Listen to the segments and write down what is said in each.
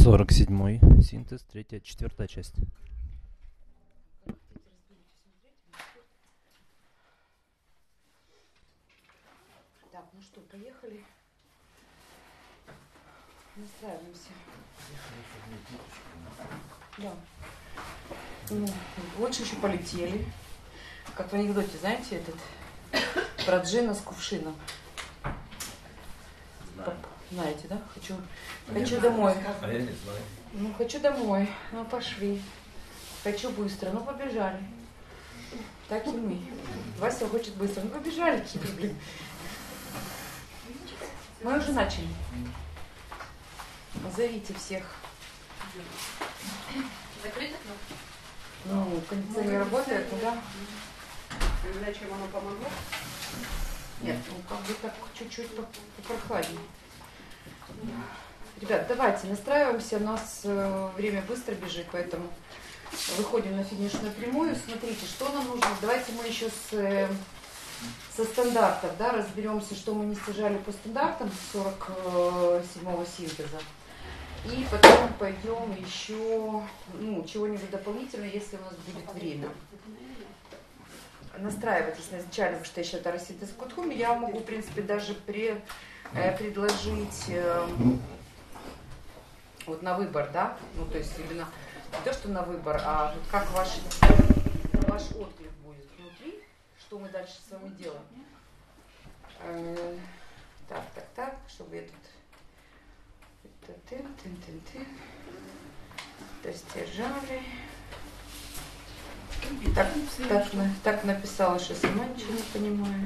47-й синтез, четвертая часть. Так, ну что, поехали. Настраиваемся. Да. Ну, лучше еще полетели. Как в анекдоте, знаете, этот про джина с кувшином. Знаете, да? Хочу домой. А я не знаю. Ну, хочу домой. Ну, пошли. Хочу быстро. Ну, побежали. Так и мы. Вася хочет быстро. Ну, побежали. Блин. Мы уже начали. Зовите всех. Закрыть окно? Ну, кондиционер работает, ну да. Не знаю, чем оно помогло. Нет, ну как бы так чуть-чуть попрохладнее. Ребят, давайте настраиваемся. У нас время быстро бежит, поэтому выходим на финишную прямую. Смотрите, что нам нужно. Давайте мы еще со стандартов, да, разберемся, что мы не стяжали по стандартам 47-го синтеза. И потом пойдем еще, ну, чего-нибудь дополнительного, если у нас будет время. Настраивайтесь изначально, потому что я считаю синтез Кутхуми. Я могу, в принципе, даже предложить вот на выбор, да, ну, то есть именно не то, что на выбор, а вот как ваш отклик будет внутри, что мы дальше с вами делаем. Так, чтобы я тут достержали. Так написала, что сама ничего не понимаю.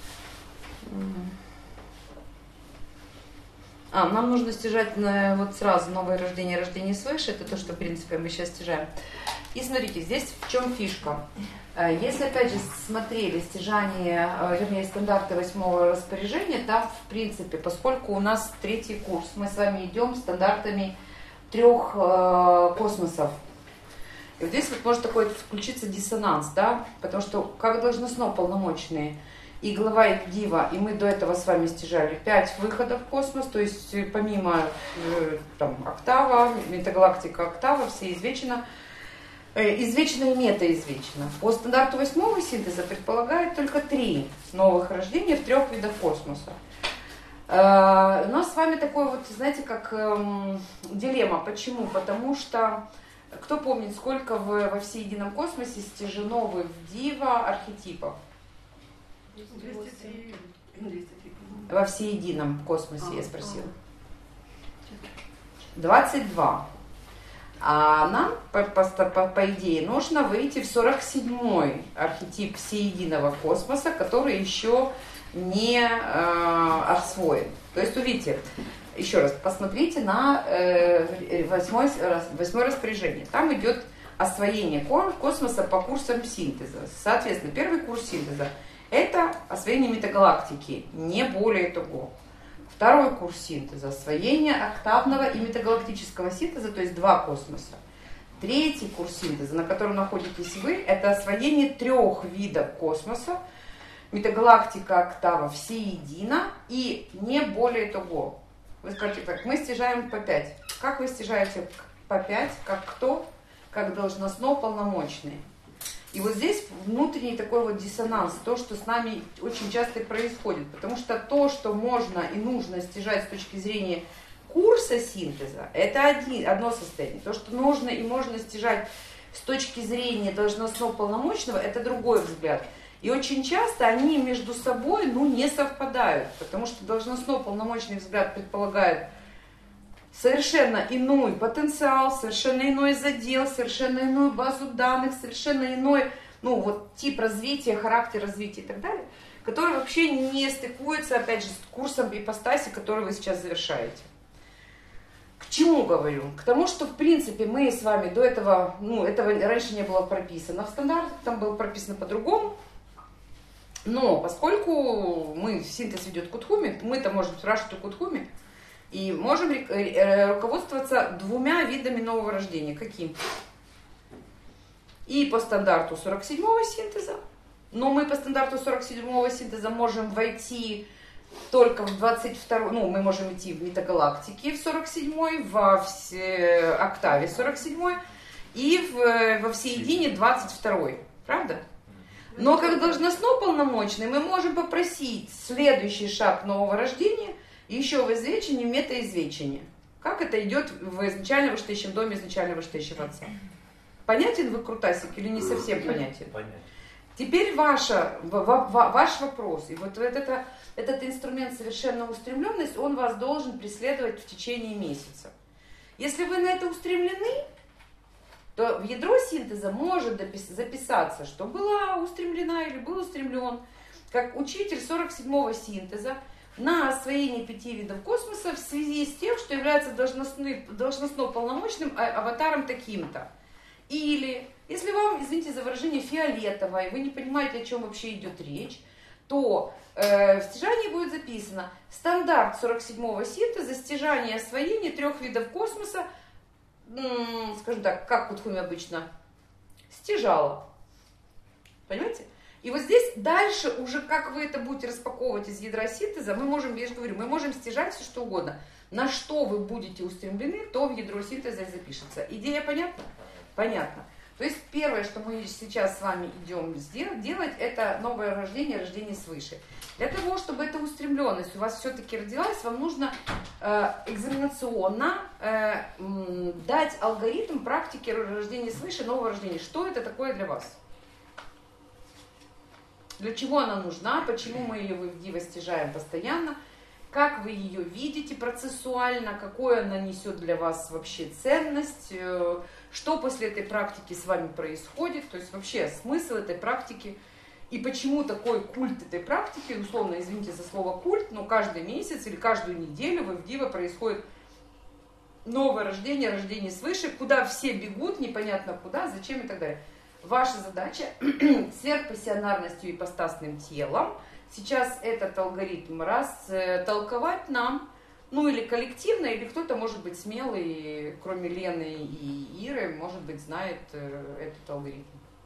Нам нужно стяжать вот сразу новое рождение, рождение свыше. Это то, что, в принципе, мы сейчас стяжаем. И смотрите, здесь в чем фишка. Если, опять же, смотрели стяжание, вернее, стандарты 8-го распоряжения, там, в принципе, поскольку у нас 3-й курс, мы с вами идем стандартами 3 космосов. И вот здесь вот может такой включиться диссонанс, да, потому что как должностно полномочные и глава, и дива, и мы до этого с вами стяжали 5 выходов в космос, то есть помимо там октава, метагалактика октава, все извечно и метаизвечно. По стандарту 8-го синтеза предполагает только 3 новых рождения в 3 видах космоса. У нас с вами такой вот, знаете, как дилемма. Почему? Потому что кто помнит, сколько во всеедином космосе стяжено в дива архетипов? 203. Во всеедином космосе, я спросила. 22. А нам, по идее, нужно выйти в 47-й архетип всеединого космоса, который еще не освоен. То есть, увидите, еще раз, посмотрите на 8-е распоряжение. Там идет освоение космоса по курсам синтеза. Соответственно, первый курс синтеза – это освоение метагалактики, не более того. Второй курс синтеза – освоение октавного и метагалактического синтеза, то есть 2 космоса. Третий курс синтеза, на котором находитесь вы, это освоение 3 видов космоса, метагалактика, октава, всеедино и не более того. Вы скажете так, мы стяжаем по 5. Как вы стяжаете по 5? Как кто? Как должностно полномочные. И вот здесь внутренний такой вот диссонанс, то, что с нами очень часто происходит. Потому что то, что можно и нужно стяжать с точки зрения курса синтеза, это одно состояние. То, что нужно и можно стяжать с точки зрения должностно полномочного, это другой взгляд. И очень часто они между собой не совпадают, потому что должностно полномочный взгляд предполагает совершенно иной потенциал, совершенно иной задел, совершенно иную базу данных, совершенно иной тип развития, характер развития и так далее, который вообще не стыкуется, опять же, с курсом ипостаси, который вы сейчас завершаете. К чему говорю? К тому, что, в принципе, мы с вами до этого, этого раньше не было прописано в стандартах, там было прописано по-другому. Но поскольку синтез ведет Кутхуми, мы-то можем спрашивать о Кутхуми и можем руководствоваться 2 видами нового рождения. Каким? И по стандарту 47-го синтеза, но мы по стандарту 47-го синтеза можем войти только в 22-й, ну, мы можем идти в метагалактике в 47-й, в октаве 47-й и во всеедине 22-й. Правда? Но как должностно полномочный мы можем попросить следующий шаг нового рождения еще в извечении, в метаизвечении. Как это идет в изначально вышестоящем доме изначально вышестоящего отца. Понятен выкрутасик или не совсем понятен? Понятно. Теперь ваш вопрос. И вот этот инструмент совершенная устремленность, он вас должен преследовать в течение месяца. Если вы на это устремлены, то в ядро синтеза может записаться, что была устремлена или был устремлен, как учитель 47-го синтеза, на освоение 5 видов космоса в связи с тем, что является должностно полномочным аватаром таким-то. Или, если вам, извините за выражение, фиолетово, и вы не понимаете, о чем вообще идет речь, то в стяжании будет записано стандарт 47-го синтеза, стяжание и освоение 3 видов космоса, скажем так, как вот мы обычно, стяжало. Понимаете? И вот здесь дальше уже, как вы это будете распаковывать из ядра синтеза, мы можем, я же говорю, мы можем стяжать все что угодно. На что вы будете устремлены, то в ядро синтеза и запишется. Идея понятна? Понятно. То есть первое, что мы сейчас с вами идем делать, это новое рождение, рождение свыше. Для того, чтобы эта устремленность у вас все-таки родилась, вам нужно экзаменационно дать алгоритм практики рождения свыше, нового рождения. Что это такое для вас? Для чего она нужна, почему мы ее в Дива стяжаем постоянно, как вы ее видите процессуально, какую она несет для вас вообще ценность, что после этой практики с вами происходит, то есть вообще смысл этой практики и почему такой культ этой практики, условно, извините за слово культ, но каждый месяц или каждую неделю в Дива происходит новое рождение, рождение свыше, куда все бегут, непонятно куда, зачем и так далее. Ваша задача сверхпассионарностью и ипостасным телом сейчас этот алгоритм растолковать нам, ну или коллективно, или кто-то, может быть, смелый, кроме Лены и Иры, может быть, знает этот алгоритм.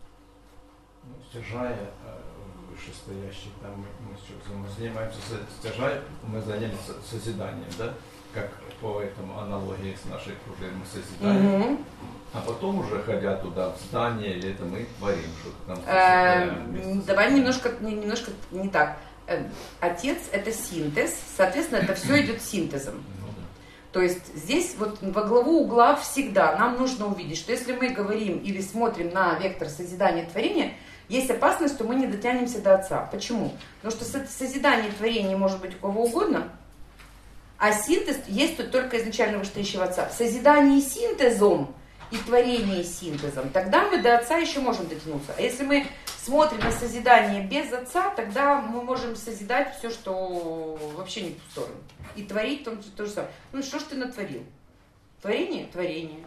Ну, стяжая вышестоящий, там мы занимаемся стяжая, мы занялись созиданием, да? Как по этому аналогии с нашей кружей мы созидаем. А потом уже, ходя туда, в здание, или это мы творим что-то там. Давай немножко не так. Отец – это синтез, соответственно, это все идет синтезом. Ну, да. То есть здесь вот во главу угла всегда нам нужно увидеть, что если мы говорим или смотрим на вектор созидания творения, есть опасность, что мы не дотянемся до Отца. Почему? Потому что созидание и творение может быть у кого угодно, а синтез есть тут только изначально вышестоящего Отца. В созидании синтезом и творение синтезом, тогда мы до Отца еще можем дотянуться. А если мы смотрим на созидание без Отца, тогда мы можем созидать все, что вообще не в ту сторону. И творить то же самое. Ну что ж ты натворил? Творение? Творение.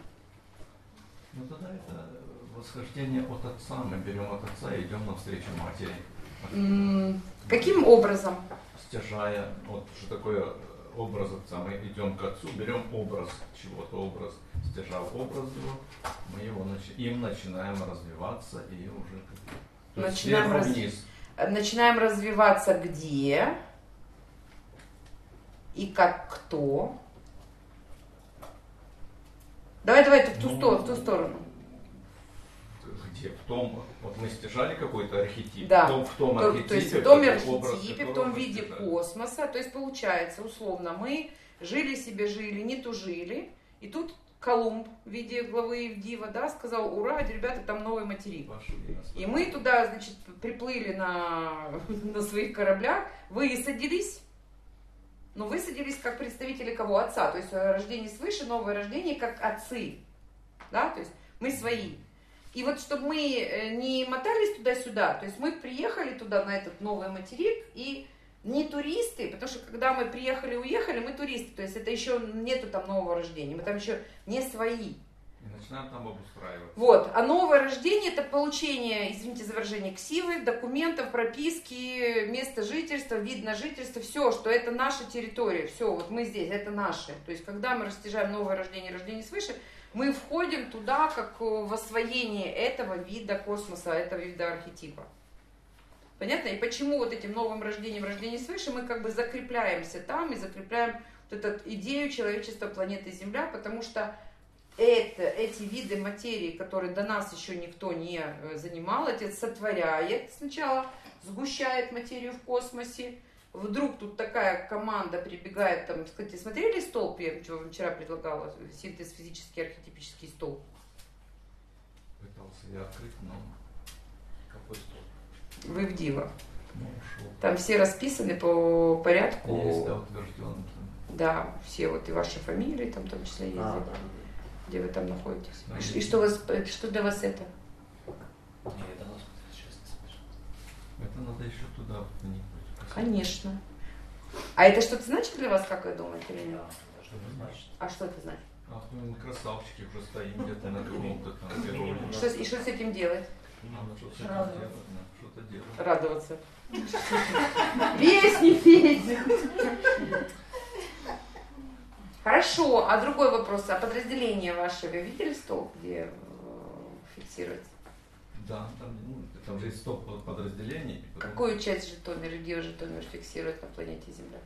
Ну тогда это восхождение от Отца. Мы берем от Отца и идем навстречу Матери. Каким образом? Стяжая, вот что такое образ Отца, мы идем к Отцу, берем образ чего-то, образ, стяжав образ его, мы его им начинаем развиваться и уже начинаем развиваться где и как кто. Давай в ту сторону. Где? В том, вот мы стяжали какой-то архетип, да. в том архетипе, то есть в том архетипе, в том виде космоса, то есть получается, условно, мы жили, не тужили, и тут Колумб в виде главы Евдива, да, сказал: ура, ребята, там новый материк. И мы туда, значит, приплыли на своих кораблях, высадились, но высадились как представители кого? Отца, то есть рождение свыше, новое рождение как отцы, да, то есть мы свои. И вот чтобы мы не мотались туда-сюда, то есть мы приехали туда, на этот новый материк, и не туристы, потому что когда мы приехали, уехали, мы туристы, то есть это еще нету там нового рождения, мы там еще не свои. И начинаем там обустраиваться. Вот, а новое рождение это получение, извините за выражение, ксивы, документов, прописки, место жительства, вид на жительство, все, что это наша территория, все, вот мы здесь, это наше. То есть когда мы растяжаем новое рождение, рождение свыше, мы входим туда как в освоение этого вида космоса, этого вида архетипа. Понятно? И почему вот этим новым рождением свыше мы как бы закрепляемся там и закрепляем вот эту идею человечества планеты Земля, потому что эти виды материи, которые до нас еще никто не занимал, Отец сотворяет сначала, сгущает материю в космосе. Вдруг тут такая команда прибегает, там, кстати, смотрели столб, я вам вчера предлагала, синтез физический архетипический столб? Пытался я открыть, но какой стол? Вы в Дива. Ну, ушел. Там все расписаны по порядку. Есть, да, утвержден. Да, все вот и ваши фамилии там в том числе есть, Да. где вы там находитесь. Да. И что для вас это? Не, это нас сейчас не слышно. Это надо еще туда вникнуть. Конечно. А это что-то значит для вас, как вы думаете, или нет? Да, что это значит? А что это значит? Ах, мы красавчики уже стоим где-то на каком-то там герое. И что с этим делать? Надо что-то Радоваться. делать, да, что-то делать. Радоваться. Песни петь. Хорошо, а другой вопрос. А подразделение ваше, вы видели стол, где фиксируется? Да, там же есть 100 подразделений. и потом- Какую часть Житомира, где Житомир фиксирует на планете Земля?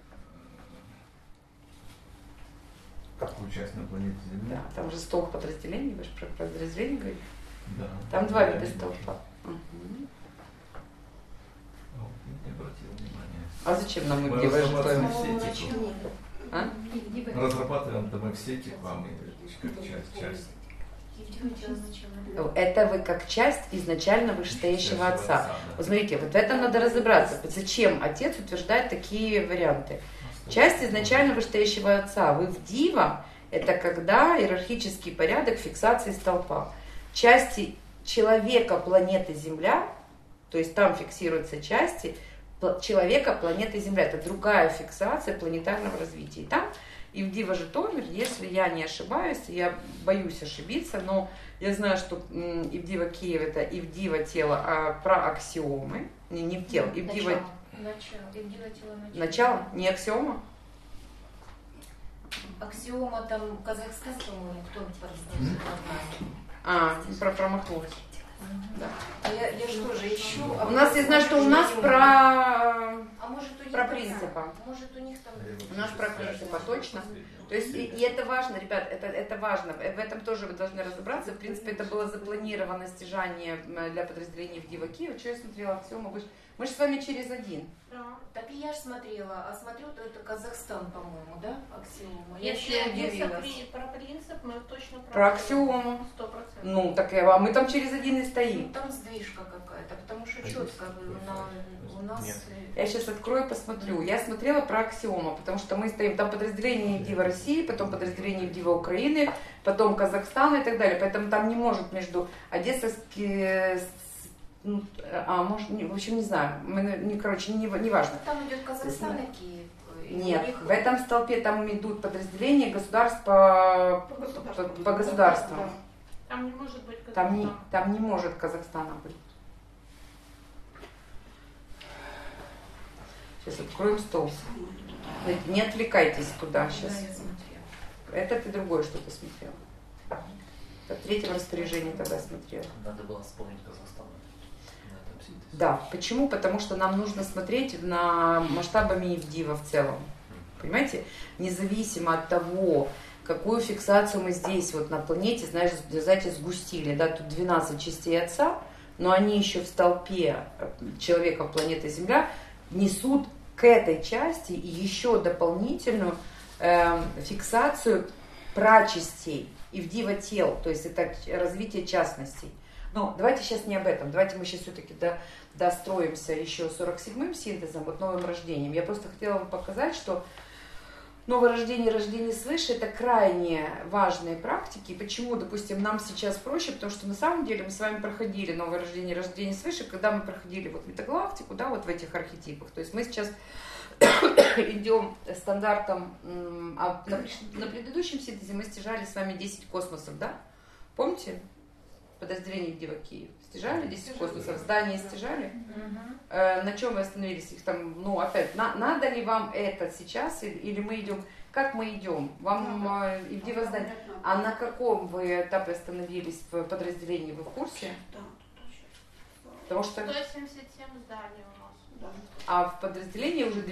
Какую часть на планете Земля? Да, там же столб подразделений, вы же про подразделение говорите. Да. Там два Я вида не столпа. вижу. Не обратил внимания. А зачем нам Мы где вы разрабатываем Житомир? в сети. А? Разрабатываем-то мы в сети к вам, как часть. Это вы как часть изначально вышестоящего отца. да. Вот смотрите, вот в этом надо разобраться. Зачем отец утверждает такие варианты? Часть изначально вышестоящего отца. Вы в Дива – это когда иерархический порядок фиксации столпа. Части человека планеты Земля, то есть там фиксируются части человека планеты Земля. Это другая фиксация планетарного развития. И там и в Дива Житомир, если я не ошибаюсь, я боюсь ошибиться, но я знаю, что и в Дива Киев это и в Дива тело, а про аксиомы, не в тело, и в Дива... Начало, не аксиома? Аксиома там Казахстан, по-моему, кто Промахнулась. Да. Я что же ищу? У нас, я знаю, что у нас про А может у них про там- принципа. Может у них там... У нас про принципа, точно. То есть, и это важно, ребят, это важно. В этом тоже вы должны разобраться. В принципе, это было запланировано стяжание для подразделений в Дива Киев. Что я смотрела, аксиома? Мы же с вами через один. Так и я же смотрела, а смотрю, то это Казахстан, по-моему, да, аксиома. Я Если еще если удивилась. про принцип, мы точно Про аксиому. 100%. Ну, так а мы там через один и Ну, стоим. там сдвижка какая-то, потому что четко у нас... Нет. Я сейчас открою и посмотрю. Я смотрела про аксиома, потому что мы стоим, там подразделение Дива России, потом подразделение Дива Украины, потом Казахстана и так далее. Поэтому там не может между Одессовские... может, в общем, не знаю. Короче, не важно. Там идет Казахстан и Киев. и у Нет, них- в этом столпе там идут подразделения государств по государствам. Да. Там не может быть Там не может Казахстана быть. Сейчас откроем стол. Не отвлекайтесь туда Да, сейчас. я смотрела. Это ты другое что-то смотрел. В третьем распоряжении тогда смотрела. Надо было вспомнить Казахстан на этом синтезе. Да. Почему? Потому что нам нужно смотреть на масштабами Евдива в целом. Понимаете? Независимо от того, какую фиксацию мы здесь вот на планете, знаете, сгустили. Да? Тут 12 частей Отца, но они еще в столпе человека планеты Земля несут к этой части еще дополнительную фиксацию прачастей и вдива тел, то есть это развитие частностей. Но давайте сейчас не об этом, давайте мы сейчас все-таки достроимся еще 47-м синтезом, вот новым рождением. Я просто хотела вам показать, что новое рождение и рождение свыше – это крайне важные практики. Почему, допустим, нам сейчас проще, потому что на самом деле мы с вами проходили новое рождение и рождение свыше, когда мы проходили вот метагалактику, да, вот в этих архетипах. То есть мы сейчас идем стандартом, а на предыдущем синтезе мы стяжали с вами 10 космосов, да? Помните? Подразделение Дива Киев. Стяжали 10 космосов, здание стяжали? На чем вы остановились? Их там, ну, опять, надо ли вам это сейчас, или мы идем, как мы идем? Вам и в Дива здание. А на каком вы этапе остановились в подразделении, вы в курсе? Потому что... 177 зданий у нас. Да. А в подразделении уже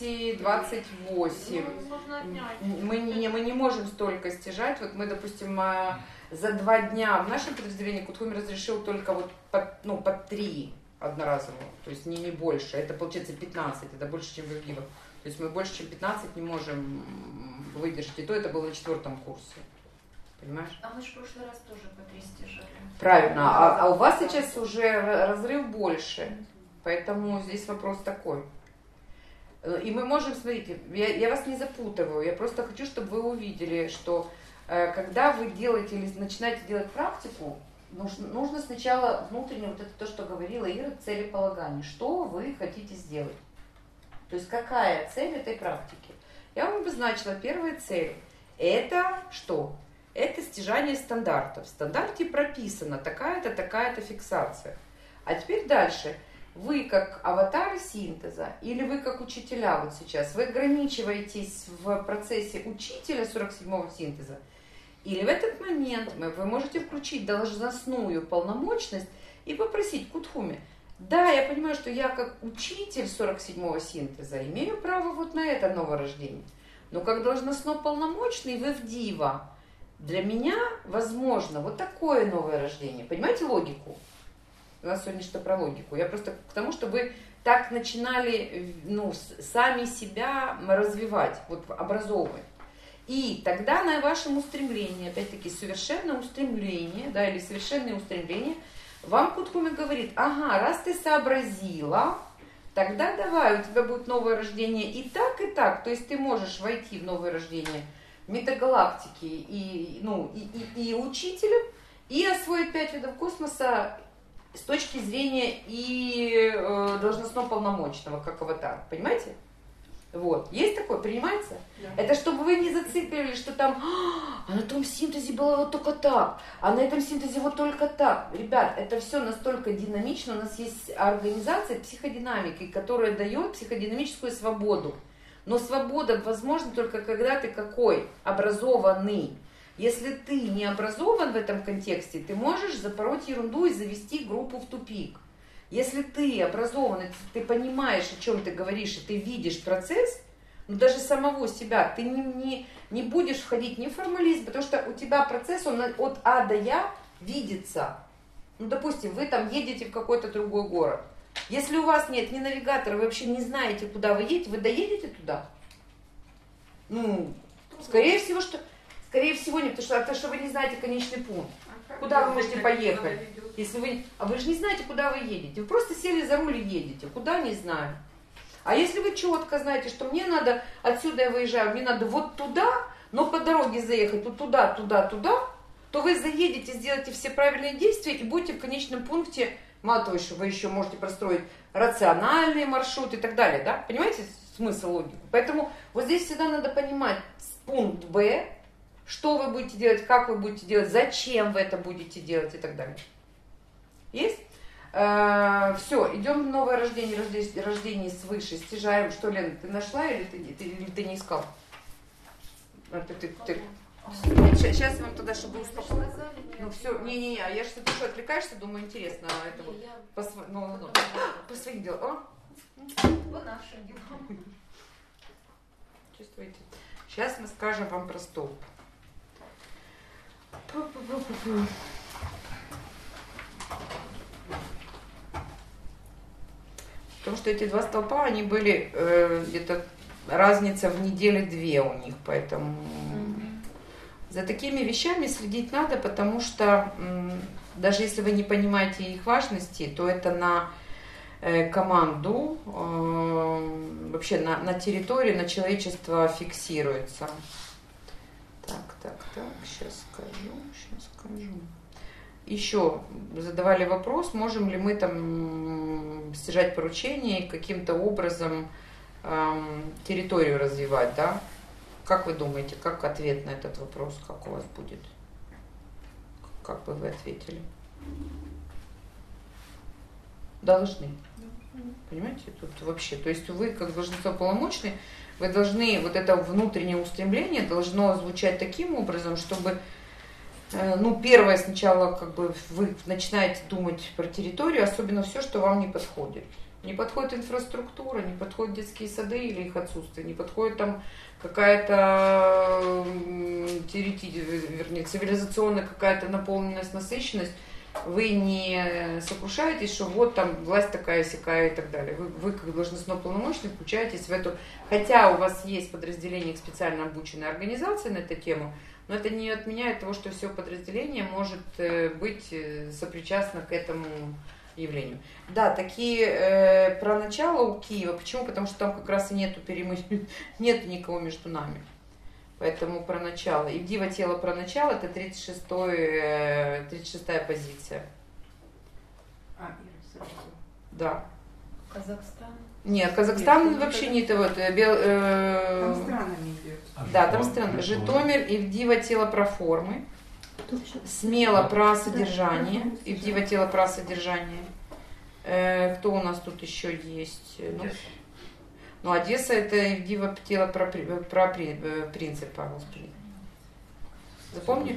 228. Ну, можно отнять. Мы не можем столько стяжать. Вот мы, допустим, за 2 дня в нашем подразделении Кутхуми разрешил только вот под 3 одноразово. То есть не больше. Это получается 15. Это больше, чем в Иргивах. То есть мы больше, чем 15 не можем выдержать. И то это было на 4-м курсе. Понимаешь? А мы же в прошлый раз тоже по 3 стяжали. Правильно. А у вас сейчас уже разрыв больше. Поэтому здесь вопрос такой. И мы можем, смотрите, я вас не запутываю, я просто хочу, чтобы вы увидели, что когда вы делаете или начинаете делать практику, нужно сначала внутренне, вот это то, что говорила Ира, целеполагание. Что вы хотите сделать? То есть какая цель этой практики? Я вам обозначила, первая цель. Это что? Это стяжание стандартов. В стандарте прописано такая-то, такая-то фиксация. А теперь дальше. Вы как аватары синтеза или вы как учителя вот сейчас, вы ограничиваетесь в процессе учителя 47-го синтеза, или в этот момент вы можете включить должностную полномочность и попросить Кутхуми, да, я понимаю, что я как учитель 47-го синтеза имею право вот на это новорождение, но как должностно полномочный вы в Дива, для меня возможно вот такое новое рождение. Понимаете логику? У нас сегодня что про логику. Я просто к тому, чтобы вы так начинали сами себя развивать, вот, образовывать. И тогда на вашем устремлении, опять-таки, совершенное устремление, да, или совершенное устремление, вам Кутхуми говорит, ага, раз ты сообразила, тогда давай, у тебя будет новое рождение и так, и так. То есть ты можешь войти в новое рождение метагалактики и учителем, и освоить 5 видов космоса с точки зрения и должностно полномочного, как аватар. Понимаете? Вот. Есть такое? Принимается? Да. Это чтобы вы не зацикливали, что там, а на том синтезе было вот только так, а на этом синтезе вот только так. Ребят, это все настолько динамично. У нас есть организация психодинамики, которая дает психодинамическую свободу. Но свобода возможна только когда ты какой? Образованный. Если ты не образован в этом контексте, ты можешь запороть ерунду и завести группу в тупик. Если ты образован, ты понимаешь, о чем ты говоришь, и ты видишь процесс, но даже самого себя, ты не будешь входить ни в формализм, потому что у тебя процесс, он от А до Я видится. Ну, допустим, вы там едете в какой-то другой город. Если у вас нет ни навигатора, вы вообще не знаете, куда вы едете, вы доедете туда? Ну, скорее всего, нет, потому что вы не знаете конечный пункт. Куда вы можете поехать? Если вы же не знаете, куда вы едете. Вы просто сели за руль и едете. Куда, не знаю. А если вы четко знаете, что мне надо, отсюда я выезжаю, мне надо вот туда, но по дороге заехать вот туда, то вы заедете, сделаете все правильные действия и будете в конечном пункте, мало того, что вы еще можете простроить рациональный маршрут и так далее. Да? Понимаете смысл, логику? Поэтому вот здесь всегда надо понимать пункт Б, что вы будете делать, как вы будете делать, зачем вы это будете делать и так далее. Есть? Все, идем в новое рождение свыше. Стяжаем. Что, Лена, ты нашла или ты не искал? Сейчас вам туда, чтобы успокоиться. Ну все, не, я что-то еще отвлекаешься, думаю, интересно. Это вот по своим делам. По нашим делам. Чувствуете? Сейчас мы скажем вам про столб. Потому что эти 2 столпа, они были где-то разница в неделе 2 у них, поэтому за такими вещами следить надо, потому что даже если вы не понимаете их важности, то это на команду, вообще на территории, на человечество фиксируется. Так, сейчас скажу. Еще задавали вопрос, можем ли мы там стяжать поручения и каким-то образом территорию развивать, да? Как вы думаете, как ответ на этот вопрос, как у вас будет? Как бы вы ответили? Должны. Понимаете, тут вообще, то есть вы, как должностно полномочный, вы должны, вот это внутреннее устремление должно звучать таким образом, чтобы Ну, первое, сначала как бы вы начинаете думать про территорию, особенно все, что вам не подходит. Не подходит инфраструктура, не подходят детские сады или их отсутствие, не подходит там какая-то вернее, цивилизационная какая-то наполненность, насыщенность. Вы не сокрушаетесь, что вот там власть такая-сякая и так далее. Вы как должностно полномочный включаетесь в эту... Хотя у вас есть подразделение специально обученной организации на эту тему, но это не отменяет того, что все подразделение может быть сопричастно к этому явлению. Да, такие про начало у Киева. Почему? Потому что там как раз и нету нету никого между нами. Поэтому про начало. Ивдива тело про начало, это 36-я позиция. Ира сразу. Да. Казахстан. Нет, Казахстан Нет, вообще это- не это вот. Там странами идет. Да, там страна. Житомир, Ивдива тело про формы. Смело про содержание. Ивдива тело про содержание. Кто у нас тут еще есть? Ну, Одесса это Ивдива тело про принципа, господи. Запомнили?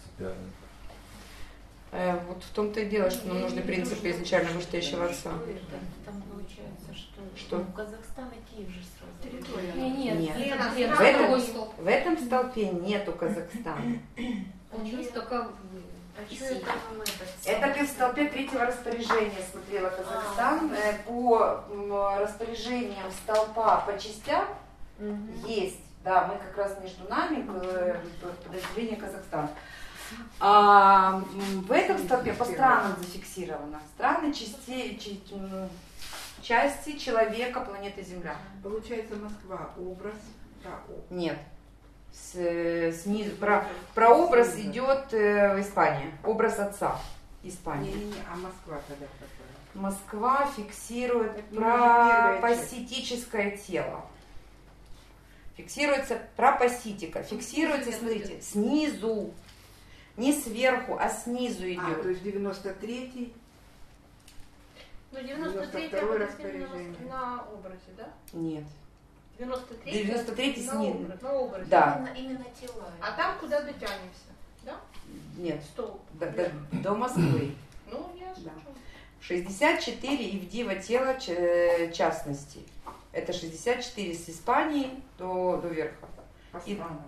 Вот в том-то и дело, что нам нужны принципы изначально вышестоящего отца. Там получается, что... Что? Ну, Казахстан и Киев же сразу. Территория. Нет, Нет. Лена, Лена, В сразу этом, другой столб. в этом столпе нету Казахстана. Он есть только А что это нам Это ты в столпе третьего распоряжения смотрела Казахстан. По распоряжениям столпа по частям есть. Да, мы как раз между нами подразделение Казахстан. А в этом столпе по странам зафиксировано. Страны части человека, планеты Земля. Получается Москва, образ. Да, Нет. Снизу. Про образ идет Испания. Образ отца. Испания. Не-не-не, а Москва тогда какая? Москва фиксирует Это про первая часть. паситическое тело. Фиксируется про паситика. Фиксируется, смотрите, снизу. Не сверху, а снизу А, то идет. есть 93-й. Ну, 93-й 92-е это распоряжение. на образе, да? Нет. 93-й 93-й на снизу. образе. На образе. Да. Именно тела. А там куда дотянемся, да? Нет. Столб. До Москвы. Ну, я Да. слышу. 64 Ивдива тело частности. Это 64 с Испании до верха. По И- странам.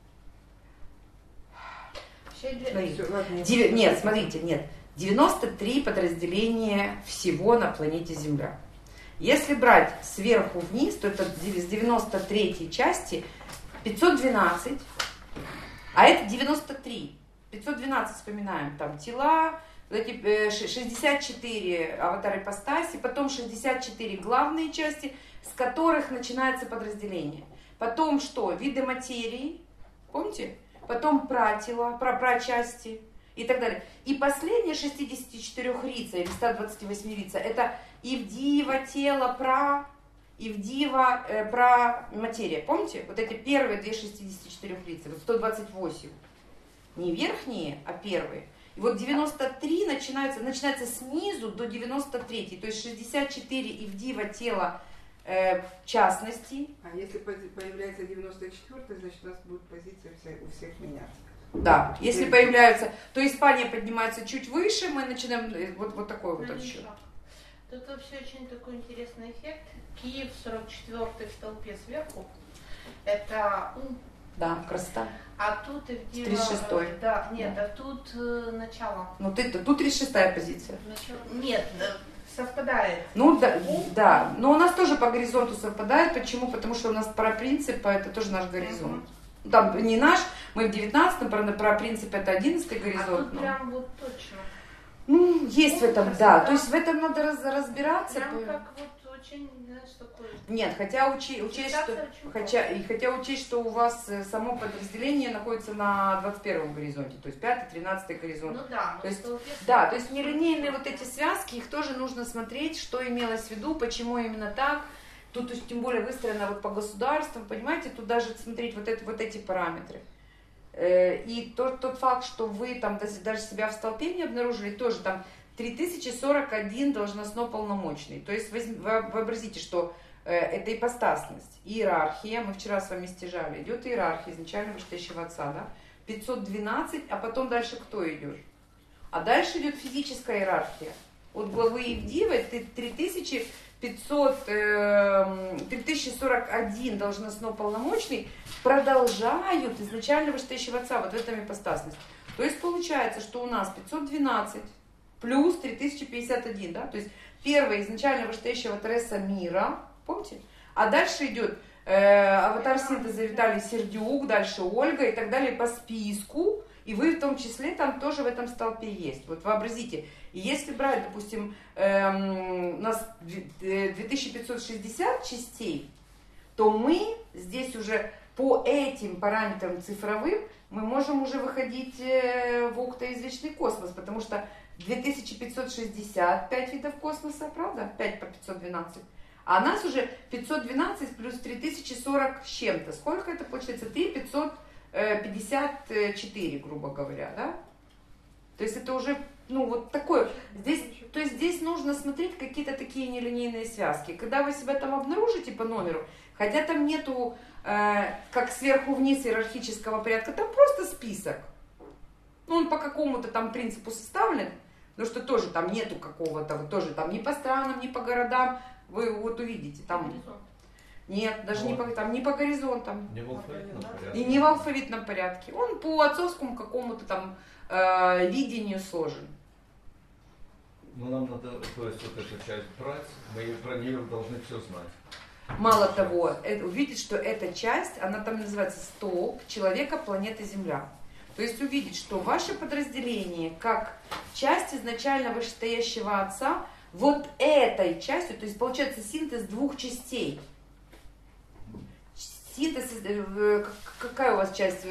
Все для- Смотри. Всё, ладно, я Нет, просто- смотрите, нет. 93 подразделения всего на планете Земля. Если брать сверху вниз, то это с 93 части 512, а это 93. 512 вспоминаем, там тела, вот эти 64 аватар ипостаси, потом 64 главные части, с которых начинается подразделение. Потом что? Виды материи, помните? Потом пратела, прачасти и так далее. И последние 64 рица или 128 рица это Ивдива тело Ивдива материя. Помните? Вот эти первые две 64 рица, вот 128. Не верхние, а первые. И вот 93 начинается снизу до 93. То есть 64 Ивдива тело частности. А если появляется 94-й, значит у нас будет позиция у всех меняться. Да, если появляются, то Испания поднимается чуть выше, мы начинаем вот такой вот Ну, отсчет. ничего. Тут вообще очень такой интересный эффект. Киев 44-й в столпе сверху. Это ум. Да, красота. А тут Ивдива... 36-й. Да, нет, а тут начало. Ну тут 36-я позиция. Нет, совпадает. Ну да, но у нас тоже по горизонту совпадает. Почему? Потому что у нас про принципа это тоже наш горизонт. Там не наш, мы в 19-м, про принцип это 11-й А горизонт. тут но- прям вот точно. Ну, есть в этом, красота. да. То есть в этом надо разбираться. Прям как вот очень, знаешь, такой... Нет, хотя учесть, что, Фиксация очень хотя учесть, что у вас само подразделение находится на 21-м горизонте, то есть 5-й, 13-й горизонт. Ну да, То но есть, столпе Да, то есть нелинейные вот эти связки, их тоже нужно смотреть, что имелось в виду, почему именно так. Тут то есть, тем более выстроено вот по государствам, понимаете, тут даже смотреть вот эти параметры. И тот факт, что вы там даже себя в столпе не обнаружили, тоже там 3041 должностно полномочный. То есть вообразите, что это ипостасность, иерархия, мы вчера с вами стяжали, идет иерархия изначально вышестоящего отца, да? 512, а потом дальше кто идет? А дальше идет физическая иерархия. От главы Евдивы 3041 должностно полномочный продолжают изначально вышестоящего отца вот в этом ипостасности. То есть получается, что у нас 512 плюс 3051, да? То есть первый изначально вышестоящего Тереса мира, помните? А дальше идет аватар синтеза Виталий Сердюк, дальше Ольга и так далее по списку. И вы в том числе там тоже в этом столпе есть. Вот вообразите, если брать, допустим, у нас 2560 частей, то мы здесь уже по этим параметрам цифровым мы можем уже выходить в октоизвечный космос, потому что 2565 видов космоса, правда? 5 по 512. А нас уже 512 плюс 3040 с чем-то. Сколько это получается? 3554, грубо говоря, да? То есть это уже, ну, вот такое. Здесь, то есть здесь нужно смотреть какие-то такие нелинейные связки. Когда вы себя там обнаружите по номеру, хотя там нету, как сверху вниз иерархического порядка, там просто список. Ну, он по какому-то там принципу составлен, но что тоже там нету какого-то, вот тоже там ни по странам, ни по городам. Вы вот увидите там. Нет, даже не по, там, не по горизонтам. Не в алфавитном порядке. И не в алфавитном порядке. Он по отцовскому какому-то там видению сложен. Ну, нам надо, то есть, вот эту часть брать, мы про нее должны все знать. Мало того, увидеть, что эта часть, она там называется столб человека, планеты Земля. То есть увидеть, что ваше подразделение, как часть изначально вышестоящего отца, вот этой частью, то есть получается синтез двух частей. Синтез, какая у вас часть?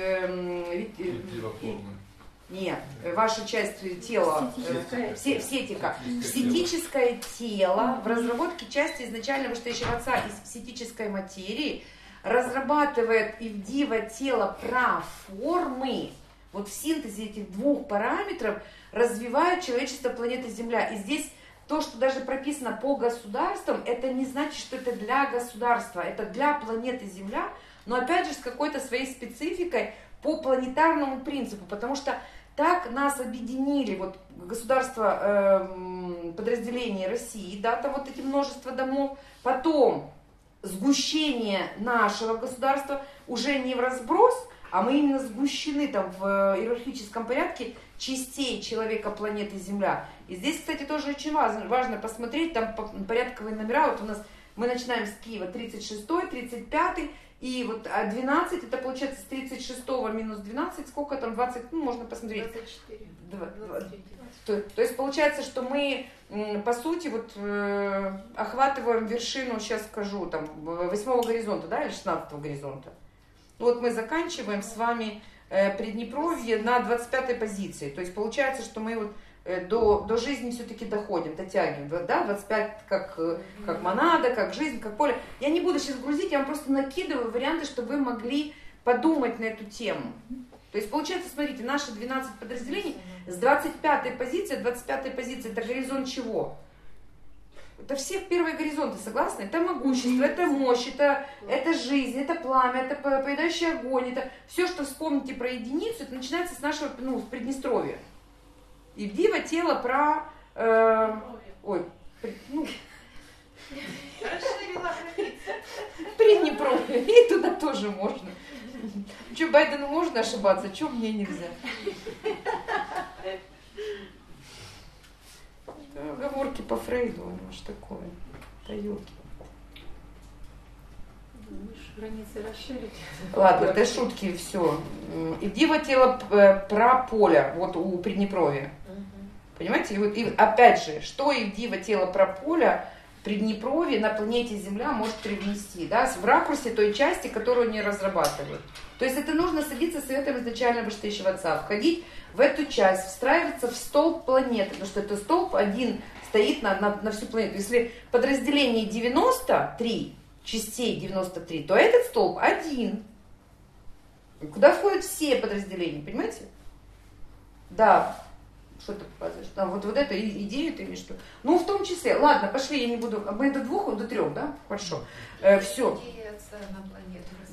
Нет, ваша часть тела, псетика. Псетическое тело в разработке части изначально вышестоящего отца из псетической материи разрабатывает Ивдива тело проформы. Вот в синтезе этих двух параметров развивает человечество планеты Земля. И здесь то, что даже прописано по государствам, это не значит, что это для государства, это для планеты Земля, но опять же с какой-то своей спецификой по планетарному принципу, потому что так нас объединили вот государство, подразделения России, да, там вот эти множество домов, потом сгущение нашего государства уже не в разброс, а мы именно сгущены там в иерархическом порядке частей человека планеты Земля. И здесь, кстати, тоже очень важно посмотреть, там порядковые номера, вот у нас мы начинаем с Киева 36-й, 35-й, и вот 12, это получается с 36-го минус 12, сколько там, 20, ну, можно посмотреть. 24. То есть получается, что мы, по сути, вот охватываем вершину, сейчас скажу, там, 8-го горизонта, да, или 16-го горизонта. Вот мы заканчиваем с вами Приднепровье на 25-й позиции. То есть получается, что мы вот до жизни все-таки доходим, дотягиваем. Да? 25 как монада, как жизнь, как поле. Я не буду сейчас грузить, я вам просто накидываю варианты, чтобы вы могли подумать на эту тему. То есть получается, смотрите, наши 12 подразделений с 25-й позиции, 25-я позиция это горизонт чего? Это все первые горизонты, согласны? Это могущество, это мощь, это жизнь, это пламя, это поедающий огонь, это все, что вспомните про единицу, это начинается с нашего, с Приднестровья. Ивдива тело про... Расширила границы. Приднепровье, и туда тоже можно. Че, Байдену можно ошибаться, че мне нельзя? Оговорки по Фрейду, ну что такое? Таёлки. Границы расширить. Ладно, это шутки, все. Ивдива тело про поля, вот у Приднепровья. Понимаете? И опять же, что Ивдива тело про поля Приднепровье на планете Земля может привнести, да, в ракурсе той части, которую они разрабатывают. То есть это нужно садиться советом изначально вышестоящего отца, входить в эту часть, встраиваться в столб планеты, потому что это столб один стоит на всю планету. Если подразделение 93, частей 93, то этот столб один. Куда входят все подразделения, понимаете? Да. Что ты показываешь? Да, вот эту идею ты имеешь в виду? Ну, в том числе. Ладно, пошли, я не буду. Мы до 2, до 3, да? Хорошо. Все. Идея отца на планету.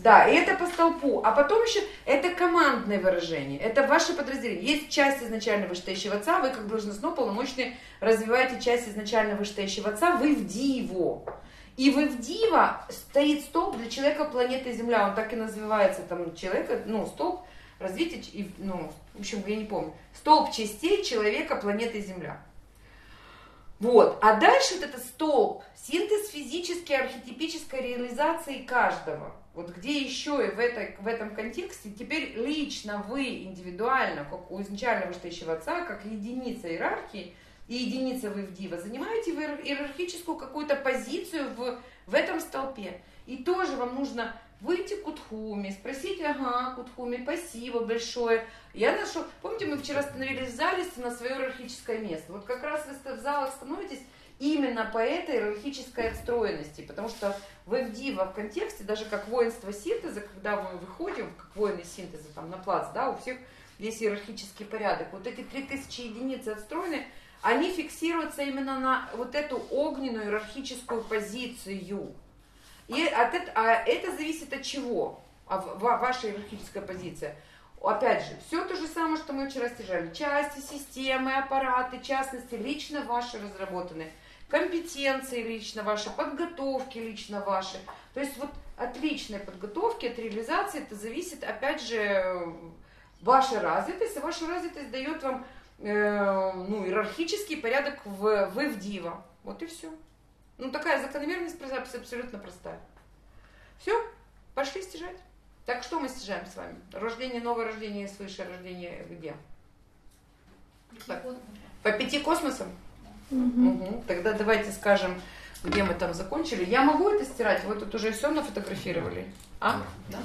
Да, и это по столпу. А потом еще это командное выражение. Это ваше подразделение. Есть часть изначально вышестоящего отца, вы как должностно полномочный развиваете часть изначально вышестоящего отца, вы в Диву. И в Ивдива стоит столб для человека планеты Земля. Он так и называется, там, человека, ну, столб развития, ну, в общем, я не помню. Столб частей человека планеты Земля. Вот. А дальше вот этот столб, синтез физической архетипической реализации каждого. Вот где еще и в этом контексте теперь лично вы индивидуально, как у изначально вышестоящего отца, как единица иерархии и единица вы в Дива, занимаете иерархическую какую-то позицию в этом столпе. И тоже вам нужно выйти к Кутхуме, спросить, ага, Кутхуме, спасибо большое. Я нашел, помните, мы вчера становились в зале на свое иерархическое место. Вот как раз вы в залах становитесь именно по этой иерархической отстроенности, потому что в Дива в контексте, даже как воинство синтеза, когда мы выходим, как воины синтеза там на плац, да, у всех весь иерархический порядок, вот эти 3000 единиц отстроены, они фиксируются именно на вот эту огненную иерархическую позицию. И это зависит от чего? Ваша иерархическая позиция. Опять же, все то же самое, что мы вчера стяжали. Части, системы, аппараты, частности, лично ваши разработаны. Компетенции лично ваши, подготовки лично ваши. То есть вот от личной подготовки, от реализации это зависит, опять же, ваша развитость. И ваша развитость дает вам иерархический порядок в Дива. Вот и все. Ну, такая закономерность абсолютно простая. Все, пошли стяжать. Так что мы стяжаем с вами? Рождение, новое рождение, свыше рождение где? По 5 космосам? Угу. Тогда давайте скажем, где мы там закончили. Я могу это стирать? Вы тут уже все нафотографировали? А? Да?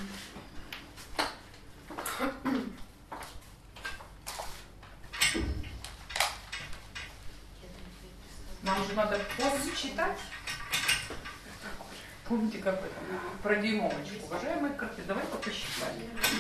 Нам же надо пост читать. Помните, как это? Про дюймовочку. Уважаемые карты, давайте посчитаем.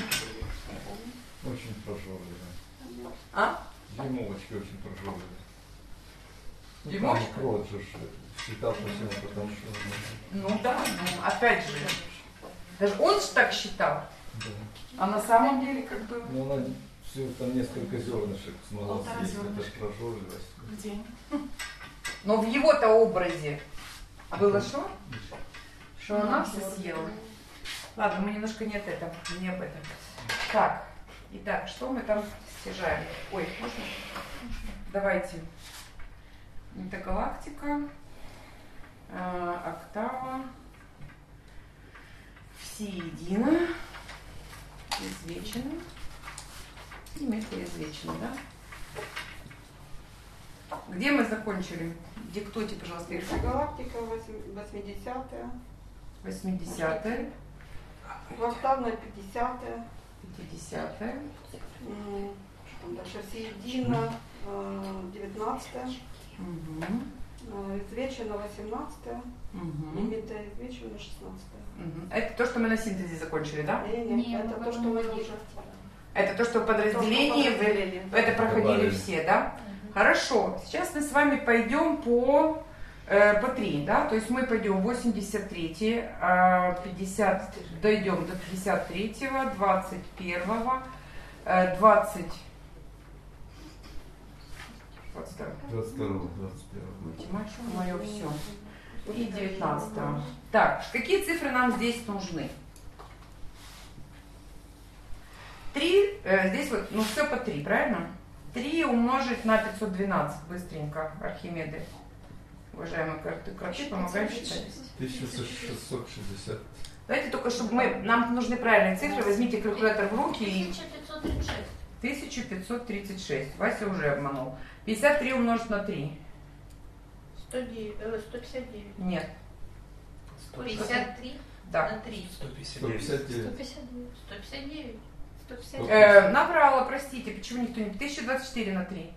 Очень прожорливая. А? Дюймовочки очень прожорливые. Дюймовочка? Крот же считал по всему, потому что... Ну да, опять же. Даже он же так считал. Да. А на самом деле как бы... Ну, она все там несколько зернышек смогла съесть, это ж прожорливость. Где? Но в его-то образе было что? Что она все съела. Ладно, мы немножко не об этом. Так, итак, что мы там стяжаем? Ой, можно? Давайте. Метагалактика, октава, всеедино, извечено и метаизвечено, да? Где мы закончили? Диктуйте, пожалуйста, их. Галактика 80-я. 80-е. Квартальная 50-я. 50-е. Что там дальше? Всеедино 19-я. Извечено 18-я. И метаизвечено 16-я. Это то, что мы на синтезе закончили, да? Нет, это то, что мы уже... Это то, что в подразделении вы это проходили все, да? Хорошо, сейчас мы с вами пойдем по 3, да, то есть мы пойдем 83, 50, дойдем до 53-го, 21-го, 22-го. Математика, мое все. И 19-го. Так, какие цифры нам здесь нужны? 3, здесь вот, ну все по 3, правильно? 3 умножить на 512, быстренько, Архимеды. Уважаемые кроты, помогаем считать. 1660. Давайте только, чтобы нам нужны правильные цифры, возьмите калькулятор в руки и... 1536. 1536. Вася уже обманул. 53 умножить на 3. 159. Нет. 53 Да. на 3. 159. 159. 150. Набрала, простите, почему никто не... 1024 на 3.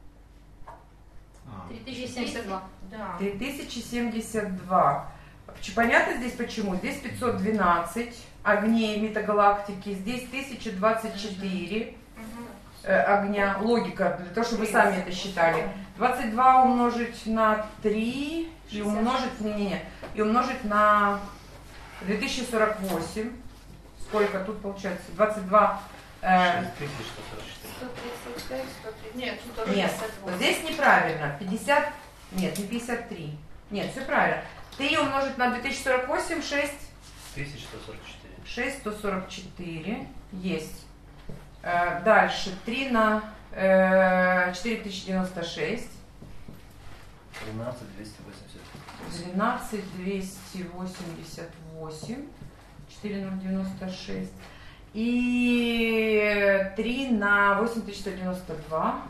3072. Да. 3072. Понятно здесь почему? Здесь 512 огней метагалактики, здесь 1024 огня. Логика, для того, чтобы вы сами это считали. 22 умножить на 3 и умножить, и умножить на 2048. Сколько тут получается? 22... 6144. 135, 130. Нет, Нет, 168. вот здесь неправильно. 50... Нет, не 53. Нет, все правильно. 3 умножить на 2048, 6... 1144. 6144. Есть. Дальше. 3 на 4096. 13288. 12288. 4096. И 3 на 8192.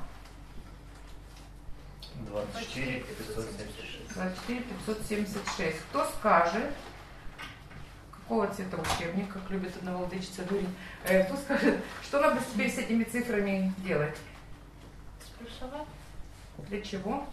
24 576. 24 576. Кто скажет, какого цвета учебник, как любит одна владычица говорить, кто скажет, что надо теперь с этими цифрами делать? Сплюсовать? Для чего?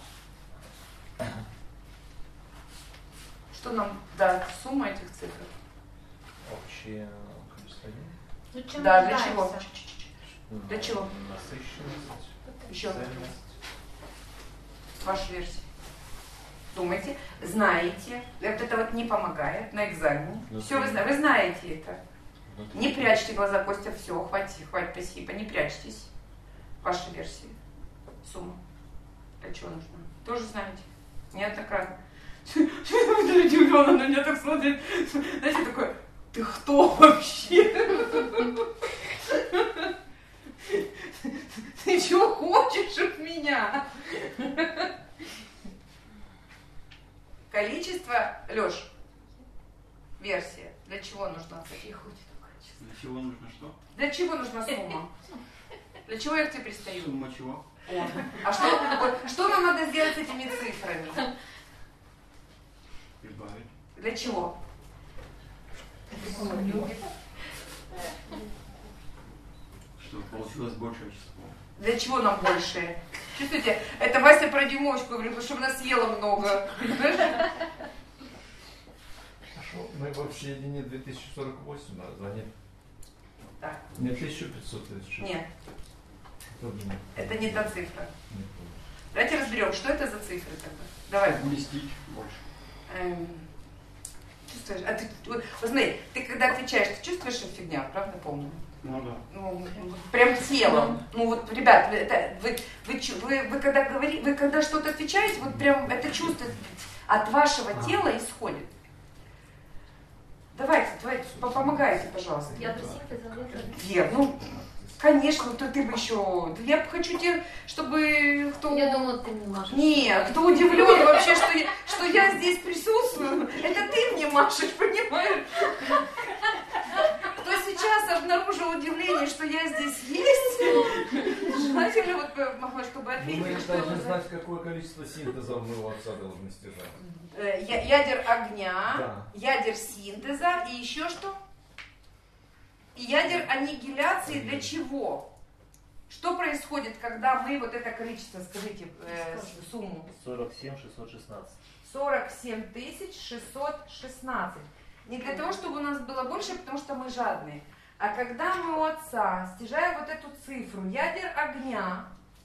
Что нам даст сумма этих цифр? Общее количество дней. Ну, чем Да, для нуждаемся? чего? Для чего? Насыщенность. Еще Цельность. ваша версия. Думайте, знаете, это вот не помогает на экзамене. Ну, Все, вы знаете это. Не прячьте глаза, Костя, все, хватит, спасибо, не прячьтесь. Ваша версия. Сумма. Для чего нужна? Тоже знаете. Неоднократно. Удивленно на меня так смотрит. Знаете, такой, ты кто вообще? Ты чего хочешь от меня? Количество, Лёш, версия. Для чего нужна? Для чего нужно что? Для чего нужна сумма? Для чего я к тебе пристаю? Сумма чего? А что нам надо сделать с этими цифрами? Прибавить. Для чего? Чтобы получилось большее число. Для чего нам больше? Чувствуете, это Вася про дюймовочку говорит, чтобы она съела много. Понимаешь? Хорошо, мы в общей едине 2048 название. Так. Не 1536. Нет, Тоже нет. это не та цифра. Не помню. Давайте разберем, что это за цифры тогда. Давай. Вместить больше. Чувствуешь? А ты, вот смотри, ты когда отвечаешь, ты чувствуешь, что фигня, правда, помню? Ну да. Ну, прям телом. Ну вот, ребят, это, вы когда говорите, вы когда что-то отвечаете, вот прям это чувство от вашего тела исходит. Давайте, помогайте, пожалуйста. Ядра синтеза, Вер, ну, конечно, то ты бы еще... Я бы хочу тебе, чтобы кто... Я думала, ты мне машешь. Нет, кто удивлен вообще, что я здесь присутствую, это ты мне машешь, понимаешь? Кто сейчас обнаружил удивление, что я здесь есть, желательно вот, чтобы Ну, мы ответить, должны что... знать, какое количество синтеза у моего отца должны стяжать. Ядер огня, Да. ядер синтеза и еще что? И ядер аннигиляции для чего? Что происходит, когда мы вот это количество, скажите, сумму? 47 616. 47 616. Не для того, чтобы у нас было больше, потому что мы жадные. А когда мы у отца стяжаем вот эту цифру, ядер огня,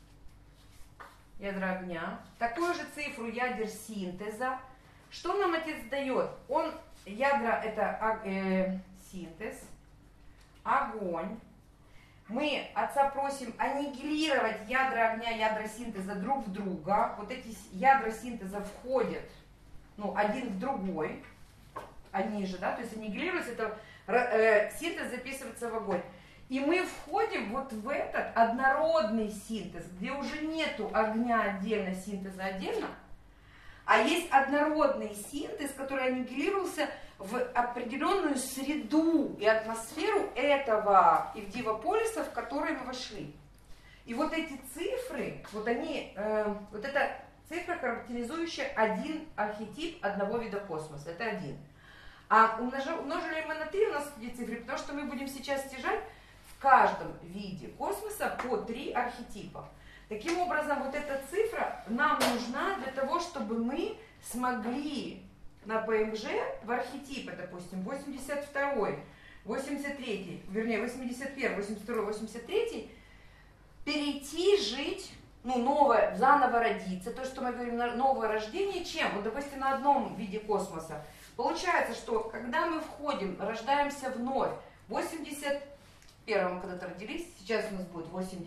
такую же цифру ядер синтеза, что нам отец дает? Ядра это синтез, огонь. Мы отца просим аннигилировать ядра огня, ядра синтеза друг в друга. Вот эти ядра синтеза входят, один в другой. Они же, да, то есть аннигилируется, это синтез записывается в огонь. И мы входим вот в этот однородный синтез, где уже нету огня отдельно, синтеза отдельно, а есть однородный синтез, который аннигилировался в определенную среду и атмосферу этого Ивдива-полиса, в который мы вошли. И вот эти цифры, вот это цифра, характеризующая один архетип одного вида космоса, это один. А умножили мы на 3 у нас эти цифры, потому что мы будем сейчас стяжать в каждом виде космоса по 3 архетипа. Таким образом, вот эта цифра нам нужна для того, чтобы мы смогли на ПМЖ в архетипы, допустим, 82-й, 83-й, вернее, 81-й, 82-й, 83-й, перейти жить, новое, заново родиться. То, что мы говорим, новое рождение, чем? Вот, допустим, на одном виде космоса Получается, что когда мы входим, рождаемся вновь, в 81-м когда-то родились, сейчас у нас будет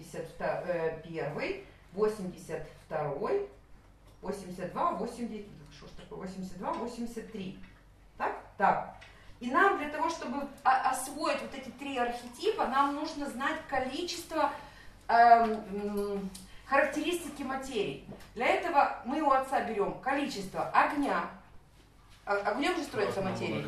81-й, 82-й, 82, 80, что ж такое, 82, 83. Так? Так. И нам для того, чтобы освоить вот эти три архетипа, нам нужно знать количество характеристики материи. Для этого мы у Отца берем количество огня. Огнем же строится материя.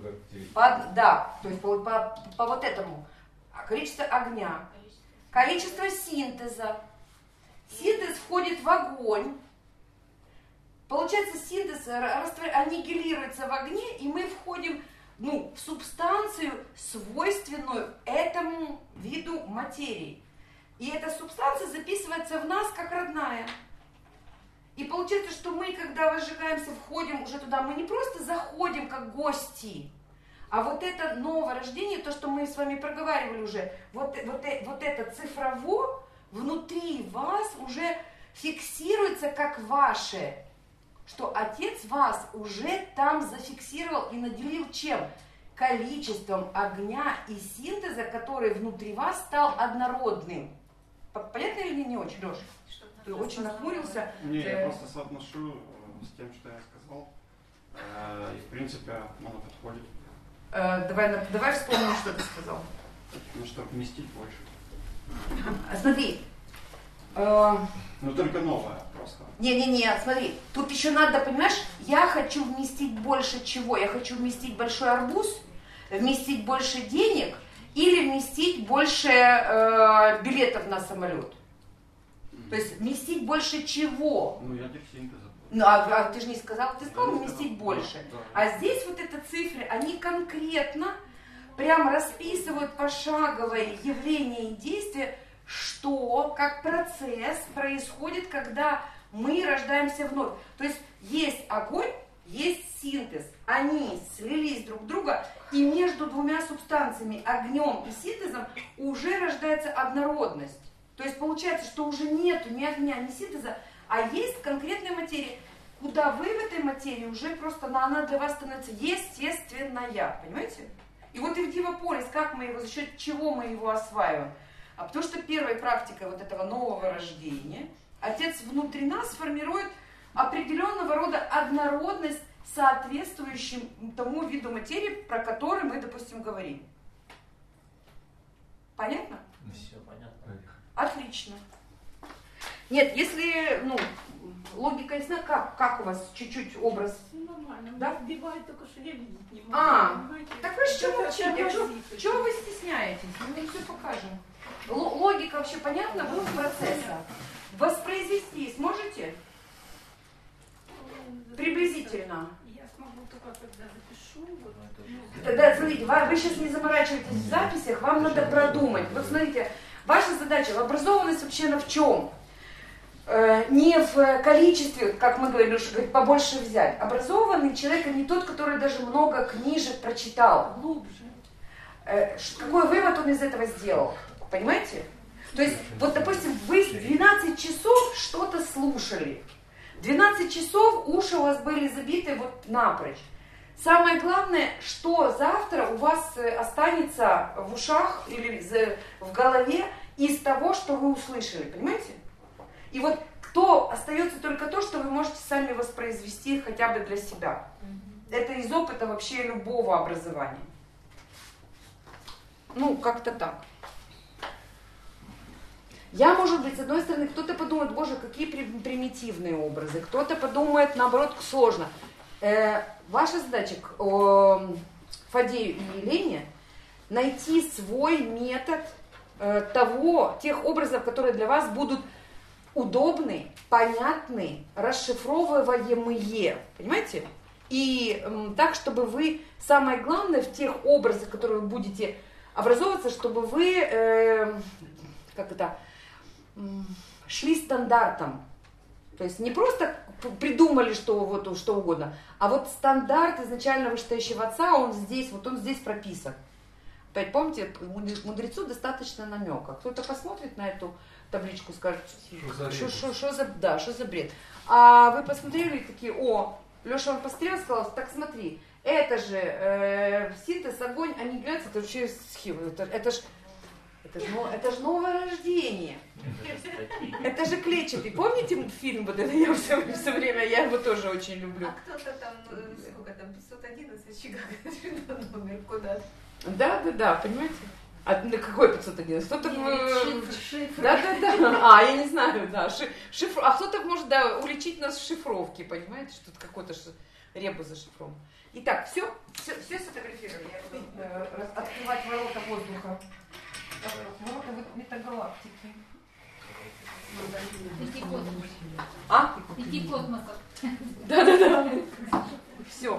Да, то есть по вот этому. Количество огня. Количество синтеза. Синтез входит в огонь. Получается, синтез аннигилируется в огне, и мы входим в субстанцию, свойственную этому виду материи. И эта субстанция записывается в нас как родная. И получается, что мы, когда возжигаемся, входим уже туда, мы не просто заходим как гости, а вот это новое рождение, то, что мы с вами проговаривали уже, вот это цифрово внутри вас уже фиксируется как ваше, что Отец вас уже там зафиксировал и наделил чем? Количеством огня и синтеза, который внутри вас стал однородным. Понятно или не очень, Леша? Ты очень нахмурился. Не, я просто соотношу с тем, что я сказал. И в принципе оно подходит. Давай вспомним, что ты сказал. Ну, чтобы вместить больше. Смотри. Ну, только новое просто. Не, смотри. Тут еще надо, понимаешь, я хочу вместить больше чего? Я хочу вместить большой арбуз, вместить больше денег или вместить больше билетов на самолет. То есть вместить больше чего? Ну, ядер синтеза. Ну, а ты же не сказал, ты сказал вместить больше. Да. А здесь вот эти цифры, они конкретно прям расписывают пошаговое явление и действие, что, как процесс происходит, когда мы рождаемся вновь. То есть есть огонь, есть синтез. Они слились друг в друга, и между двумя субстанциями, огнем и синтезом, уже рождается однородность. То есть получается, что уже нету ни огня, ни синтеза, а есть конкретная материя, куда вы в этой материи уже просто она для вас становится естественная. Понимаете? И вот и в Дива-Полис, как мы его, за счет чего мы его осваиваем? А потому что первой практикой вот этого нового рождения Отец внутри нас формирует определенного рода однородность, соответствующим тому виду материи, про который мы, допустим, говорим. Понятно? Все понятно. Отлично. Нет, если, логика ясна, как у вас чуть-чуть образ? Нормально. Да? Сбивает только, что я видеть не могу. понимаете? Так вы что молчите? Тормозит. Чего вы стесняетесь? Мы все покажем. Логика вообще понятна будет процесса? Воспроизвести сможете? Приблизительно. Я смогу только, когда запишу. Вот, Да, смотрите, вы сейчас не заморачиваетесь в записях, вам надо продумать. Вот смотрите, ваша задача, образованность вообще в чем? Не в количестве, как мы говорили, что побольше взять. Образованный человек не тот, который даже много книжек прочитал. глубже. Какой вывод он из этого сделал? Понимаете? То есть, вот, допустим, вы 12 часов что-то слушали. 12 часов уши у вас были забиты вот напрочь. Самое главное, что завтра у вас останется в ушах или в голове из того, что вы услышали. Понимаете? И вот остается только то, что вы можете сами воспроизвести хотя бы для себя. Это из опыта вообще любого образования. Как-то так. Я, может быть, с одной стороны, кто-то подумает, боже, какие примитивные образы, кто-то подумает, наоборот, сложно. Ваша задача, Фадею и Елене, найти свой метод тех образов, которые для вас будут удобны, понятны, расшифровываемые. Понимаете? И так, чтобы вы, самое главное, в тех образах, которые вы будете образовываться, чтобы вы, шли стандартом. То есть не просто придумали что угодно, а вот стандарт изначально вышестоящего Отца, он здесь прописан. Опять помните, мудрецу достаточно намека. Кто-то посмотрит на эту табличку, скажет, что за бред. А вы посмотрели и такие, Леша, он посмотрел, сказал, так смотри, Это же синтез, огонь, аннигиляция, это вообще схема. Это ж новое рождение. Это же клетчатый. Помните фильм вот это? Я все время, я его тоже очень люблю. А кто-то там, сколько там, 511 Чикаго номер куда-то. Да, понимаете? А на какой 511? Кто-то... Шифр. Да. А, я не знаю, да. Шифр... А кто-то может, да, уличить нас в шифровке, понимаете? Что тут какой-то ребус зашифрован. Итак, все сфотографировали. Я буду открывать ворота воздуха. Ворота метагалактики. Пяти космосов. А? 5 космосов. Да. Все.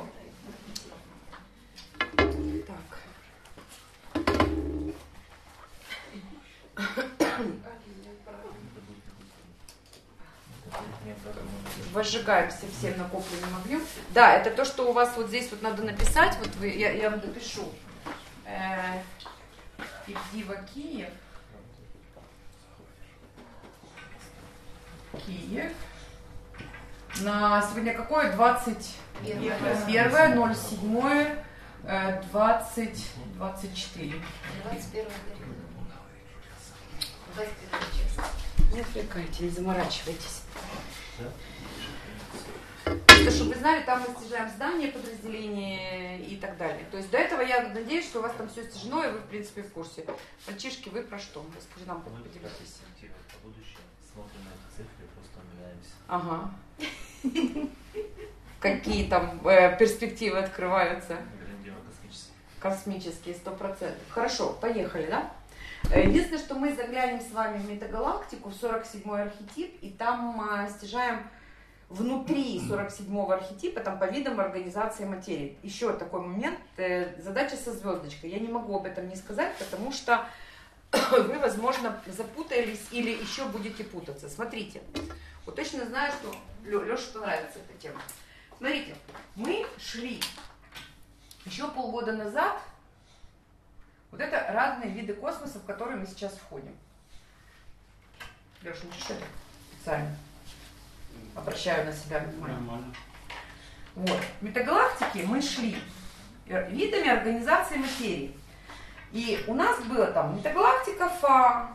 Так. Возжигаемся всем накопленным огнем. Да, это то, что у вас вот здесь вот надо написать. Вот я вам допишу. Ивдива Киев. Киев. На сегодня какое? 21.07. 2024. 21 час. Не отвлекайте, не заморачивайтесь. Просто, чтобы вы знали, там мы стяжаем здание, подразделение и так далее. То есть до этого я надеюсь, что у вас там все стяжено, и вы, в принципе, в курсе. Мальчишки, вы про что? Расскажи нам, поделитесь. По будущему смотрим на эти цифры и просто умиляемся. Ага. Какие там перспективы открываются? Космические, 100%. Хорошо, поехали, да? Единственное, что мы заглянем с вами в метагалактику, в 47-й архетип, и там стяжаем внутри 47-го архетипа, там по видам организации материи. Еще такой момент, задача со звездочкой. Я не могу об этом не сказать, потому что вы, возможно, запутались или еще будете путаться. Смотрите, вот точно знаю, что Леше понравится эта тема. Смотрите, мы шли еще полгода назад. Вот это разные виды космоса, в которые мы сейчас входим. Леша, не что это специально? Обращаю на себя внимание. Нормально. Вот. В метагалактике мы шли видами организации материи. И у нас было там метагалактика Фа,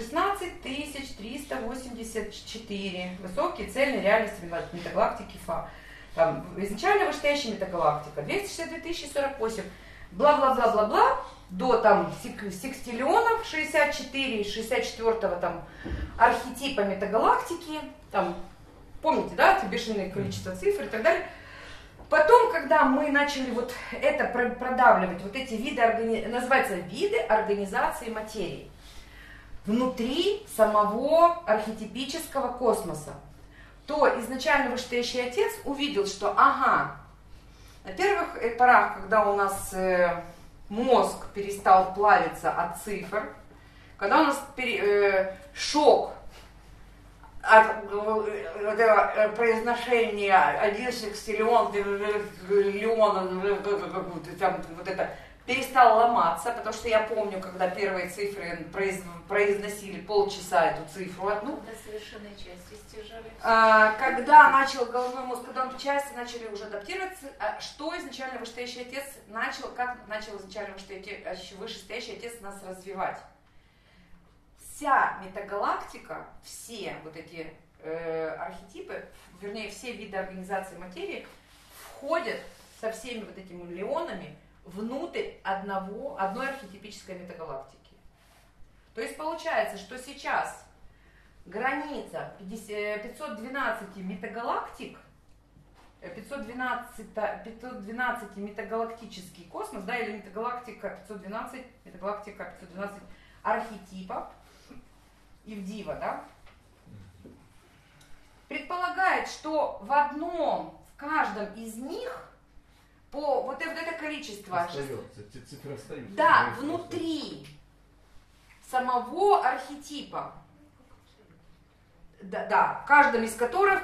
16384, высокие цельные реальности метагалактики Фа. Там изначально вышестоящая метагалактика, 262 048, бла-бла-бла-бла-бла, до там секстиллионов 64, 64-го там архетипа метагалактики, там, помните, да, это бешеное количество цифр и так далее. Потом, когда мы начали вот это продавливать, вот эти виды, называется виды организации материи, внутри самого архетипического космоса, то изначально вышестоящий отец увидел, что ага, на первых порах, когда у нас мозг перестал плавиться от цифр, когда у нас шок от произношения 1 секстиллион, там вот это перестал ломаться, потому что я помню, когда первые цифры произносили полчаса эту цифру одну. До совершенной части стяжали. Когда начал головной мозг, когда он части начали уже адаптироваться, что изначально вышестоящий отец начал, как начал изначально вышестоящий отец нас развивать? Вся метагалактика, все вот эти архетипы, вернее, все виды организации материи входят со всеми вот этими миллионами внутрь одной архетипической метагалактики. То есть получается, что сейчас граница 512 метагалактик, 512 метагалактический космос, да, или метагалактика 512 архетипов, Ивдива, да, предполагает, что в каждом из них по вот это количество Остается, эти цифры остаются. Да, внутри самого архетипа. Да, в каждом из которых.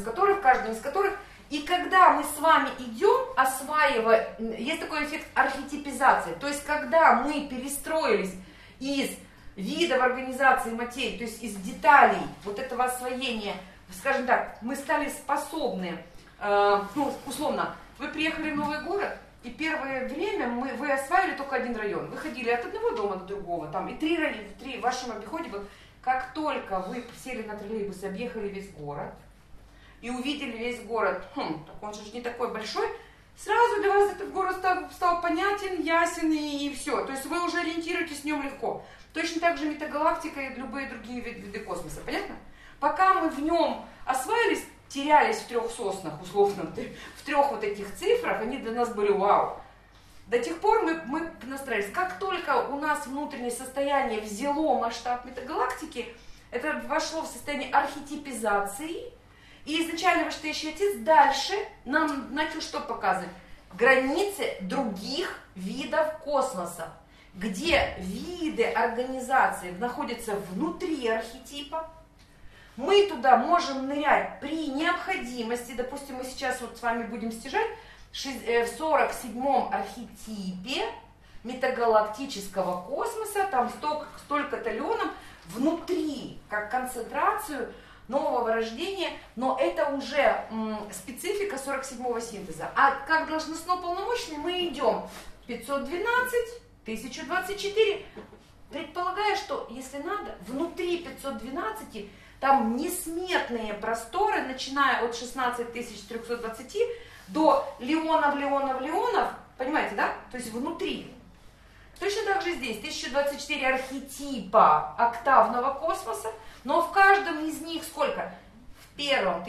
И когда мы с вами идем, осваивая, есть такой эффект архетипизации. То есть, когда мы перестроились из видов организации материи, то есть из деталей вот этого освоения, скажем так, мы стали способны, условно, вы приехали в новый город, и первое время вы осваивали только один район. Вы ходили от одного дома до другого, там и три в вашем обиходе было. Как только вы сели на троллейбус и объехали весь город, и увидели весь город, так он же не такой большой, сразу для вас этот город стал понятен, ясен и все. То есть вы уже ориентируетесь в нем легко. Точно так же метагалактика и любые другие виды космоса, понятно? Пока мы в нем осваивались, терялись в трех соснах, условно, в трех вот этих цифрах, они для нас были вау. До тех пор мы настраивались. Как только у нас внутреннее состояние взяло масштаб метагалактики, это вошло в состояние архетипизации, и изначально вышестоящий отец дальше нам начал что показывать? Границы других видов космоса, где виды организации находятся внутри архетипа. Мы туда можем нырять при необходимости. Допустим, мы сейчас вот с вами будем стяжать в 47-м архетипе метагалактического космоса, там столько-то леонов внутри, как концентрацию нового рождения, но это уже специфика 47-го синтеза. А как должностно полномочный мы идем 512, 1024, предполагая, что если надо, внутри 512 там несметные просторы, начиная от 16320 до леонов, понимаете, да? То есть внутри. Точно так же здесь 1024 архетипа октавного космоса, но в каждом из них сколько? В первом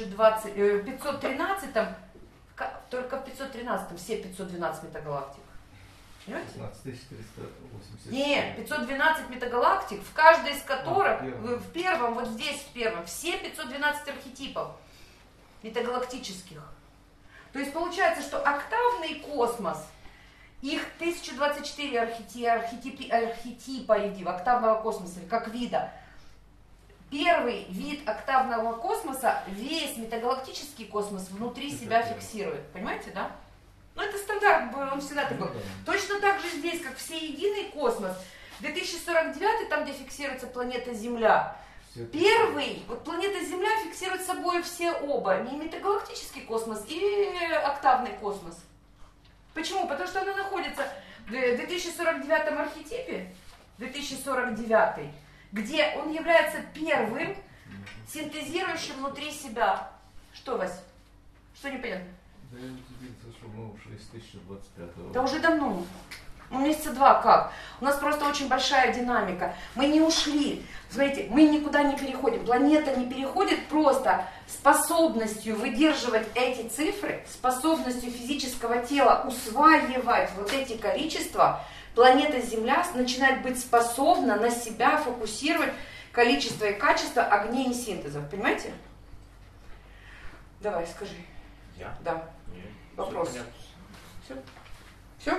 513, только в 513 все 512 метагалактик. Понимаете? 15380. Нет, 512 метагалактик, в каждой из которых, в первом, вот здесь в первом, все 512 архетипов метагалактических. То есть получается, что октавный космос, их 1024 архетипа октавного космоса, или как вида. Первый вид октавного космоса весь метагалактический космос внутри себя фиксирует. Понимаете, да? Ну, это стандарт, он всегда такой. Точно так же здесь, как всеединый космос, 2049, там, где фиксируется планета Земля, первый, вот планета Земля фиксирует собой все оба, не метагалактический космос и октавный космос. Почему? Потому что она находится в 2049 архетипе, 2049, где он является первым, синтезирующим внутри себя. Что, Вась? Что непонятно? Да я удивился, что мы ушли с 1025-го. Да уже давно. Месяца два как? У нас просто очень большая динамика. Мы не ушли. Смотрите, мы никуда не переходим. Планета не переходит просто способностью выдерживать эти цифры, способностью физического тела усваивать вот эти количества. Планета Земля начинает быть способна на себя фокусировать количество и качество огней и синтезов. Понимаете? Давай, скажи. Я? Да. Нет. Вопрос. Все? Все? Все?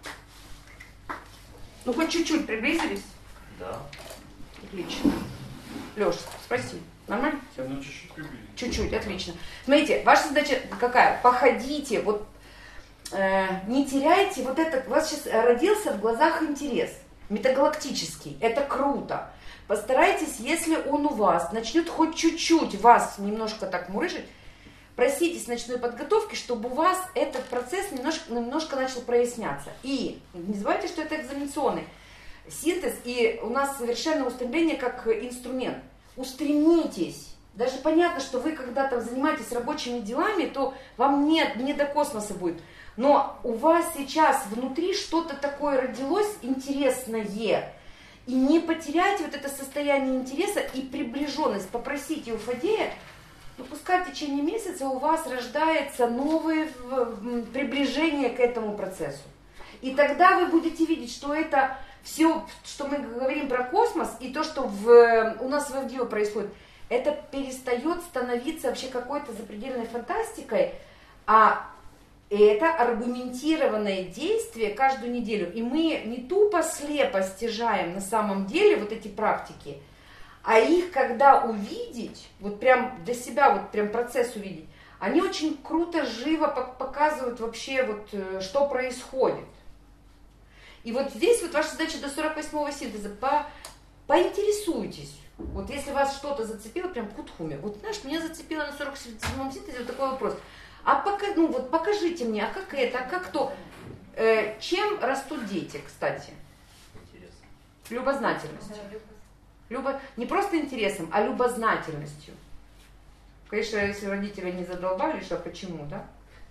Ну, хоть чуть-чуть приблизились? Да. Отлично. Леш, спроси. Нормально? Все? Ну, чуть-чуть приблизить. Чуть-чуть, отлично. Смотрите, ваша задача какая? Походите, вот не теряйте вот этот, у вас сейчас родился в глазах интерес, метагалактический, это круто. Постарайтесь, если он у вас начнет хоть чуть-чуть вас немножко так мурыжить, просите с ночной подготовки, чтобы у вас этот процесс немножко начал проясняться. И не забывайте, что это экзаменационный синтез, и у нас совершенно устремление как инструмент. Устремитесь. Даже понятно, что вы когда-то занимаетесь рабочими делами, то вам не до космоса будет. Но у вас сейчас внутри что-то такое родилось интересное. И не потеряйте вот это состояние интереса и приближенность. Попросите у Фадея, ну, пускай в течение месяца у вас рождается новое приближение к этому процессу. И тогда вы будете видеть, что это все, что мы говорим про космос, и то, что у нас в ФДО происходит, это перестает становиться вообще какой-то запредельной фантастикой, а это аргументированное действие каждую неделю. И мы не тупо слепо стяжаем на самом деле вот эти практики, а их когда увидеть, вот прям для себя, вот прям процесс увидеть, они очень круто, живо показывают вообще вот что происходит. И вот здесь вот ваша задача до 48-го синтеза, поинтересуйтесь. Вот если вас что-то зацепило, прям кутхуми. Вот знаешь, меня зацепило на 47-м синтезе вот такой вопрос. А покажите мне, а как это, а как то? Чем растут дети, кстати? Интересно. Любознательностью. Не просто интересом, а любознательностью. Конечно, если родители не задолбали, что почему, да?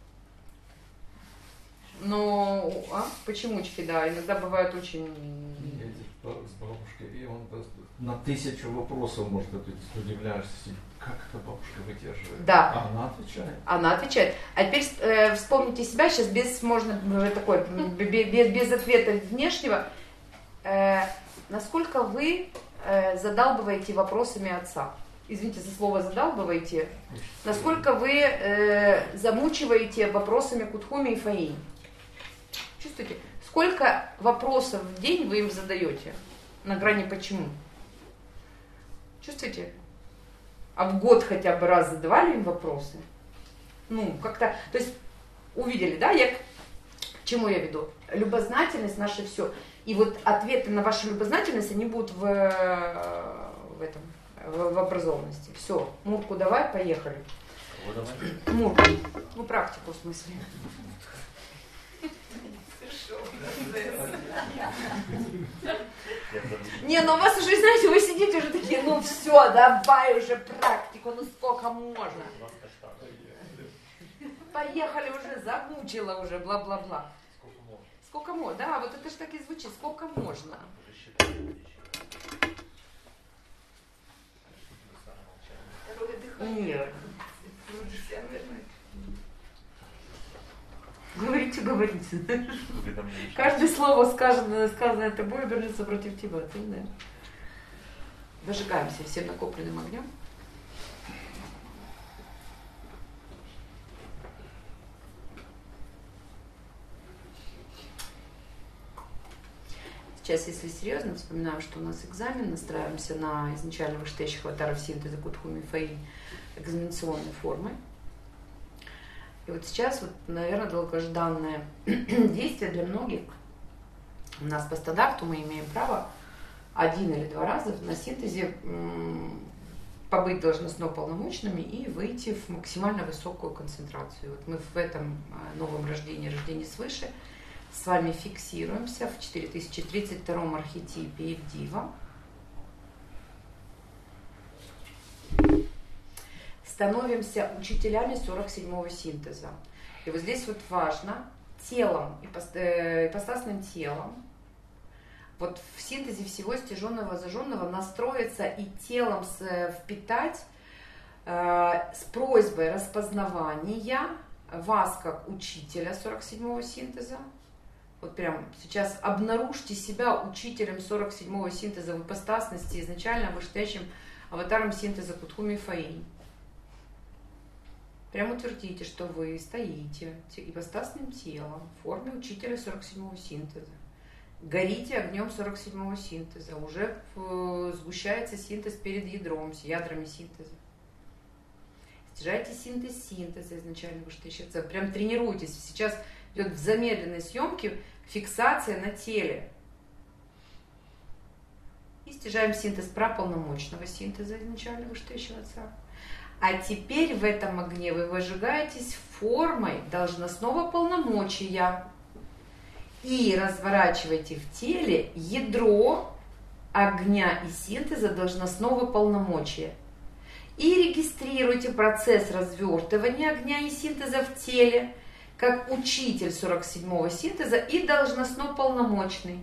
Но, почемучки, да, иногда бывают очень... Едешь с бабушкой, и он на 1000 вопросов, может, удивляешься, как эта бабушка выдерживает. Да. А она отвечает. Она отвечает. А теперь вспомните себя, сейчас без ответа внешнего. Насколько вы задалбываете вопросами отца? Извините за слово задалбываете. Насколько вы замучиваете вопросами кутхуми и фаини? Чувствуете? Сколько вопросов в день вы им задаете? На грани почему? Чувствуете? А в год хотя бы раз задавали им вопросы? Ну, как-то, то есть, увидели, да, к чему я веду? Любознательность наше все. И вот ответы на вашу любознательность, они будут в образованности. Все, Мурку давай, поехали. Кого давай? Мурку. Ну, практику в смысле. Не, ну у вас уже, знаете, вы сидите уже такие, ну все, давай уже практику, ну сколько можно. Поехали уже, замучила уже, бла-бла-бла. Сколько можно? Сколько можно, да, вот это же так и звучит, сколько можно. Уже считать не будешь. Нет. Говорите, говорите. Уведомление. Каждое слово, сказанное тобой, обернется против тебя. Ты знаешь. Выжигаемся всем накопленным огнем. Сейчас, если серьезно, вспоминаем, что у нас экзамен, настраиваемся на изначально вышестоящих аватаров синтеза кутхуми фаи экзаменационной формы. И вот сейчас, наверное, долгожданное действие для многих. У нас по стандарту мы имеем право 1 или 2 раза на синтезе побыть должностно полномочными и выйти в максимально высокую концентрацию. Вот мы в этом новом рождении свыше, с вами фиксируемся в 4032 архетипе Евдива. Становимся учителями 47-го синтеза. И вот здесь вот важно телом, ипостасным телом, вот в синтезе всего стяженного, зажженного настроиться и телом впитать с просьбой распознавания вас как учителя 47-го синтеза. Вот прям сейчас обнаружьте себя учителем 47-го синтеза в ипостасности, изначально вышестоящим аватаром синтеза кутхуми фаи. Прям утвердите, что вы стоите ипостасным телом в форме учителя 47-го синтеза. Горите огнем 47-го синтеза. Уже сгущается синтез перед ядром, с ядрами синтеза. Стяжайте синтез синтеза изначально вышестоящего. Прям тренируйтесь. Сейчас идет в замедленной съемке фиксация на теле. И стяжаем синтез праполномочного синтеза изначально вышестоящего отца. А теперь в этом огне вы выжигаетесь формой должностного полномочия и разворачиваете в теле ядро огня и синтеза должностного полномочия. И регистрируйте процесс развертывания огня и синтеза в теле как учитель 47-го синтеза и должностно полномочный.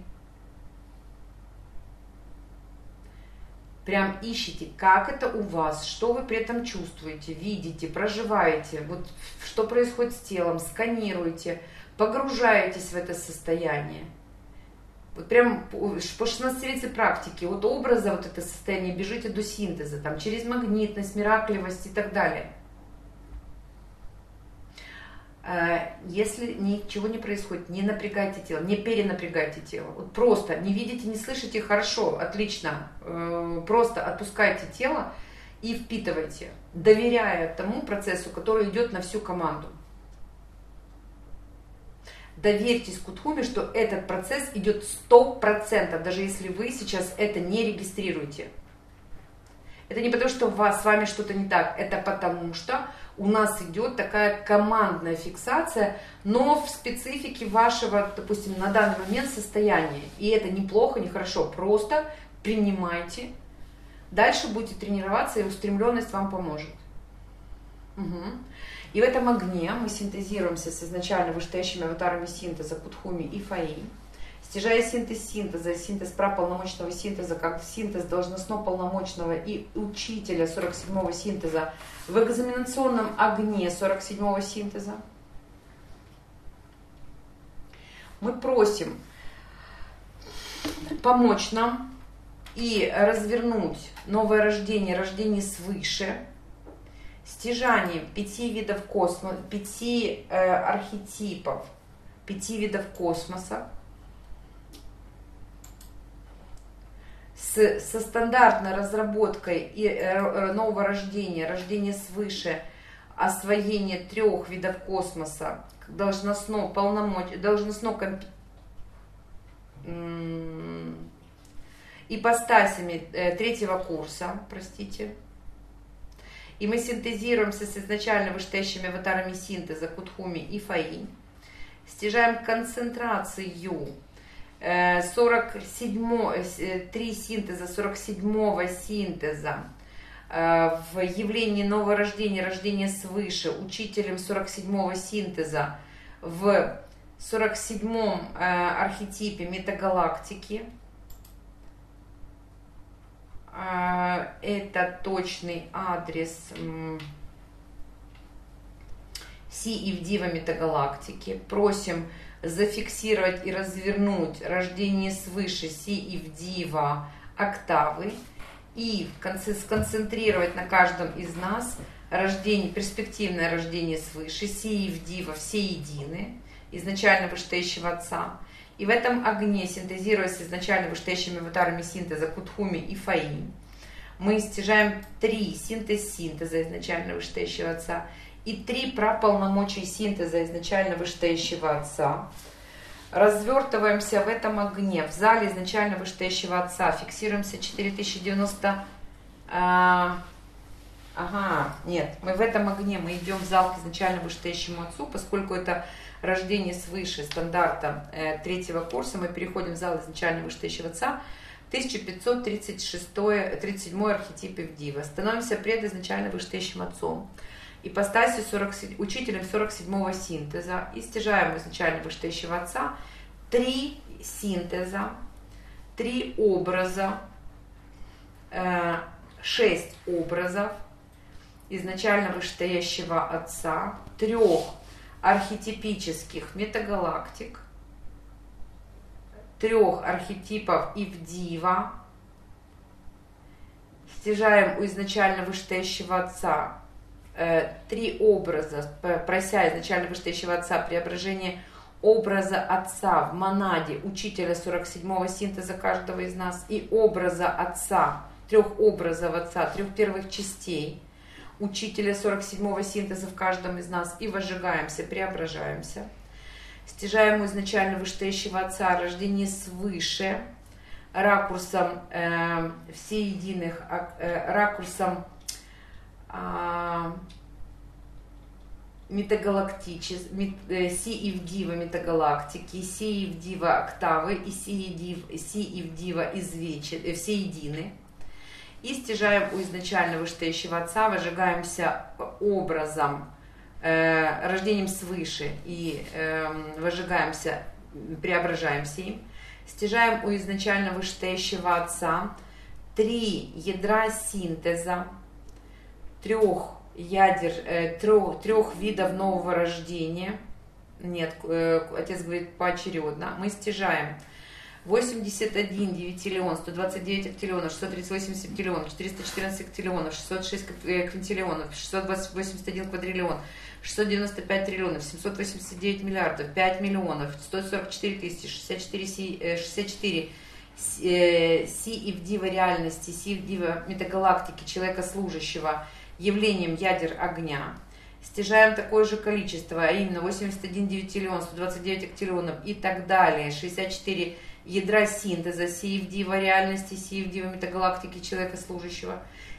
Прям ищите, как это у вас, что вы при этом чувствуете, видите, проживаете, вот что происходит с телом, сканируете, погружаетесь в это состояние. Вот прям по 16 практики, от образа вот это состояние бежите до синтеза, там через магнитность, миракливость и так далее. Если ничего не происходит, не напрягайте тело, не перенапрягайте тело. Вот просто не видите, не слышите, хорошо, отлично. Просто отпускайте тело и впитывайте, доверяя тому процессу, который идет на всю команду. Доверьтесь кутхуми, что этот процесс идет 100%, даже если вы сейчас это не регистрируете. Это не потому, что с вами что-то не так, это потому что у нас идет такая командная фиксация, но в специфике вашего, допустим, на данный момент состояния. И это неплохо, не хорошо, просто принимайте. Дальше будете тренироваться, и устремленность вам поможет. Угу. И в этом огне мы синтезируемся с изначально вышестоящими аватарами синтеза Кутхуми и Фаи. Стяжая синтез синтеза, синтез праполномочного синтеза, как синтез должностно-полномочного и учителя 47-го синтеза в экзаменационном огне 47-го синтеза, мы просим помочь нам и развернуть новое рождение, рождение свыше, стяжанием 5 видов космоса, 5 архетипов, 5 видов космоса, со стандартной разработкой и нового рождения, рождения свыше, освоение 3 видов космоса, должностно ипостасями 3-го курса, простите. И мы синтезируемся с изначально вышестоящими аватарами синтеза Кутхуми и Фаи, стяжаем концентрацию 3 синтеза 47-го синтеза в явлении нового рождения, рождения свыше, учителем 47-го синтеза в 47-м архетипе метагалактики. Это точный адрес Си-Ивдива метагалактики. Просим зафиксировать и развернуть рождение свыше Си-Ивдива октавы и сконцентрировать на каждом из нас рождение, перспективное рождение свыше Си-Ивдива все едины, изначально вышестоящего Отца. И в этом огне, синтезируясь с изначально вышестоящими аватарами синтеза Кутхуми и Фаи, мы стяжаем 3 синтеза изначально вышестоящего Отца и 3 праполномочий синтеза изначально вышестоящего Отца. Развертываемся в этом огне, в зале изначально вышестоящего Отца, фиксируемся 4090. Мы в этом огне, мы идем в зал к изначально вышестоящему Отцу, поскольку это рождение свыше стандарта 3-го курса, мы переходим в зал изначально вышестоящего Отца, 1537 архетип Ивдива. Становимся пред изначально вышестоящим Отцом, ипостасью учителем 47-го синтеза, и стяжаем изначально вышестоящего Отца 3 синтеза, 3 образа, 6 образов изначально вышестоящего Отца, 3 архетипических метагалактик, 3 архетипов Ивдива, стяжаем у изначально вышестоящего Отца 3 образа, прося изначально вышестоящего Отца преображение образа Отца в монаде учителя 47-го синтеза каждого из нас и образа Отца, 3 образов Отца, 3 первых частей учителя 47-го синтеза в каждом из нас, и возжигаемся, преображаемся. Стяжаем у изначально вышестоящего Отца рождение свыше, ракурсом всеединых, ракурсом Си-Ивдива метагалактики, Си-Ивдива октавы и Си-Ивдива всеедины. И стяжаем у изначально вышестоящего Отца, возжигаемся образом, рождением свыше и возжигаемся, преображаемся им. Стяжаем у изначально вышестоящего Отца 3 ядра синтеза, 3 видов нового рождения. Нет, Отец говорит поочередно. Мы стяжаем 81 девятиллион, 129 актиллионов, 638 септиллионов, 414 актиллионов, 606 квинтиллионов, 681 квадриллион, 695 триллионов, 789 миллиардов, 5 миллионов, 144 тысячи, 64 Си-Ивдива реальности, Си-Ивдива метагалактики, человека служащего, явлением ядер огня. Стяжаем такое же количество, а именно 81 девятиллион, 129 актиллионов и так далее, 64 ядра синтеза Си-Ивдива реальности, Си-Ивдива метагалактики, человека служащего.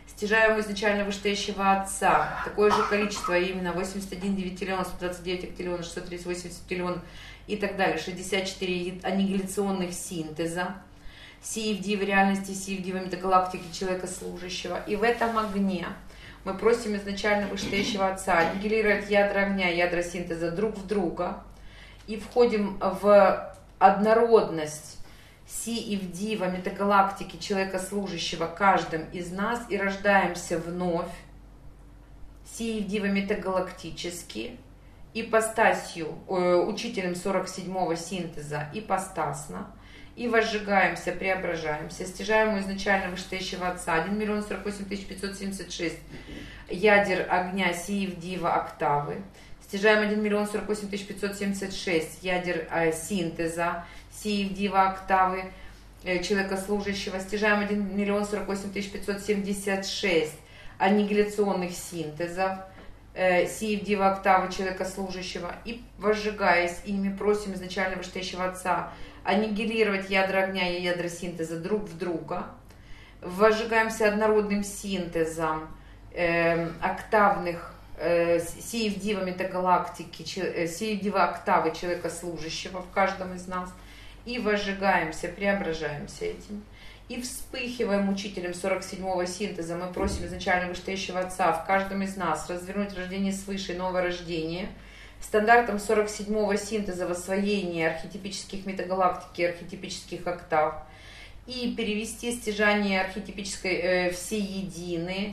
Стяжаем у изначально вышестоящего Отца такое же количество, именно 81 девятиллион, 129 октиллион, 638 септиллион и так далее, 64 аннигиляционных синтеза, сии в диве реальности, сии в диве метагалактики человека служащего. И в этом огне мы просим изначально вышестоящего Отца аннигилировать ядра огня, ядра синтеза друг в друга, и входим в однородность Си и в дива метагалактики человека служащего каждым из нас и рождаемся вновь Си и в дива метагалактически ипостасью, учителем 47-го синтеза ипостасно, и возжигаемся, преображаемся, стяжаем у изначально вышестоящего Отца 1 миллион 48 576 ядер огня Си в дива октавы, стяжаем 1 миллион 48 576 ядер синтеза Си в дива октавы человека служащего, стяжаем 1 миллион 48 576 аннигиляционных синтезов Си в дива октавы человека служащего, и возжигаясь ими просим изначально вышестоящего Отца аннигилировать ядра огня и ядра синтеза друг в друга, возжигаемся однородным синтезом октавных Си в дива метагалактики, Си в дива октавы человека служащего в каждом из нас, и возжигаемся, преображаемся этим. И вспыхиваем учителем 47-го синтеза. Мы просим изначально вышестоящего Отца в каждом из нас развернуть рождение свыше и новое рождение стандартом 47-го синтеза в освоении архетипических метагалактики и архетипических октав, и перевести стяжание архетипической всеедины,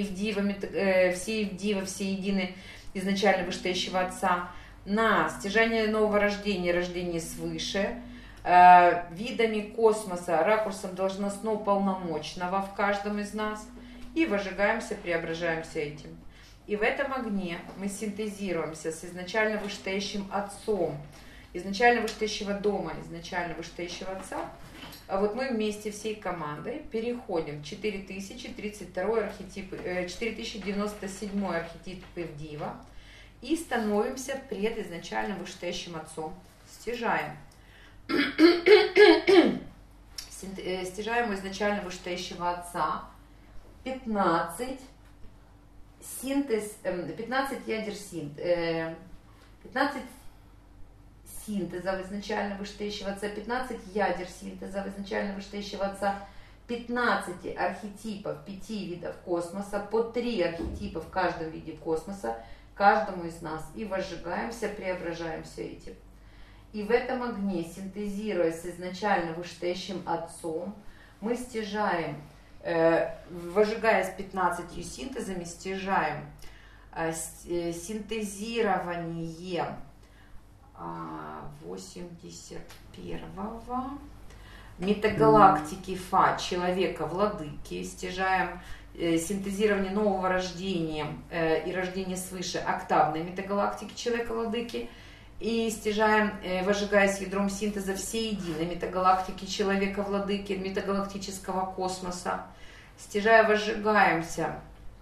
всеедины изначально вышестоящего Отца на стяжание нового рождения, рождение свыше, видами космоса, ракурсом должностно-полномочного в каждом из нас, и возжигаемся, преображаемся этим. И в этом огне мы синтезируемся с изначально вышестоящим Отцом, изначально вышестоящего дома, изначально вышестоящего Отца. А вот мы вместе всей командой переходим 4032 архетип, 4097 архетип Ивдива и становимся пред изначально вышестоящим Отцом. Стяжаем. Стяжаем у изначально вышестоящего Отца 15 ядер синтеза, 15 синтеза изначально вышестоящего Отца, 15 ядер синтеза изначально вышестоящего Отца, 15 архетипов 5 видов космоса, по 3 архетипа в каждом виде космоса, каждому из нас, и возжигаемся, преображаемся этим. И в этом огне, синтезируя с изначально вышестоящим Отцом, мы стяжаем, возжигая с 15 синтезами, стяжаем синтезирование 81-го метагалактики Фа, человека-владыки, стяжаем синтезирование нового рождения и рождения свыше октавной метагалактики человека-владыки, и стяжаем, возжигаясь ядром синтеза всеединой метагалактики человека-владыки, метагалактического космоса, стяжая, возжигаемся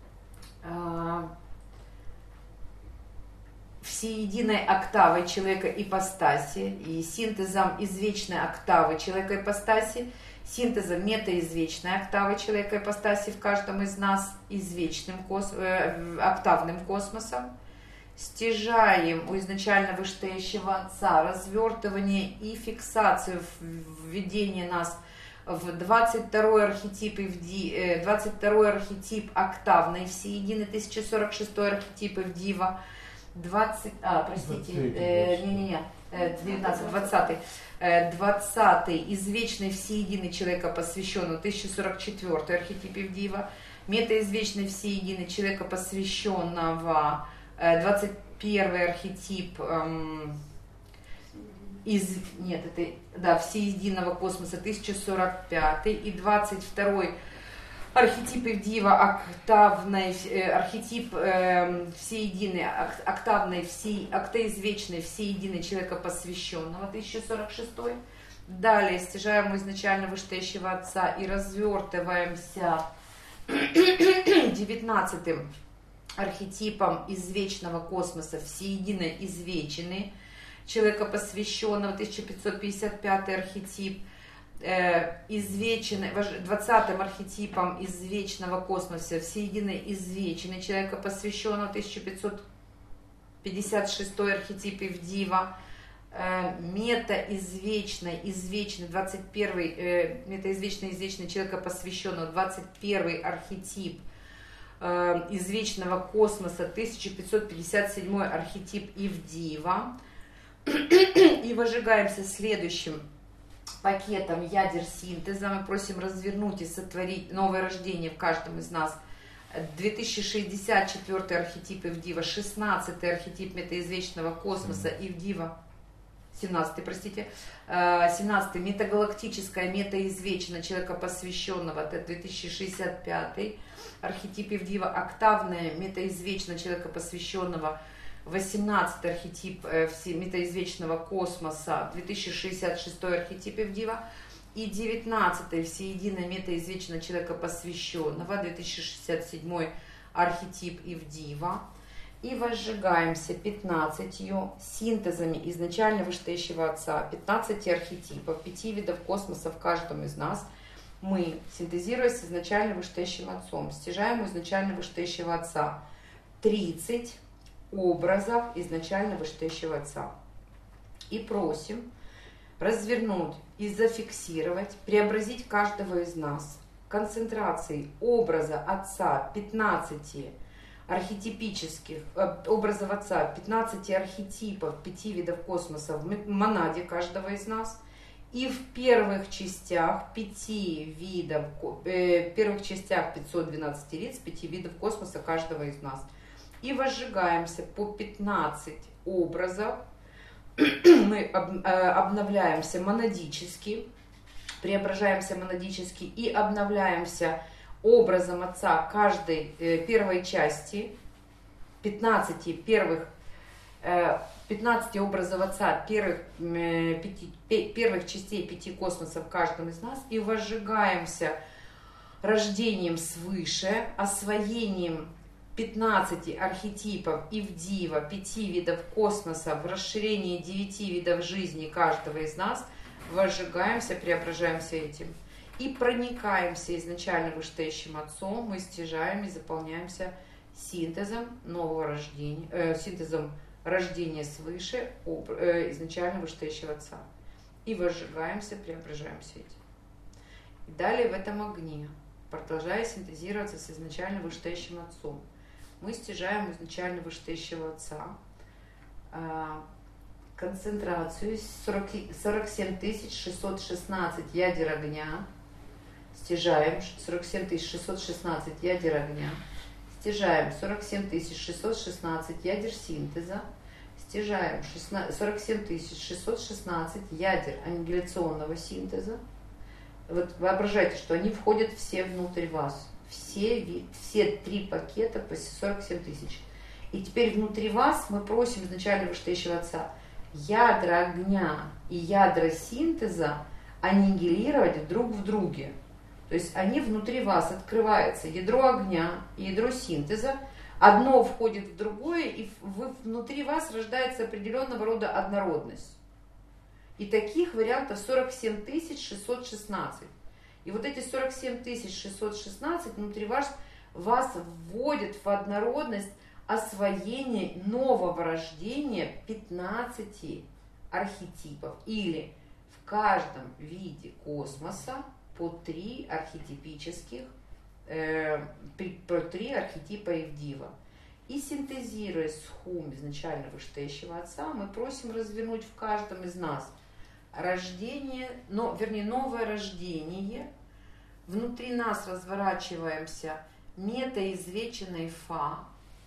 всеединой октавой человека ипостаси и синтезом извечной октавы человека ипостаси, синтезом метаизвечной октавы человека ипостаси в каждом из нас извечным октавным космосом, стяжаем у изначально вышестоящего Отца развертывание и фиксацию введения нас в 22-й архетип, 22-й архетип октавной всеедины, 1046 архетип Ивдива, 20-й извечный всеединый человека посвященного, 1044 архетип Ивдива, метаизвечный всеединый человека посвященного, 21-й архетип всеединого космоса, 1045, и 22-й архетип Ивдива, архетип всеединой, октавной, октоизвечной всеединой человека посвященного, 1046. Далее стяжаем изначально вышестоящего Отца и развертываемся 19-м архетипом извечного космоса всеединой извечины человека посвященного, 1555 архетип, извеченный, 20-м архетипом из вечного космоса, всеединый извеченный человека, посвященного 1556 архетип Ивдива, метаизвечный, 21-й, метаизвечный человека, посвященного 21-й архетип из вечного космоса, 1557 архетип Ивдива. И выжигаемся следующим пакетом ядер синтеза. Мы просим развернуть и сотворить новое рождение в каждом из нас. 2064 архетип Ивдива, 16-й архетип метаизвечного космоса Ивдива, 17-й, простите, 17-й метагалактическая, метаизвечная человека, посвященного, это 2065 архетип Ивдива, октавная метаизвечная человека, посвященного, 18-й архетип метаизвечного космоса, 2066 архетип Ивдива, и 19-й всеединая метаизвечная человека, посвященного, 2067 архетип Ивдива. И возжигаемся 15 синтезами изначально вышестоящего Отца, 15 архетипов, 5 видов космоса в каждом из нас. Мы, синтезируя с изначально вышестоящим Отцом, стяжаем у изначально вышестоящего Отца 30 образов изначально вышестоящего Отца. И просим развернуть и зафиксировать, преобразить каждого из нас концентрацией образа Отца 15 архетипических, образов Отца 15 архетипов 5 видов космоса в монаде каждого из нас. И в первых частях 5 видов, первых частях 512 лиц 5 видов космоса каждого из нас. И возжигаемся по 15 образов. Мы обновляемся монадически, преображаемся монадически и обновляемся образом Отца каждой первой части, 15 образов Отца первых частей 5 космосов в каждом из нас, и возжигаемся рождением свыше, освоением 15 архетипов Ивдива, 5 видов космоса, в расширении 9 видов жизни каждого из нас, возжигаемся, преображаемся этим. И проникаемся изначально вышестоящим Отцом, мы стяжаем и заполняемся синтезом нового рождения, синтезом рождения свыше изначально вышестоящего Отца. И возжигаемся, преображаемся этим. И далее в этом огне, продолжая синтезироваться с изначально вышестоящим Отцом, мы стяжаем изначально вышестоящего Отца концентрацию 47 616 ядер огня, стяжаем 47 616 ядер огня, стяжаем 47 616 ядер синтеза, стяжаем 47 616 ядер аннигиляционного синтеза. Вот воображайте, что они входят все внутрь вас. Все 3 пакета по 47 тысяч. И теперь внутри вас мы просим изначально вышестоящего Отца ядра огня и ядра синтеза аннигилировать друг в друге. То есть они внутри вас открываются, ядро огня и ядро синтеза, одно входит в другое, и внутри вас рождается определенного рода однородность. И таких вариантов 47 616. И вот эти 47 616 внутри вас вводят в однородность освоение нового рождения 15 архетипов. Или в каждом виде космоса по 3 архетипических, по 3 архетипа Ивдива. И синтезируя схум изначально вышестоящего Отца, мы просим развернуть в каждом из нас рождение, новое рождение. Внутри нас разворачиваемся метаизвеченной Фа,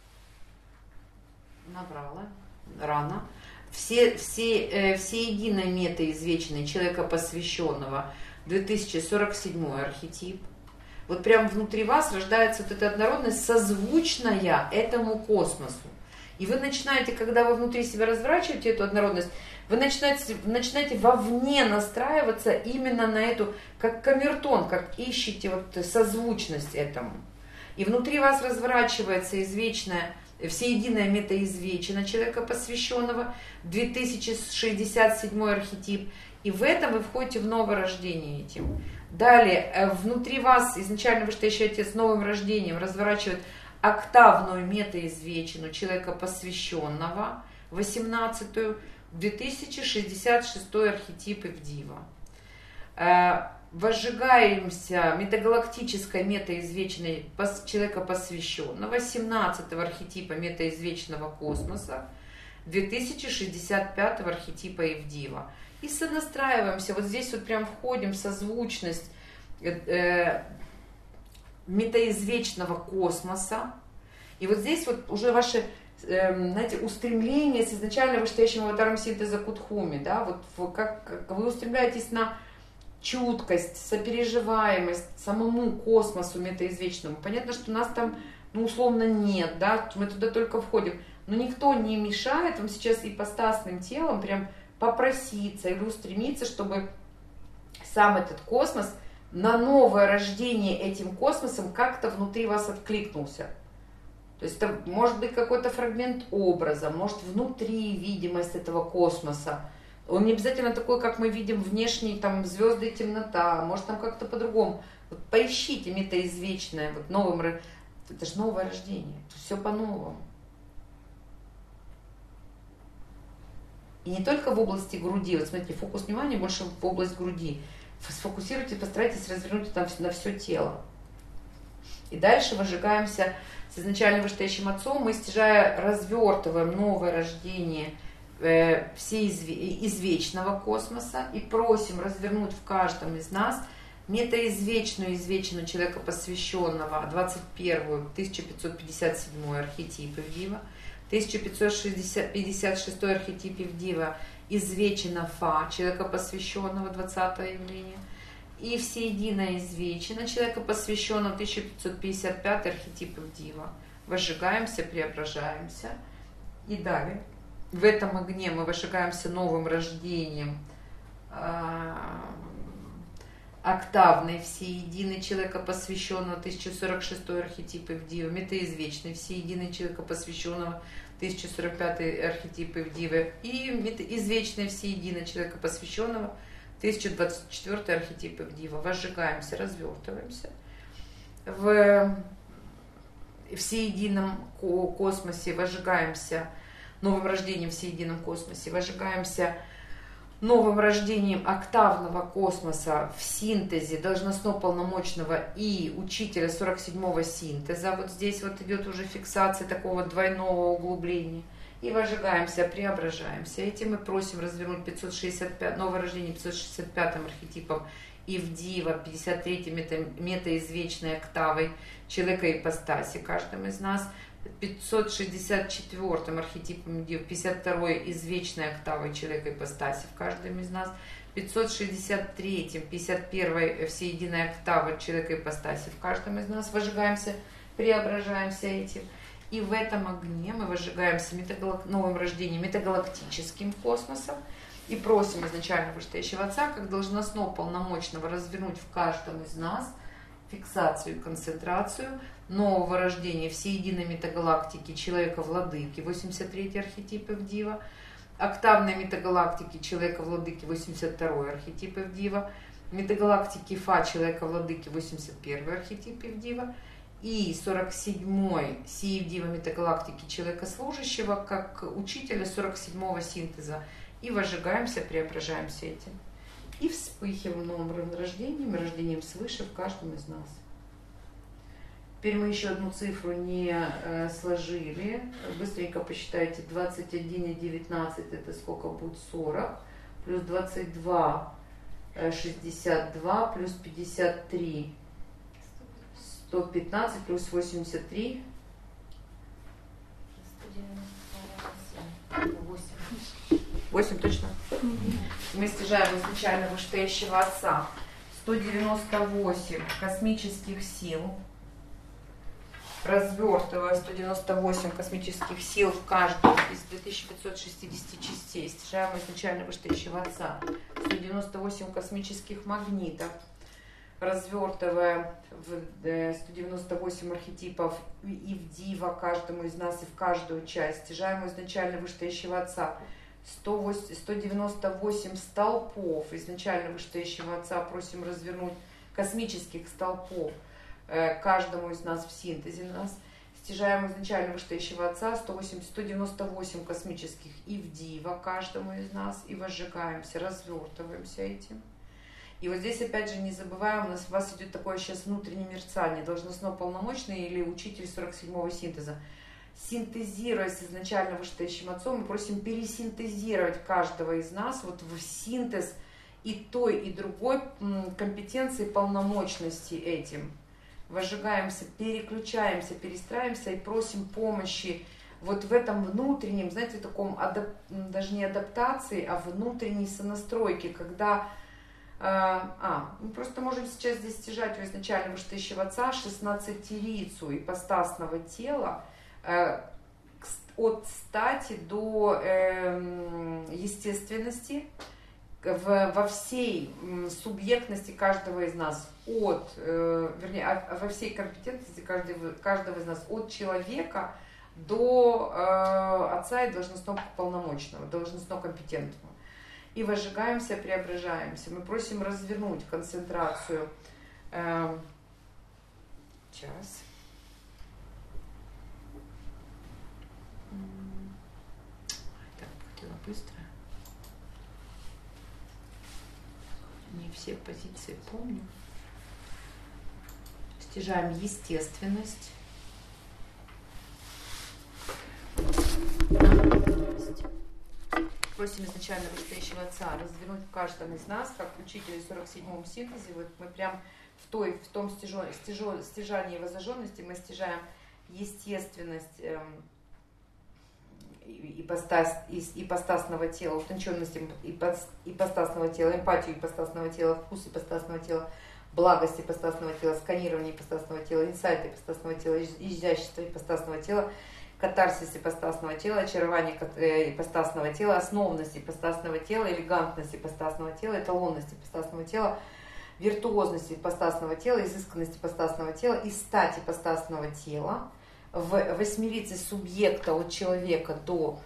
набрала, рано, всеединой метаизвеченной человека посвященного, 2047 архетип. Вот прямо внутри вас рождается вот эта однородность, созвучная этому космосу. И вы начинаете, когда вы внутри себя разворачиваете эту однородность, вы начинаете вовне настраиваться именно на эту, как камертон, как ищете вот созвучность этому. И внутри вас разворачивается извечная, всеединая метаизвечина человека посвященного, 2067 архетип, И в этом вы входите в новое рождение этим. Далее, внутри вас изначально вышестоящий отец новым рождением разворачивает октавную метаизвечину человека посвященного, 18-ю, 2066 архетип Ивдива. Возжигаемся метагалактической метаизвеченной человека посвященного, 17-го архетипа метаизвеченного космоса, 2065 архетипа Ивдива. И сонастраиваемся, вот здесь вот прям входим в созвучность метаизвечного космоса. И вот здесь вот уже ваши, знаете, устремления с изначально вышестоящим аватаром синтеза Кутхуми, да, вот как вы устремляетесь на чуткость, сопереживаемость самому космосу метаизвечному. Понятно, что нас там, ну, условно нет, да, мы туда только входим, но никто не мешает вам сейчас ипостасным телом прям попроситься или устремиться, чтобы сам этот космос на новое рождение этим космосом как-то внутри вас откликнулся. То есть это может быть какой-то фрагмент образа, может внутри видимость этого космоса. Он не обязательно такой, как мы видим внешний, там звезды и темнота, может там как-то по-другому. Вот поищите метаизвечное, вот новым, это же новое рождение, все по-новому. И не только в области груди, вот смотрите, фокус внимания больше в область груди. Сфокусируйте, постарайтесь развернуть там на все тело. И дальше выжигаемся с изначально вышестоящим отцом, мы, стяжая, развертываем новое рождение всей извечного космоса и просим развернуть в каждом из нас метаизвечную извечину человека посвященного, 21-ю, 1557 архетип Ивдива, 1556 архетип Ивдива, извечина Фа, человека посвященного, 20-е явление, и всеединая извечина человека посвященного, 1555 архетип Ивдива. Возжигаемся, преображаемся. И далее в этом огне мы возжигаемся новым рождением октавной всеединой человека посвященного, 1046 архетип Ивдива, метаизвечной всеединой человека посвященного, 1045 архетип Ивдива, и извечной всеединой человека посвященного, 1024 архетип Ивдива. Возжигаемся, развертываемся в всеедином космосе, возжигаемся новым рождением в всеедином космосе, возжигаемся новым рождением октавного космоса в синтезе должностно-полномочного и учителя 47-го синтеза. Вот здесь вот идет уже фиксация такого двойного углубления. И возжигаемся, преображаемся. Этим мы просим развернуть 565, новое рождение 565-м архетипом Ивдива, 53-й метаизвечной октавой человека ипостаси каждым из нас, 564-м архетипом Ивдива, 52-й извечной октавой человека ипостаси в каждом из нас, 563-м, 51-й всеединой октавой человека ипостаси в каждом из нас. Возжигаемся, преображаемся этим. И в этом огне мы возжигаемся новым рождением метагалактическим космосом и просим изначально вышестоящего Отца, как должностного полномочного, развернуть в каждом из нас фиксацию и концентрацию нового рождения всеединой метагалактики Человека-Владыки, 83-й архетип Ивдива, октавной метагалактики Человека-Владыки, 82-й архетип Ивдива, метагалактики Фа Человека-Владыки, 81-й архетип Ивдива, и 47-й Си-Ивдива метагалактики Человека-Служащего, как учителя 47-го синтеза. И возжигаемся, преображаемся этим. И вспыхиваем новым рождением свыше в каждом из нас. Теперь мы еще одну цифру не сложили. Быстренько посчитайте. 21 и 19 это сколько будет? 40. Плюс 22, 62, плюс 53, 115, плюс 83. 8 точно? Мы стяжаем изначально вышестоящего Отца. 198 космических сил. Развертывая 198 космических сил в каждую из 2560 частей. Стяжаем изначально вышестоящего Отца. 198 космических магнитов. Развертывая в 198 архетипов Ивдива каждому из нас и в каждую часть. Стяжаем изначально вышестоящего Отца. 198 столпов изначально вышестоящего Отца просим развернуть, космических столпов, каждому из нас в синтезе нас. Стяжаем изначально вышестоящего Отца 198 космических Ивдива каждому из нас и возжигаемся, развертываемся этим. И вот здесь опять же не забываем, у вас идет такое сейчас внутреннее мерцание, должностно-полномочный или учитель 47-го синтеза. Синтезируя с изначально вышестоящим Отцом, мы просим пересинтезировать каждого из нас вот в синтез и той, и другой компетенции, полномочности этим. Возжигаемся, переключаемся, перестраиваемся и просим помощи вот в этом внутреннем, знаете, таком, даже не адаптации, а внутренней сонастройке, когда мы просто можем сейчас здесь стяжать у изначально вышестоящего Отца 16-рицу ипостасного тела, от стати до естественности, во всей субъектности каждого из нас, во всей компетентности каждого из нас, от человека до Отца и должностного полномочного, должностного компетентного. И возжигаемся, преображаемся. Мы просим развернуть концентрацию. Сейчас. Так, хотела быстро. Не все позиции помню. Стяжаем естественность. Просим изначально вышестоящего Отца развернуть в каждом из нас, как учитель в 47-м синтезе. Вот мы прям в том стяжании воззаженности мы стяжаем естественность ипостасного тела, утонченность ипостасного тела, эмпатию ипостасного тела, вкус ипостасного тела, благость ипостасного тела, сканирование ипостасного тела, инсайт ипостасного тела, изящество ипостасного тела, катарсис ипостасного тела, очарование ипостасного тела, основность ипостасного тела, элегантность ипостасного тела, эталонность ипостасного тела, виртуозность ипостасного тела, изысканность ипостасного тела и стать ипостасного тела. В восьмерице субъекта от человека до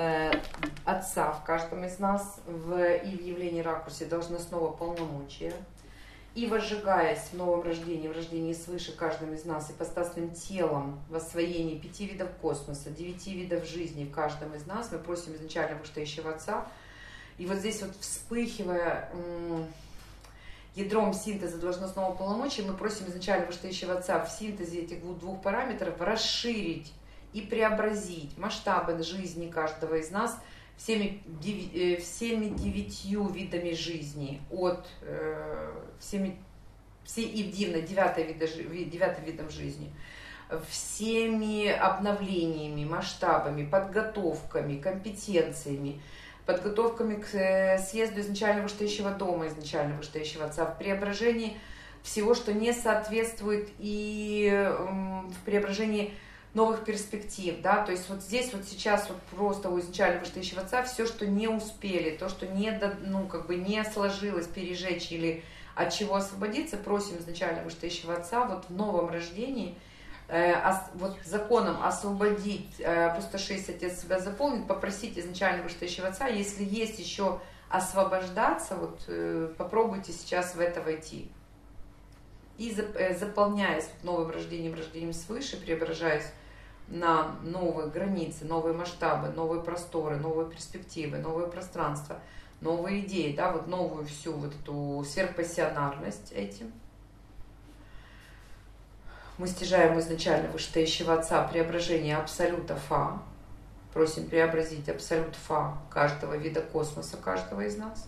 Отца в каждом из нас, и в явлении ракурсе должностного полномочия. И возжигаясь в новом рождении, в рождении свыше каждым из нас ипостасным телом в освоении 5 видов космоса, 9 видов жизни в каждом из нас, мы просим изначально вышестоящего Отца. И вот здесь вот вспыхивая ядром синтеза должностного полномочия, мы просим изначально вышестоящего Отца в синтезе этих двух параметров расширить и преобразить масштабы жизни каждого из нас всеми 9 видами жизни, от всеми ивдивно 9 видом жизни, всеми обновлениями, масштабами, подготовками, компетенциями, подготовками к съезду изначально вышестоящего дома, изначально вышестоящего Отца, в преображении всего, что не соответствует, и в преображении новых перспектив, да, то есть вот здесь вот сейчас вот просто у изначально вышестоящего Отца все, что не успели, то, что не сложилось пережечь или от чего освободиться, просим изначально вышестоящего Отца вот в новом рождении, вот законом освободить, опустошись, Отец себя заполнит, попросить изначально вышестоящего Отца, если есть еще освобождаться, вот попробуйте сейчас в это войти. И заполняясь новым рождением свыше, преображаясь на новые границы, новые масштабы, новые просторы, новые перспективы, новые пространства, новые идеи, да, вот новую всю вот эту сверхпассионарность этим. Мы стяжаем изначально вышестоящего Отца преображение абсолюта Фа. Просим преобразить абсолют Фа каждого вида космоса, каждого из нас.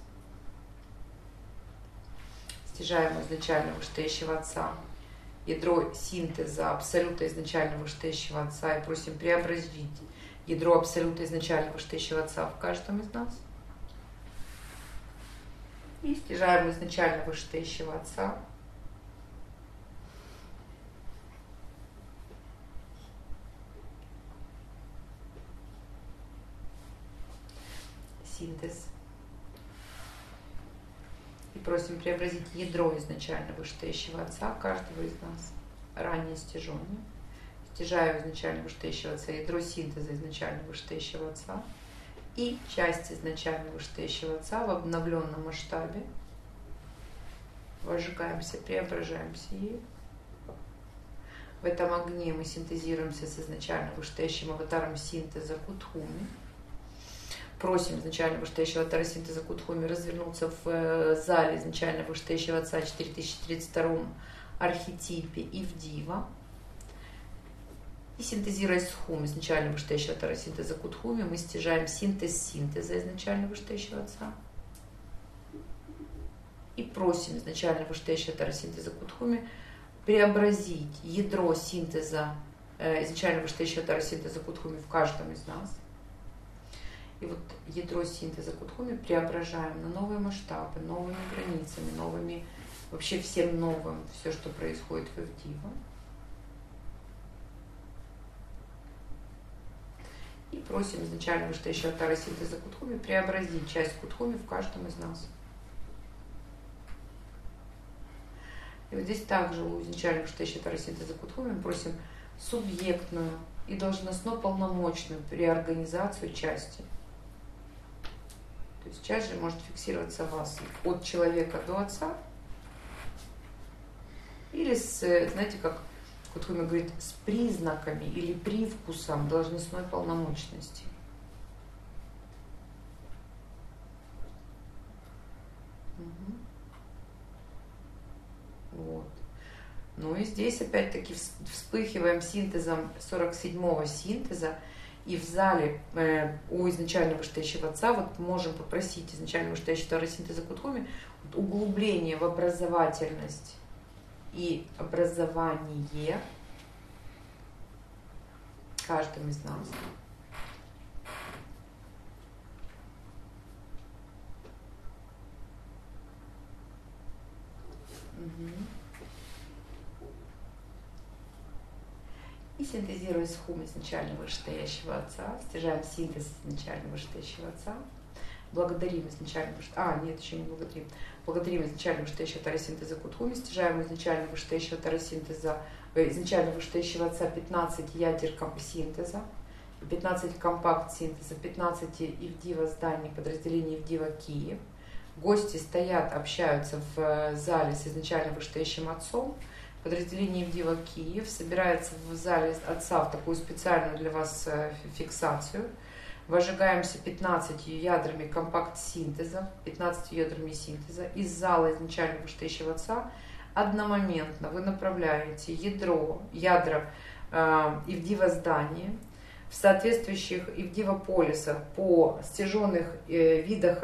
Стяжаем изначально вышестоящего Отца ядро синтеза абсолюта изначально вышестоящего Отца и просим преобразить ядро абсолюта изначально вышестоящего Отца в каждом из нас. И стяжаем изначально вышестоящего Отца синтез. И просим преобразить ядро изначально вышестоящего Отца каждого из нас, ранее стяженное. Стяжаю изначально вышестоящего Отца ядро синтеза изначально вышестоящего Отца и часть изначально вышестоящего Отца в обновленном масштабе. Вожигаемся, преображаемся и в этом огне мы синтезируемся с изначально вышестоящим аватаром синтеза Кутхуми. Просим изначально вышестоящего аватара синтеза Кутхуми развернуться в зале изначально вышестоящего Отца 4032 архетипе Ивдива. И синтезируя с Хум, изначально вышестоящего аватара синтеза Кутхуми, мы стяжаем синтез синтеза изначально вышестоящего Отца. И просим изначально вышестоящего аватара синтеза Кутхуми преобразить ядро синтеза, изначально вышестоящего аватара синтеза Кутхуми в каждом из нас. И вот ядро синтеза Кутхуми преображаем на новые масштабы, новыми границами, новыми, вообще всем новым, все, что происходит в Ивдива. И просим изначально вышестоящего аватара синтеза Кутхуми преобразить часть Кутхуми в каждом из нас. И вот здесь также у изначально вышестоящего аватара синтеза Кутхуми мы просим субъектную и должностно-полномочную реорганизацию части. То есть часть же может фиксироваться в вас от человека до Отца. Или с, знаете, как Кутхуми говорит, с признаками или привкусом должностной полномочности. Вот. Ну и здесь опять-таки вспыхиваем синтезом 47-го синтеза. И в зале у изначально вышестоящего Отца вот можем попросить изначально вышестоящего аватара синтеза Кутхуми углубление в образовательность и образование каждым из нас. И синтезируя с Хум изначально вышестоящего Отца, стяжаем синтез изначально вышестоящего Отца, благодарим изначально нет, еще не благодарим. Благодарим изначально вышестоящего аватара синтеза Кутхуми, стяжаем изначально вышестоящего аватара синтеза, изначально вышестоящего Отца 15 ядер синтеза, 15 компакт синтеза, 15 Ивдива зданий подразделений Ивдива Киев. Гости стоят, общаются в зале с изначально вышестоящим Отцом. Подразделение Ивдива Киев собирается в зале Отца в такую специальную для вас фиксацию. Вожигаемся 15 ядрами компакт-синтеза, 15 ядрами синтеза. Из зала изначально вышестоящего Отца одномоментно вы направляете ядра Ивдива здания в соответствующих Ивдива полисах по стяженных видах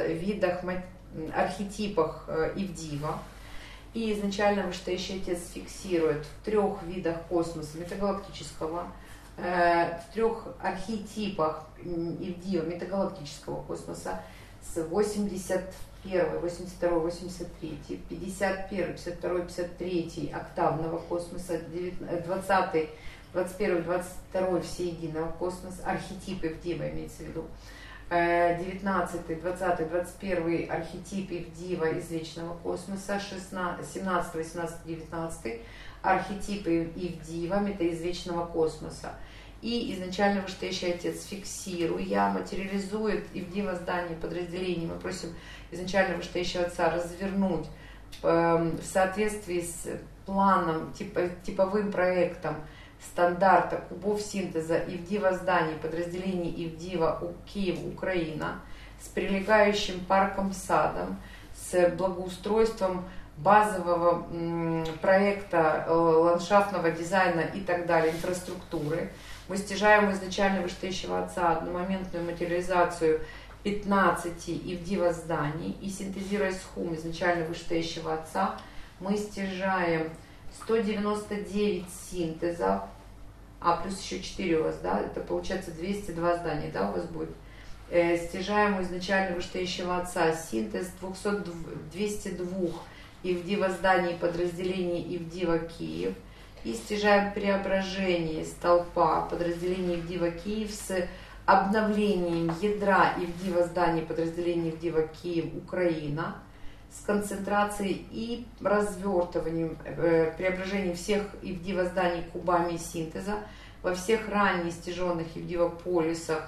архетипах Ивдива. И изначально вышестоящий Отец фиксирует в 3 видах космоса метагалактического, в 3 архетипах Ивдива метагалактического космоса с 81, 82, 83, 51, 52, 53 октавного космоса, 20, 21, 22 всеединого космоса, архетипы Ивдива имеется в виду, 19, 20, 21 архетип Ивдива из вечного космоса, 17, 18, 19 архетипы Ивдива из вечного космоса. И изначально вышестоящий Отец, фиксируя, материализует Ивдива здание подразделений. Мы просим изначально вышестоящего Отца развернуть в соответствии с планом, типовым проектом стандарта кубов синтеза Ивдива зданий подразделений Ивдива Киев, Украина, с прилегающим парком садом, с благоустройством базового проекта ландшафтного дизайна и так далее, инфраструктуры. Мы стяжаем изначально вышестоящего Отца одномоментную материализацию 15 Ивдива зданий и синтезируя с Хум изначально вышестоящего Отца, мы стяжаем 199 синтезов, плюс еще 4 у вас, да, это получается 202 здания, да, у вас будет. Стяжаем изначально вышестоящего Отца синтез 202 Ивдива зданий подразделений Ивдива Киев и стяжаем преображение столпа подразделений Ивдива Киев с обновлением ядра Ивдива зданий подразделений Ивдива Киев, Украина, с концентрацией и развертыванием, преображением всех Ивдива зданий кубами синтеза во всех ранее стяженных Ивдива полисах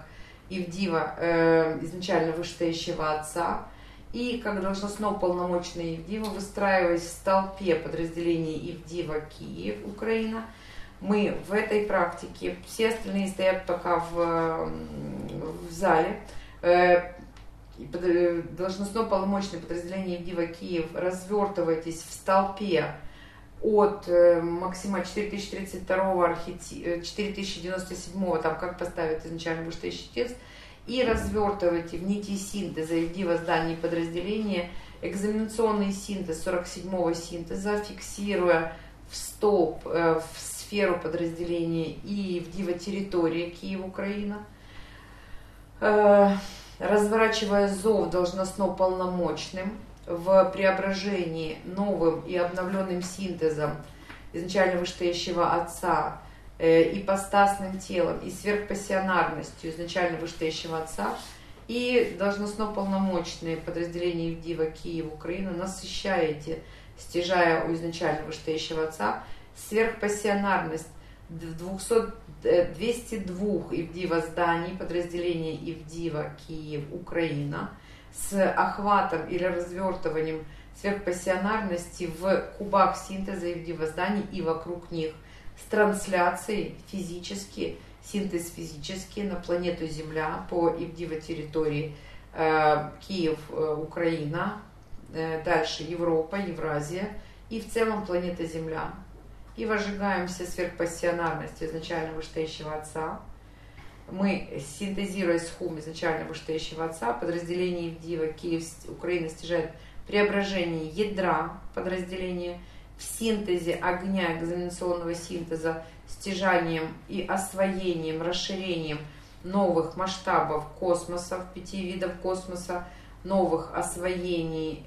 Ивдива, изначально вышестоящего отца, и как должностно полномочный Ивдива, выстраиваясь в столпе подразделения Ивдива Киев, Украина, мы в этой практике, все остальные стоят пока в зале, должностно полномочное подразделение Ивдива Киев, развертывайтесь в столпе от максима 4032 4097, там как поставить изначально вышестоящий текст, и развертывайте в нити синтеза Ивдива зданий подразделения экзаменационный синтез 47-го синтеза, фиксируя в столб, в сферу подразделения и Ивдива территории Киев, Украина, разворачивая зов должностно полномочным в преображении новым и обновленным синтезом изначально вышестоящего отца, ипостасным телом и сверхпассионарностью изначально вышестоящего отца, и должностно полномочные подразделения Ивдива Киев, Украина насыщаете, стяжая у изначально вышестоящего отца, сверхпассионарность 202 Ивдива зданий подразделения Ивдива Киев, Украина, с охватом или развертыванием сверхпассионарности в кубах синтеза Ивдива зданий и вокруг них, с трансляцией физически, синтез физически на планету Земля по Ивдива территории Киев, Украина, дальше Европа, Евразия и в целом планета Земля. И возжигаемся сверхпассионарностью изначально вышестоящего отца. Мы, синтезируя схум изначально вышестоящего отца, подразделение Ивдива Киев, Украина стяжает преображение ядра подразделения в синтезе огня экзаменационного синтеза, стяжанием и освоением, расширением новых масштабов космоса, 5 видов космоса, новых освоений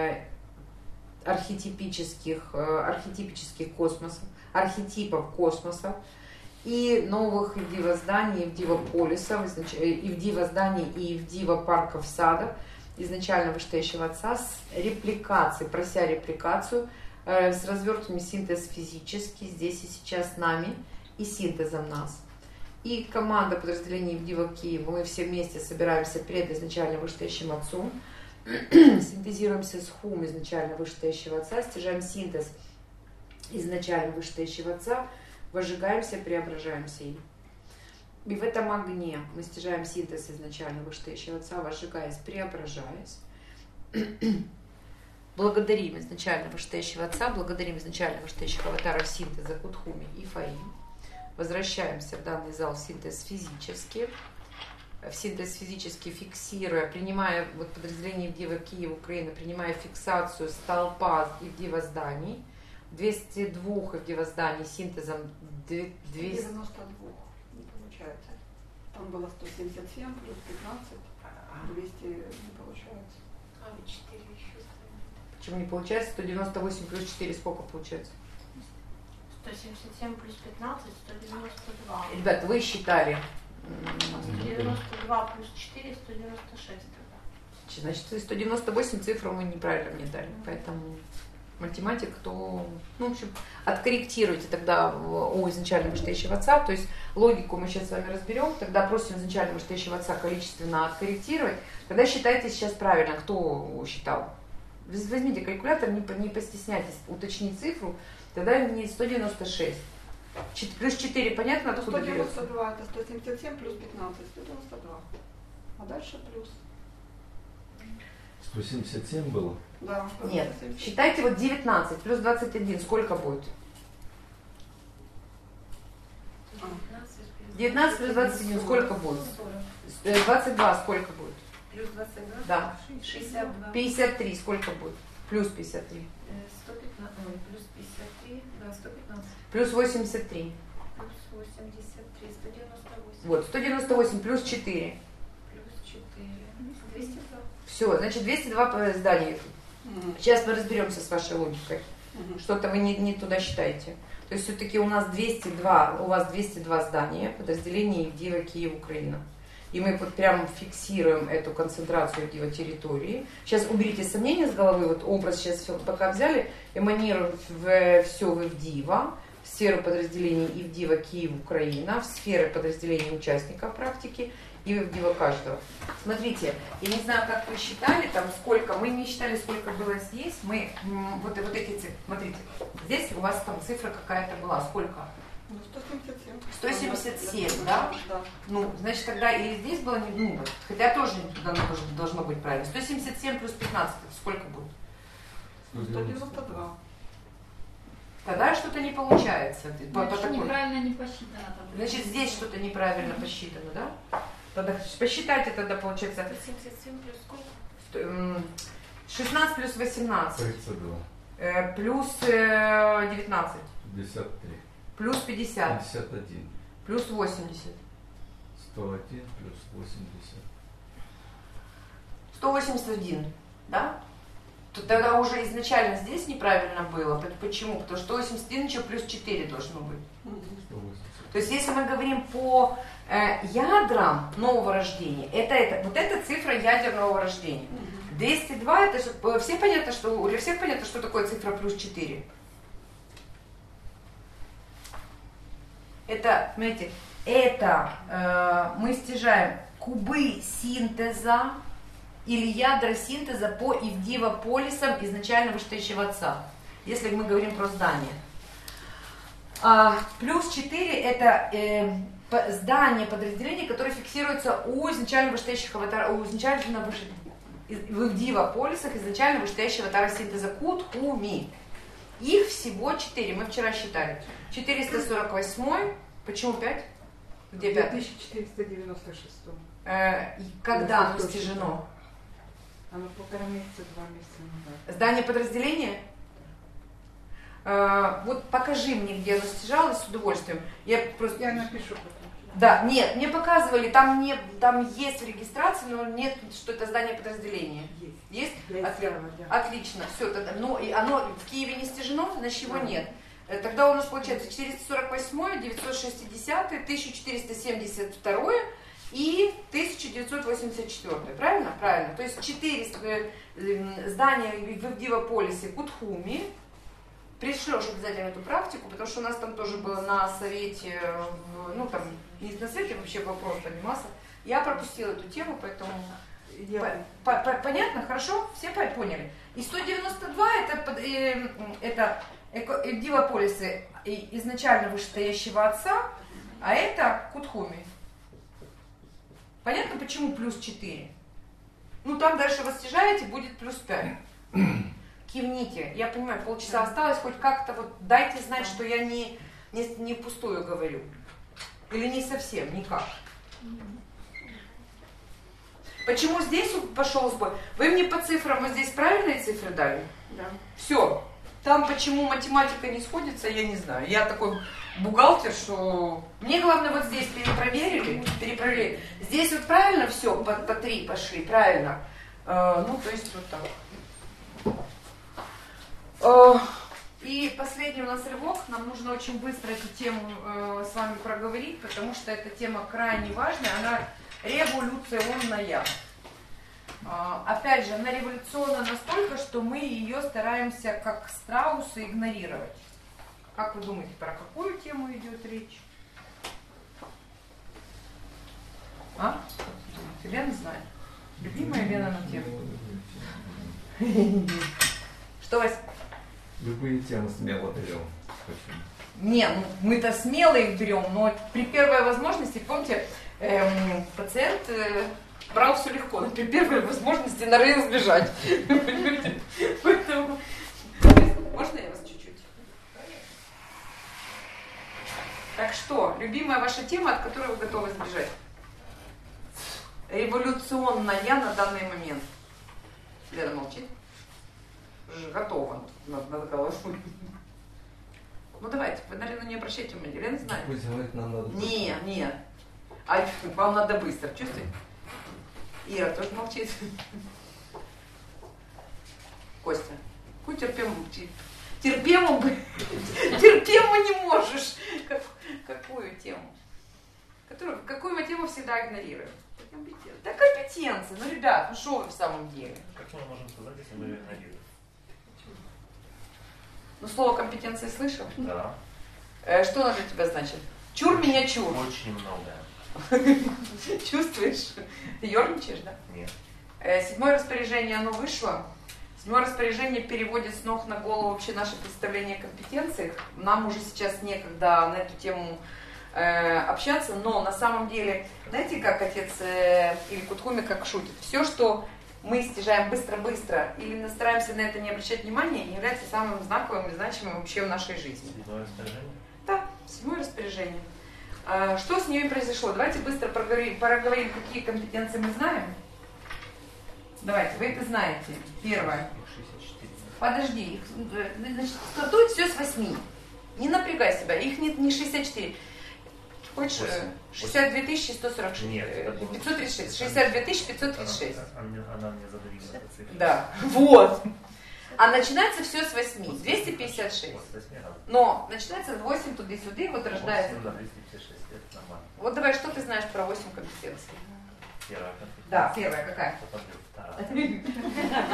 архетипических космосов, архетипов космоса и новых Ивдива зданий, Ивдива полисов, Ивдива зданий и Ивдива парков, садов изначально вышестоящего отца с репликацией, прося репликацию, с развертыванием синтез физический здесь и сейчас с нами и синтезом нас. И команда подразделений Ивдива Киев, мы все вместе собираемся перед изначально вышестоящим отцом, синтезируемся с хум изначально вышестоящего отца, стяжаем синтез изначально вышестоящего отца, возжигаемся, преображаемся им. И в этом огне мы стяжаем синтез изначально вышестоящего отца, возжигаясь, преображаясь. Благодарим изначально вышестоящего отца, благодарим изначально вышестоящих аватаров синтеза Кутхуми и Фаим. Возвращаемся в данный зал синтез физически. В синтез физически фиксируя, принимая вот подразделение Ивдива Киев, Украина, принимая фиксацию столпа Ивдива зданий, 202 Ивдива зданий синтезом 200... 92 не получается. Там было 177 плюс 15, 200 не получается. А, 4 еще стоят. Почему не получается? 198 плюс 4 сколько получается? 177 плюс 15, 192. Ребята, вы считали. 192 плюс 4, 196 тогда. Значит, 198 цифру мы неправильно мне дали. Поэтому математик, то, ну, в общем, откорректируйте тогда у изначально вышестоящего отца. То есть логику мы сейчас с вами разберем. Тогда просим изначально вышестоящего отца количественно откорректировать. Тогда считайте сейчас правильно, кто считал. Возьмите калькулятор, не постесняйтесь уточнить цифру. Тогда не 196. Плюс 4, понятно, откуда берется? 192 это 177 плюс 15, 192. А дальше плюс. 177 было? Да. Нет. Считайте вот 19 плюс 21. Сколько будет? 19 плюс 21. Сколько будет? 22. Сколько будет? Плюс 22? Да. 62. 53. Сколько будет? Плюс 53. 115. Ой, плюс 53. Да, 115. Плюс 83. Плюс 83. 198. Вот. 198 плюс 4. Плюс 4. 202. Все. Значит, 202 здания. Сейчас мы разберемся с вашей логикой. Что-то вы не туда считаете. То есть все-таки у вас 202 здания, подразделения Ивдива Киев, Украина. И мы вот прямо фиксируем эту концентрацию Ивдива территории. Сейчас уберите сомнения с головы, вот образ сейчас все пока взяли, эманируем все в Ивдива, в сферу подразделений Ивдива Киев, Украина, в сферы подразделений участников практики и вывдива каждого. Смотрите, я не знаю, как вы считали, там сколько, мы не считали, сколько было здесь, мы, вот эти цифры, смотрите, здесь у вас там цифра какая-то была, сколько? Ну, 177. 177, да? Да. Ну, значит, тогда и здесь было, ну, хотя тоже должно быть правильно. 177 плюс 15, это сколько будет? 192. Тогда что-то не получается. Значит, неправильно не посчитано. Значит, здесь что-то неправильно посчитано, да? Тогда посчитайте тогда, получается. 177 плюс сколько? 16 плюс 18. 32. Плюс 19. 53. Плюс 50. 51. Плюс 80. 101 плюс 80. 181, да? То тогда уже изначально здесь неправильно было. Почему? Потому что 181 еще плюс 4 должно быть. 180. То есть если мы говорим по ядрам нового рождения, вот эта цифра ядер нового рождения. 202, это же, все понятно, что, у всех понятно, что такое цифра плюс 4? Это, смотрите, это мы стяжаем кубы синтеза или ядра синтеза по ивдива-полисам изначально вышестоящего отца, если мы говорим про здание. Плюс 4 это здание подразделений, которые фиксируются у изначально вышестоящих аватара, у изначально в ивдива-полисах изначально вышестоящего аватара синтеза Кутхуми. Их всего 4, мы вчера считали. 448, почему 5? Где 5? 1496. Когда оно стяжено? Оно 1,5 месяца, 2 месяца назад. Здание подразделения? Вот покажи мне, где оно стяжалось, с удовольствием. Я напишу потом. Да, нет, мне показывали, там есть в регистрации, но нет, что это здание подразделения. Есть? Отлично, все, тогда, но и оно в Киеве не стяжено, значит его нет. Тогда у нас получается 448, 960, 1472 и 1984, правильно? Правильно. То есть 4 здания в Ивдива-полисе Кутхуми. Пришлешь обязательно эту практику, потому что у нас там тоже было на совете, ну там, не на совете, вообще вопрос поднимался. Я пропустила эту тему, поэтому... Понятно? Хорошо? Все поняли? И 192 это Ивдива-полисы изначально вышестоящего отца, а это Кутхуми. Понятно, почему плюс 4? Ну там дальше вы стяжаете, будет плюс 5. Кивните. Я понимаю, полчаса осталось, хоть как-то вот дайте знать, что я не впустую говорю. Или не совсем, никак. Почему здесь пошел сбой? Вы мне по цифрам вот здесь правильные цифры дали? Да. Все. Там почему математика не сходится, я не знаю. Я такой бухгалтер, что... Мне главное вот здесь перепроверили. Здесь вот правильно все, по 3 пошли, правильно. Ну, то есть вот так. И последний у нас рывок. Нам нужно очень быстро эту тему с вами проговорить, потому что эта тема крайне важная. Она революционная. Опять же, она революционна настолько, что мы ее стараемся, как страусы, игнорировать. Как вы думаете, про какую тему идет речь? А? Лена знает. Любимая Лена на тему. Что, Вась? Любые темы смело берем. Не, ну мы-то смело их берем, но при первой возможности, помните, пациент брал все легко, но при первой возможности норовил сбежать. Поэтому... Можно я вас чуть-чуть? Так что, любимая ваша тема, от которой вы готовы сбежать? Революционная на данный момент. Лена молчит. Готова над головой. Ну давайте, вы, наверное, не обращайте внимания. Лена знает. Пусть говорит, нам надо... Не. А вам надо быстро, чувствуете? Ира тоже молчит. Костя, какую терпему не можешь. Какую тему? Какую мы тему всегда игнорируем? Да компетенция. Ну, ребят, ну что вы в самом деле? Как мы можем сказать, если мы ее игнорируем? Ну, слово компетенция слышал? Да. Что оно для тебя значит? Чур меня чур. Очень много. Чувствуешь? Ты ерничаешь, да? Нет. 7-е распоряжение, оно вышло. 7-е распоряжение переводит с ног на голову вообще наше представление о компетенциях. Нам уже сейчас некогда на эту тему общаться, но на самом деле, знаете, как отец или Кутхуми как шутит, все, что мы стяжаем быстро-быстро или стараемся на это не обращать внимания, является самым знаковым и значимым вообще в нашей жизни. 7-е распоряжение? Да, 7-е распоряжение. Что с ними произошло? Давайте быстро проговорим, какие компетенции мы знаем. Давайте, вы это знаете. Первое. 64. Подожди, значит, стартует все с 8. Не напрягай себя, их не 64. Хочешь 62 146? Нет, 536. 62 536. Она мне задавила эту цифру. Да, вот. А начинается все с 8. 256. Вот, 8 раз. Но начинается с 8 туда-сюда, и вот рождается. 8 на 256, это нормально. Вот давай, что ты знаешь про 8 компетенций? Первая компетенция. Да, первая какая? Потом идет вторая.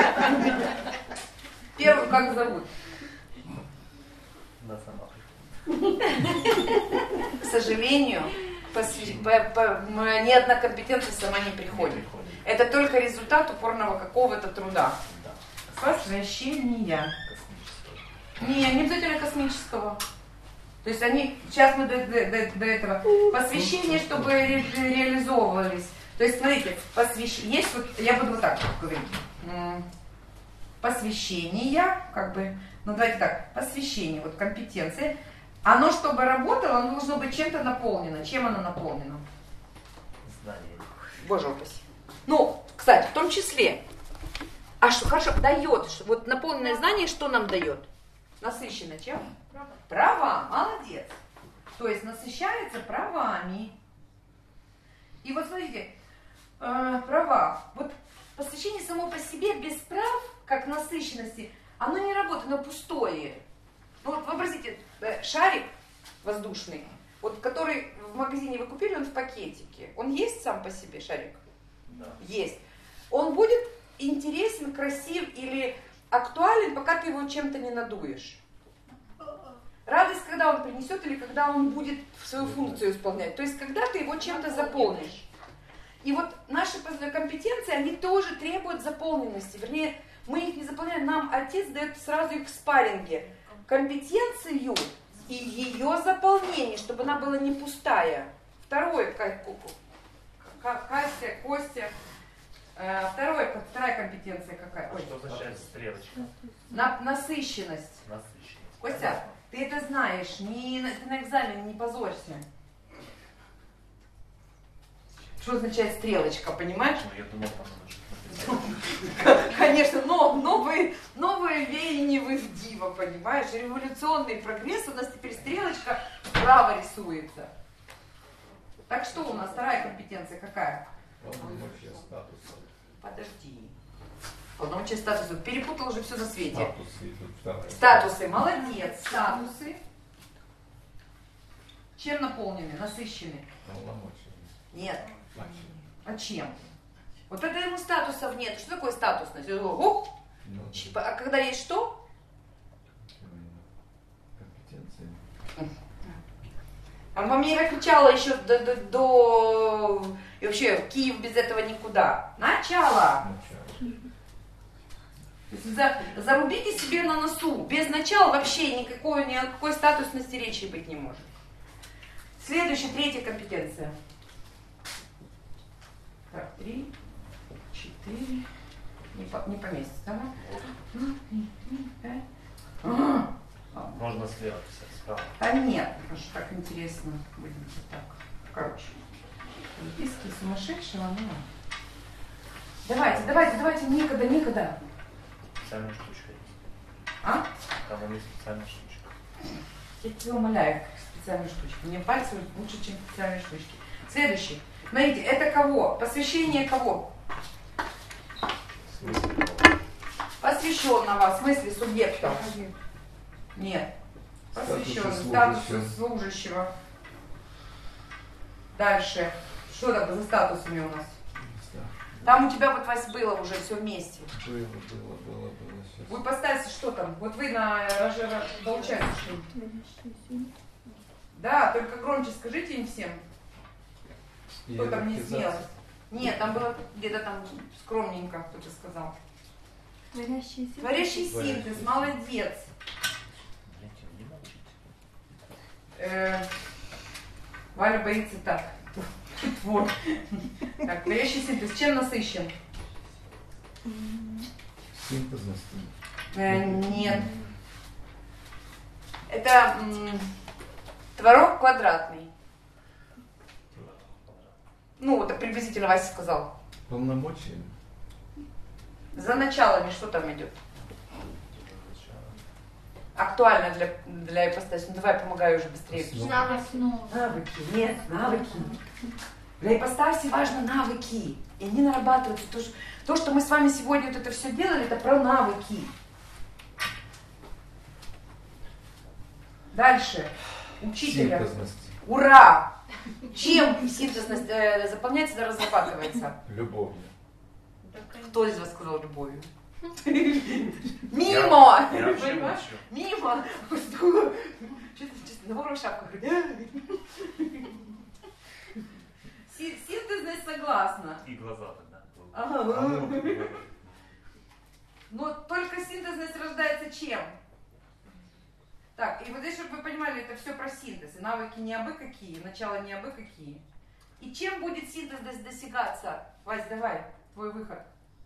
Первую как зовут? Да, сама. К сожалению, ни одна компетенция сама не приходит. Это только результат упорного какого-то труда. Да. Посвящения. Космического. Не обязательно космического. То есть они, сейчас мы до этого, посвящения, чтобы реализовывались. То есть, смотрите, есть вот, я буду вот так говорить. Посвящение, как бы, ну давайте так, посвящение, вот компетенции. Оно, чтобы работало, оно должно быть чем-то наполнено. Чем оно наполнено? Знание. Боже упаси. Ну, кстати, в том числе. А что хорошо дает? Вот наполненное знание что нам дает? Насыщенно чем? Права. Молодец. То есть насыщается правами. И вот смотрите, права. Вот посвящение само по себе без прав, как насыщенности, оно не работает, оно пустое. Ну вот вообразите, шарик воздушный, вот который в магазине вы купили, он в пакетике. Он есть сам по себе, шарик? Да. Есть. Он будет интересен, красив или актуален, пока ты его чем-то не надуешь. Радость, когда он принесет или когда он будет свою функцию исполнять. То есть, когда ты его чем-то заполнишь. И вот наши компетенции, они тоже требуют заполненности. Вернее, мы их не заполняем, нам отец дает сразу их в спарринге. Компетенцию и ее заполнение, чтобы она была не пустая. Второе, Костя, Костя. Вторая компетенция какая? Ой, что означает стрелочка? Насыщенность. Насыщенность. Костя, ты это знаешь, ты на экзамене не позорься. Что означает стрелочка, понимаешь? Ну, я думал, там нужно написать. Конечно, но новые веяния в Ивдива, понимаешь? Революционный прогресс, у нас теперь стрелочка справа рисуется. Так что у нас вторая компетенция какая? Полномочия статуса. Подожди. Полномочия статуса. Перепутал уже все на свете. Статусы идут вторая. Статусы, молодец. Статусы. Чем наполнены, насыщены? Полномочия. Нет. Значит, А чем? Вот когда ему статусов нет, что такое статусность? Ух! ну, А когда есть что? компетенции. А мама меня кричала еще до... И вообще, в Киев без этого никуда. Начало! То есть зарубите себе на носу. Без начала вообще никакой статусности речи быть не может. Следующая, третья компетенция. Так, 3, 4, не поместится, да? Можно слева писать, справа. А нет, потому что так интересно будет вот так. Короче, записки сумасшедшего, ну. Давайте, некогда. Специальная штучка есть. А? Там есть специальная штучка. Я тебя умоляю, как специальную штучку. Мне пальцы лучше, чем специальные штучки. Следующий. Смотрите, это кого? Посвящение кого? В смысле кого? Посвященного, в смысле субъекта. Нет. Посвященный, статус служащего. Дальше. Что там за статусами у нас? Там у тебя вот вас было уже все вместе. Было. Сейчас. Вы поставите, что там? Вот вы на получается что? Да, только громче скажите им всем. Кто там не смелость? Нет, там было где-то там скромненько, кто-то сказал. Творящий синтез, молодец. Валя боится так. Вот. Так, творящий синтез. Чем насыщен? Синтезностью. Нет. Это творог квадратный. Ну, вот приблизительно Вася сказал. Полномочиями. За началами что там идет? Актуально для ипостаси. Ну давай, помогай уже быстрее. Навыки. Нет, навыки. Для ипостаси важно навыки. И они нарабатываются. То, что мы с вами сегодня вот это все делали, это про навыки. Дальше. Учителя. Синтезность. Ура! Чем синтезность заполняется и разрабатывается? Любовью. Кто из вас сказал любовью? Мимо! Я вообще Понимаешь? молчу. Мимо! Честно, на вору шапку. Синтезность согласна. И глаза тогда. Ага. Но только синтезность рождается чем? Так, и вот здесь, чтобы вы понимали, это все про синтез. И навыки не абы какие, начало не абы какие. И чем будет синтезность достигаться? Вась, давай, твой выход.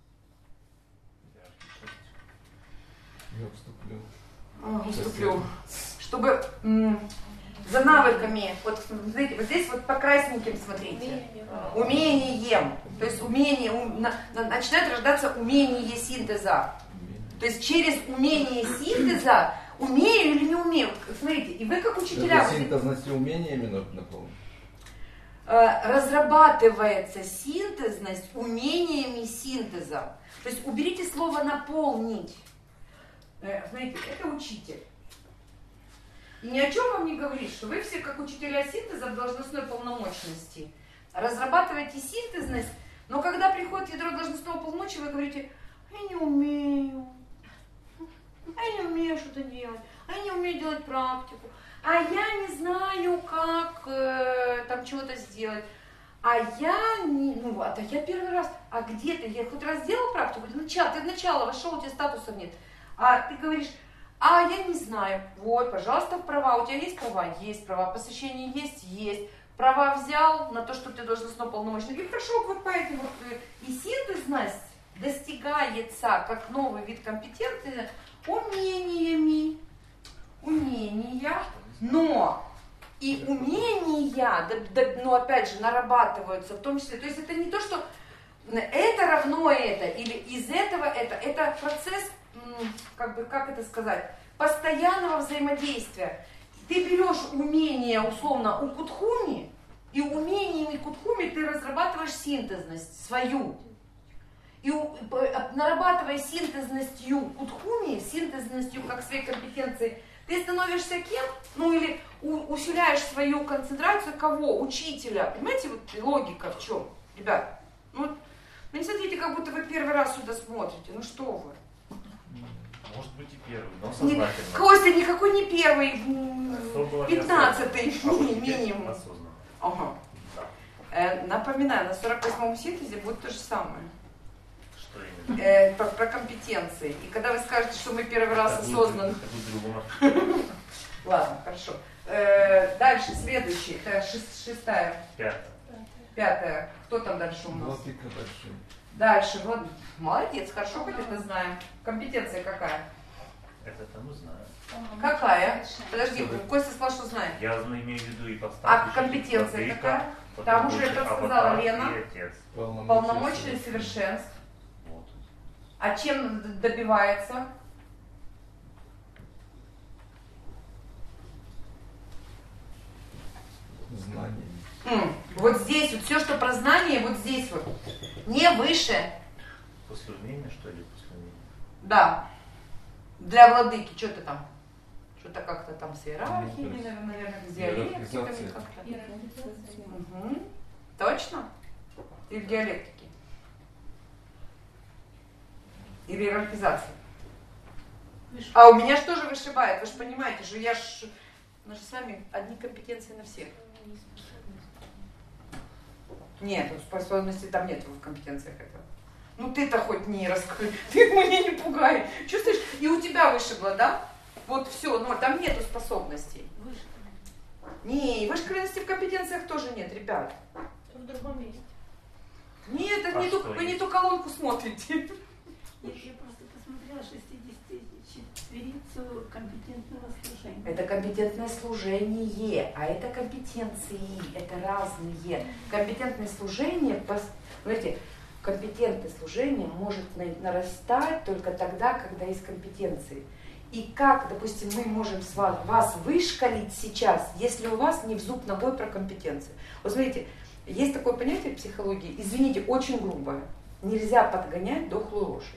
Я вступлю. Вступлю. Чтобы за навыками, вот смотрите, вот здесь вот по красненьким смотрите. Умением. То есть умение, начинает рождаться умение синтеза. То есть через умение синтеза, умею или не умею. Смотрите, и вы как учителя... Это синтезностью умениями наполнить? Разрабатывается синтезность умениями синтеза. То есть уберите слово «наполнить». Смотрите, это учитель. И ни о чем вам не говорит, что вы все, как учителя синтеза в должностной полномочности, разрабатываете синтезность, но когда приходит ядро должностного полномочия, вы говорите: я не умею, что-то делать, я не умею делать практику, а я не знаю, как там чего-то сделать, а я первый раз, а где ты, я хоть раз делал практику, ты в начало вошел, у тебя статусов нет, а ты говоришь: а я не знаю. Вот, пожалуйста, права. У тебя есть права? Есть права. Посвящение есть? Есть. Права взял на то, что ты должностно полномочный. И прошел вот по этим вот. И синтезность достигается как новый вид компетенции умениями. Умения. Но и умения, но опять же, нарабатываются в том числе. То есть это не то, что это равно это, или из этого это процесс, как это сказать, постоянного взаимодействия. Ты берешь умение, условно, у Кутхуми, и умениями Кутхуми ты разрабатываешь синтезность свою. И нарабатывая синтезностью Кутхуми, синтезностью как своей компетенции, ты становишься кем? Ну или усиляешь свою концентрацию кого? Учителя. Понимаете, вот логика в чем? Ребят, ну не смотрите, как будто вы первый раз сюда смотрите. Ну что вы? Может быть и первый, но сознательно. Костя, никакой не первый, 15-й минимум. Осознанно. Ага. Да. Напоминаю, на 48-м синтезе будет то же самое. Что именно? Про компетенции. И когда вы скажете, что мы первый раз осознанно... Ладно, хорошо. Дальше, следующий. Это шестая. Пятая. Кто там дальше у нас? Владыка большой. Дальше. Вот. Молодец, хорошо, хоть это знаем. Компетенция какая? Это мы знаем. Какая? Подожди, Костя сказал, что знает. Я имею в виду и поставки. А компетенция какая? Там уже это сказала Лена. Полномочия совершенств. Вот. А чем добивается? Знаниями. Вот здесь, вот все, что про знание, вот здесь вот. Не выше. После умения, что ли? После умения? Да. Для владыки, что ты там? Что-то как-то там с иерархией, наверное, с диалектиками как-то. Угу. Точно? Или диалектики? Или иерархизация? А у меня что же вышибает? Вы же понимаете, что мы же с вами одни компетенции на всех. Нет, способности там нет в компетенциях этого. Ну ты-то хоть не раскрой, ты меня не пугай. Чувствуешь? И у тебя вышибло, да? Вот все, но там нету способностей. Не, вышкаленности в компетенциях тоже нет, ребят. В другом месте. Нет, это не ту, вы не ту колонку смотрите. Я просто посмотрела 64-цу компетентного служения. Это компетентное служение, а это компетенции, это разные. Компетентное служение, смотрите, компетентное служение может нарастать только тогда, когда есть компетенции. И как, допустим, мы можем вас вышкалить сейчас, если у вас не в зуб ногой про компетенции. Вот смотрите, есть такое понятие в психологии, извините, очень грубое. Нельзя подгонять дохлую лошадь.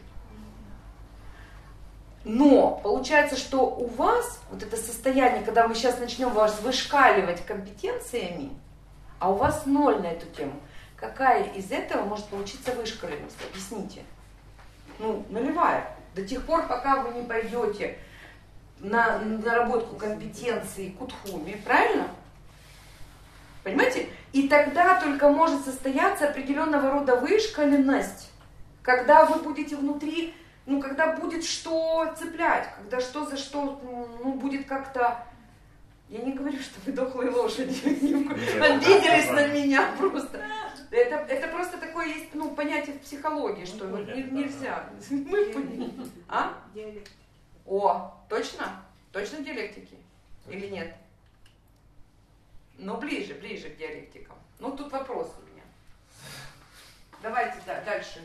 Но получается, что у вас вот это состояние, когда мы сейчас начнем вас вышкаливать компетенциями, а у вас 0 на эту тему, какая из этого может получиться вышкаленность? Объясните. Ну, нулевая. До тех пор, пока вы не пойдете на наработку компетенции кутхуми, правильно? Понимаете? И тогда только может состояться определенного рода вышкаленность, когда вы будете внутри, ну, когда будет что цеплять, когда что за что, ну, будет как-то... Я не говорю, что вы дохлые лошади, обиделись на меня просто. Это просто такое есть, ну, понятие в психологии, что нельзя. Мы поняли. А? Диалектики. О, точно? Точно диалектики? Или нет? Ну, ближе к диалектикам. Ну, тут вопрос у меня. Давайте дальше.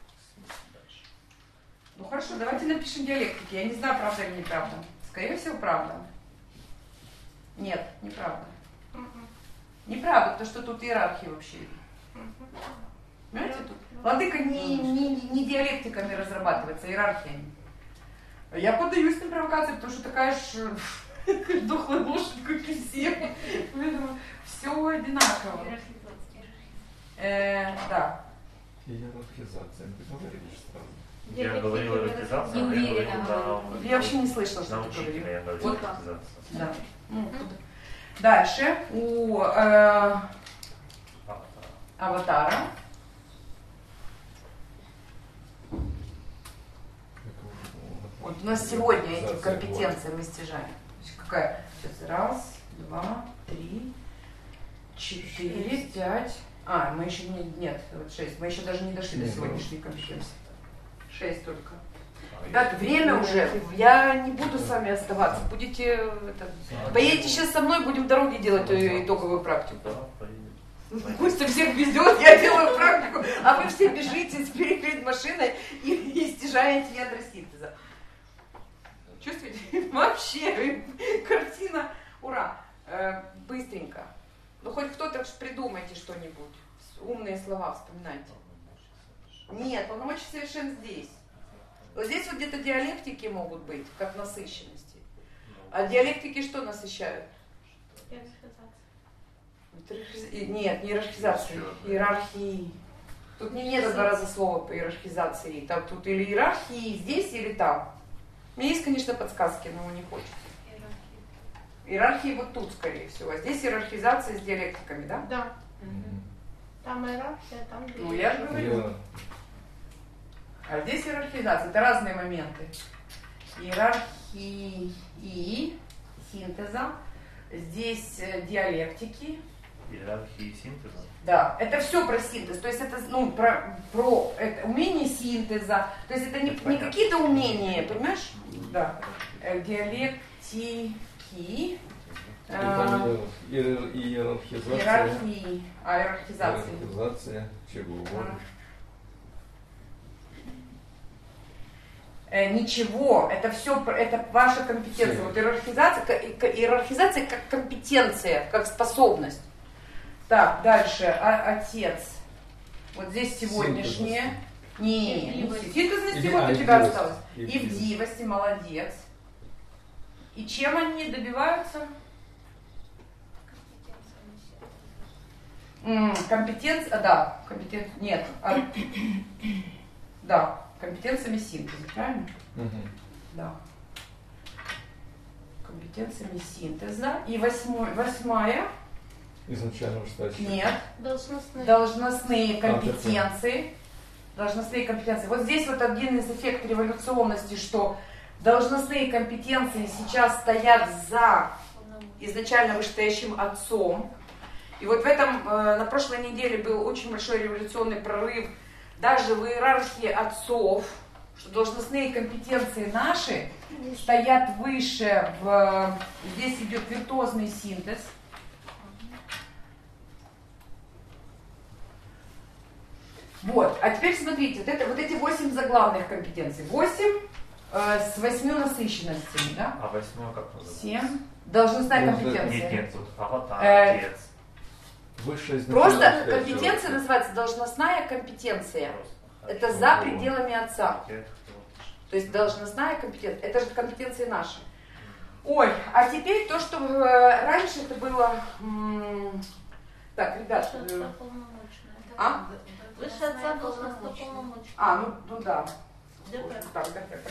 Ну, хорошо, давайте напишем диалектики. Я не знаю, правда или неправда. Скорее всего, правда. Нет, неправда. Неправда, потому что тут иерархия вообще. Понимаете, тут владыка не диалектиками разрабатывается, а иерархиями. Я поддаюсь на провокации, потому что такая же дохлая лошадь, как и все. Поэтому все одинаково. Да. Иерархизация. Ты говоришь сразу. Я говорил иерархизация, а я говорил на... Я вообще не слышала, что ты учителя, говорил. я говорил Вот. иерархизация. Да. Дальше у аватара. Вот у нас сегодня эти компетенции мы стяжаем. Какая? Сейчас 1, 2, 3, 4, 5. А, мы еще нет, вот 6. Мы еще даже не дошли до сегодняшней компетенции. 6 только. Ребят, время уже. Я не буду с вами оставаться. Будете поедете сейчас со мной, будем в дороге делать итоговую практику. Костя всех везет, я делаю практику, а вы все бежите перед машиной и стяжаете ядра синтеза. Чувствуете? Вообще, картина, ура. Быстренько. Ну хоть кто-то придумайте что-нибудь. Умные слова вспоминайте. Нет, полномочия совершенно здесь. Вот здесь вот где-то диалектики могут быть, как насыщенности. А диалектики что насыщают? Нет, не иерархизация, иерархии. Тут нет 2 раза слова по иерархизации. Там тут или иерархии здесь, или там. У меня есть, конечно, подсказки, но не хочется. Иерархии вот тут, скорее всего. А здесь иерархизация с диалектиками, да? Да. Там иерархия, там диалектика. Ну, я же говорю. А здесь иерархизация. Это разные моменты. Иерархии синтеза. Здесь диалектики. Иерархии синтеза. Да, это все про синтез. То есть это про это умение синтеза. То есть это не какие-то умения, понимаешь? Да. Диалектики. Иерархизация. Иерархии. Иерархизация. Иерархизация. Чего? Ничего, это все, это ваша компетенция. Вот иерархизация как компетенция, как способность. Так, дальше, отец. Вот здесь сегодняшнее. Синтезность вот у тебя осталось. Ивдивости, молодец. И чем они добиваются? Компетенция, да, нет. Да, компетенциями синтеза, правильно? Да. Компетенциями синтеза. И 8-я. изначально вышестоящие? Нет. Должностные. Должностные компетенции. Должностные компетенции. Вот здесь вот один из эффектов революционности, что должностные компетенции сейчас стоят за изначально вышестоящим отцом. И вот в этом, на прошлой неделе был очень большой революционный прорыв даже в иерархии отцов, что должностные компетенции наши стоят выше, здесь идет виртуозный синтез. Вот, а теперь смотрите, вот эти 8 заглавных компетенций. 8 с 8 насыщенностями, да? А 8 как называется? 7. Должностная компетенция. Нет, тут аватар, отец. Высшая Просто компетенция называется должностная компетенция. Это за пределами отца. То есть должностная компетенция. Это же компетенции наши. Ой, а теперь то, что раньше это было... Так, ребят... А? Выше отца должностно полномочия. Ну да. Так,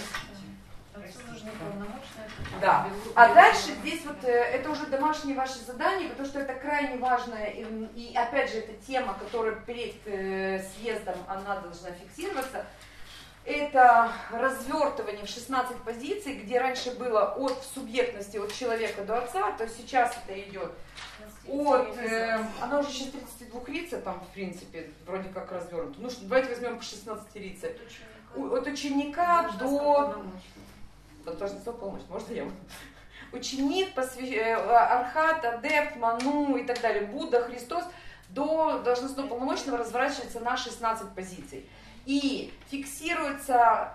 Нужны полномочия. Да. А дальше здесь вот это уже домашние ваши задания, потому что это крайне важная и опять же это тема, которая перед съездом она должна фиксироваться. Это развертывание в 16 позиций, где раньше было от субъектности от человека до отца, то сейчас это идет от, она уже сейчас 32 рица там в принципе вроде как развернута. Ну давайте возьмем по 16 рица. От ученика до... Должностно полномочий, можно я? Ученик, архат, адепт, ману и так далее, Будда, Христос, до должностного полномочного разворачивается на 16 позиций. И фиксируется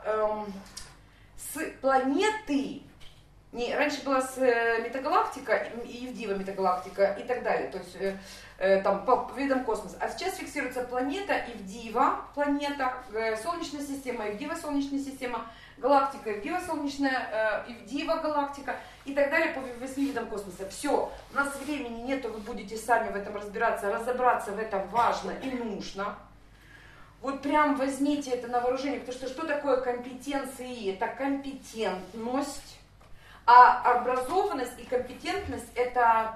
с планеты, раньше была с метагалактика, Евдива метагалактика и так далее, то есть там по видам космоса. А сейчас фиксируется планета, Евдива планета, Солнечная система, Евдива Солнечная система, галактика, Евдива Солнечная, Евдива галактика и так далее по 8 видам космоса. Все, у нас времени нету, вы будете сами в этом разбираться, разобраться в этом важно и нужно. Вот прям возьмите это на вооружение, потому что такое компетенции? Это компетентность. А образованность и компетентность это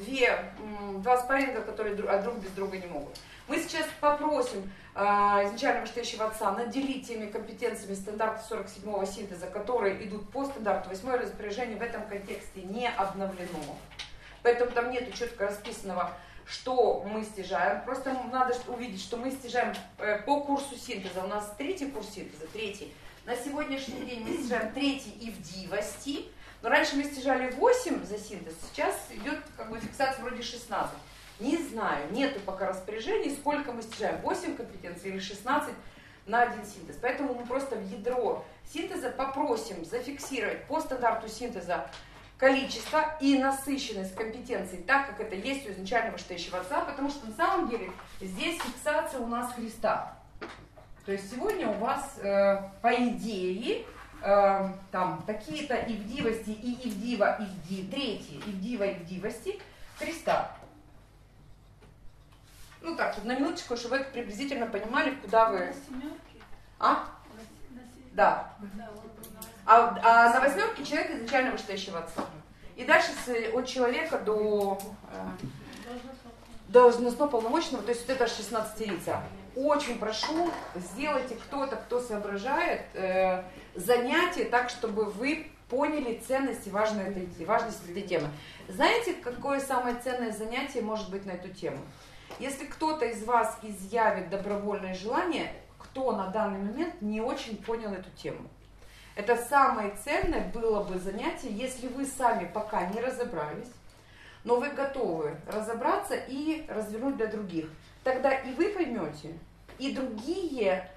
два спарринга, которые друг без друга не могут. Мы сейчас попросим изначально вышестоящего отца наделить теми компетенциями стандарта 47-го синтеза, которые идут по стандарту 8 распоряжение в этом контексте не обновлено. Поэтому там нету четко расписанного, что мы стяжаем. Просто надо увидеть, что мы стяжаем по курсу синтеза. У нас 3-й курс синтеза, 3-й. На сегодняшний день мы стяжаем 3-й и в дивости. Но раньше мы стяжали 8 за синтез, сейчас идет фиксация вроде 16. Не знаю, нету пока распоряжений, сколько мы стяжаем, 8 компетенций или 16 на один синтез. Поэтому мы просто в ядро синтеза попросим зафиксировать по стандарту синтеза количество и насыщенность компетенций, так как это есть у изначально вышестоящего отца, потому что на самом деле здесь фиксация у нас Христа. То есть сегодня у вас, по идее, там такие-то и в дивости, и в дива, и в третьи, и в дива, и в дивости Христа. Ну так, на минуточку, чтобы вы приблизительно понимали, куда вы... А? Да. А на 8 человек изначально вышестоящего отца. И дальше от человека до должностного полномочного, то есть вот это 16 лица. Очень прошу, сделайте кто-то, кто соображает, занятие так, чтобы вы поняли ценность и важность этой темы. Знаете, какое самое ценное занятие может быть на эту тему? Если кто-то из вас изъявит добровольное желание, кто на данный момент не очень понял эту тему. Это самое ценное было бы занятие, если вы сами пока не разобрались, но вы готовы разобраться и развернуть для других. Тогда и вы поймете, и другие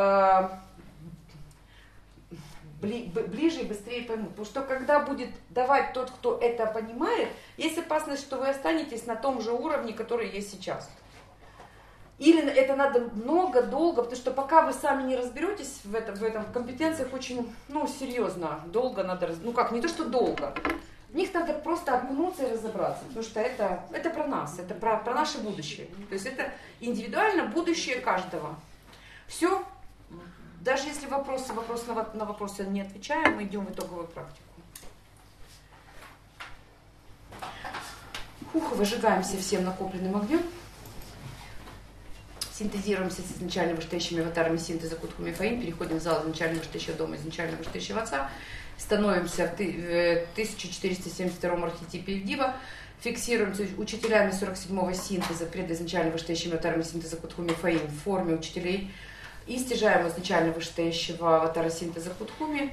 ближе и быстрее поймут. Потому что когда будет давать тот, кто это понимает, есть опасность, что вы останетесь на том же уровне, который есть сейчас. Или это надо долго, потому что пока вы сами не разберетесь в этом в компетенциях очень, серьезно, долго надо, не то что долго, в них надо просто окунуться и разобраться, потому что это про нас, это про наше будущее. То есть это индивидуально будущее каждого. Все. Даже если на вопросы не отвечаем, мы идем в итоговую практику. Выжигаемся всем накопленным огнем. Синтезируемся с изначально вышестоящими аватарами синтеза Кутху Мифаим, переходим в зал изначально вышестоящего дома, изначально вышестоящего отца, становимся в 1472 архетипе Ивдива, фиксируемся учителями 47-го синтеза, предизначально вышестоящими аватарами синтеза Кутху Мифаим в форме учителей и стяжаем изначально вышестоящего аватара синтеза Кутхуми.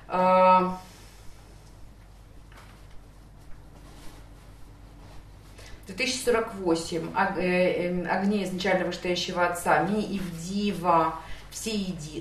2048 огней изначально вышестоящего отца, Ми Ивдива, все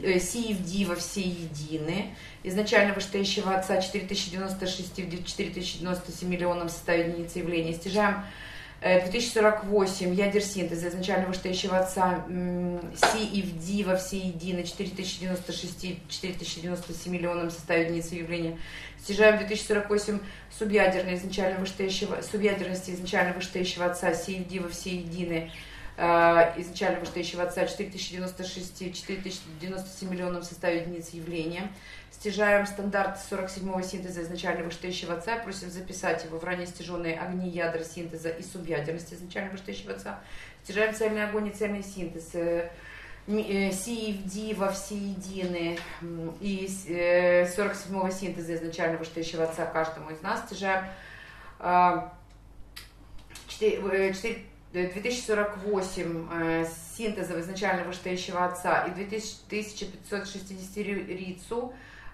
едины, изначально вышестоящего отца 4096 в 4097 миллионам составе единицы явления. Стяжаем 2048 ядер синтеза изначально вышестоящего отца, Си Ивдива, все едины, 4096 4097 миллионам составе единицы явления. Стяжаем 2048 субъядерности изначально вышестоящего отца, Си Ивдива, все едины, изначально вышестоящего отца 4096 4097 миллионов в составе единицы явления. Стяжаем стандарт 47-го синтеза изначально вышестоящего отца, просим записать его в ранее стяженные огни ядра синтеза и субъядерности изначально вышестоящего отца. Стяжаем цельный огонь и цельный синтез, Си Ивдива, все едины, и 47-го синтеза изначально вышестоящего отца каждому из нас. Стяжаем 2048 синтезов изначально вышестоящего отца и 2560 рицу,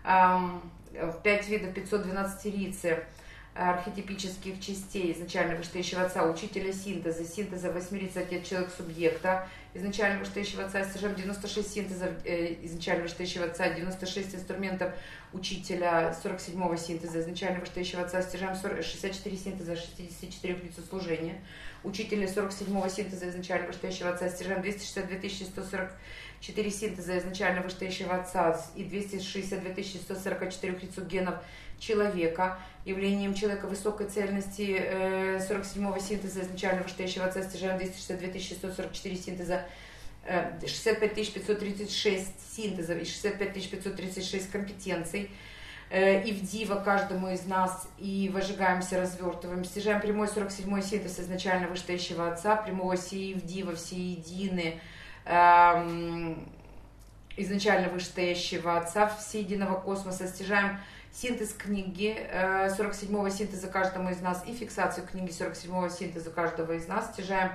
5 видов 512 рицы архетипических частей изначально вышестоящего отца, учителя синтеза 8 риц отец человек субъекта изначально вышестоящего отца, стяжаем 96 синтезов изначально вышестоящего отца, 96 инструментов учителя 47-го синтеза изначально вышестоящего отца, стяжаем 64 синтеза 64 лиц служения, учителя 47-го синтеза изначально вышестоящего отца, стяжаем 262 144 синтеза изначально вышестоящего отца и 262 144 лиц генов человека, явлением человека высокой цельности 47-го синтеза изначально вышестоящего отца, стяжаем 262 144 синтеза, 65 536 синтезов и 65 536 компетенций Ивдива каждому из нас, и выжигаемся, развертываем. Стяжаем прямой 47-й синтез изначально вышестоящего отца, прямого Си Ивдива, все едины, изначально вышестоящего отца, всеединого космоса. Стяжаем синтез книги 47-го синтеза каждому из нас и фиксацию книги 47-го синтеза каждого из нас. Стяжаем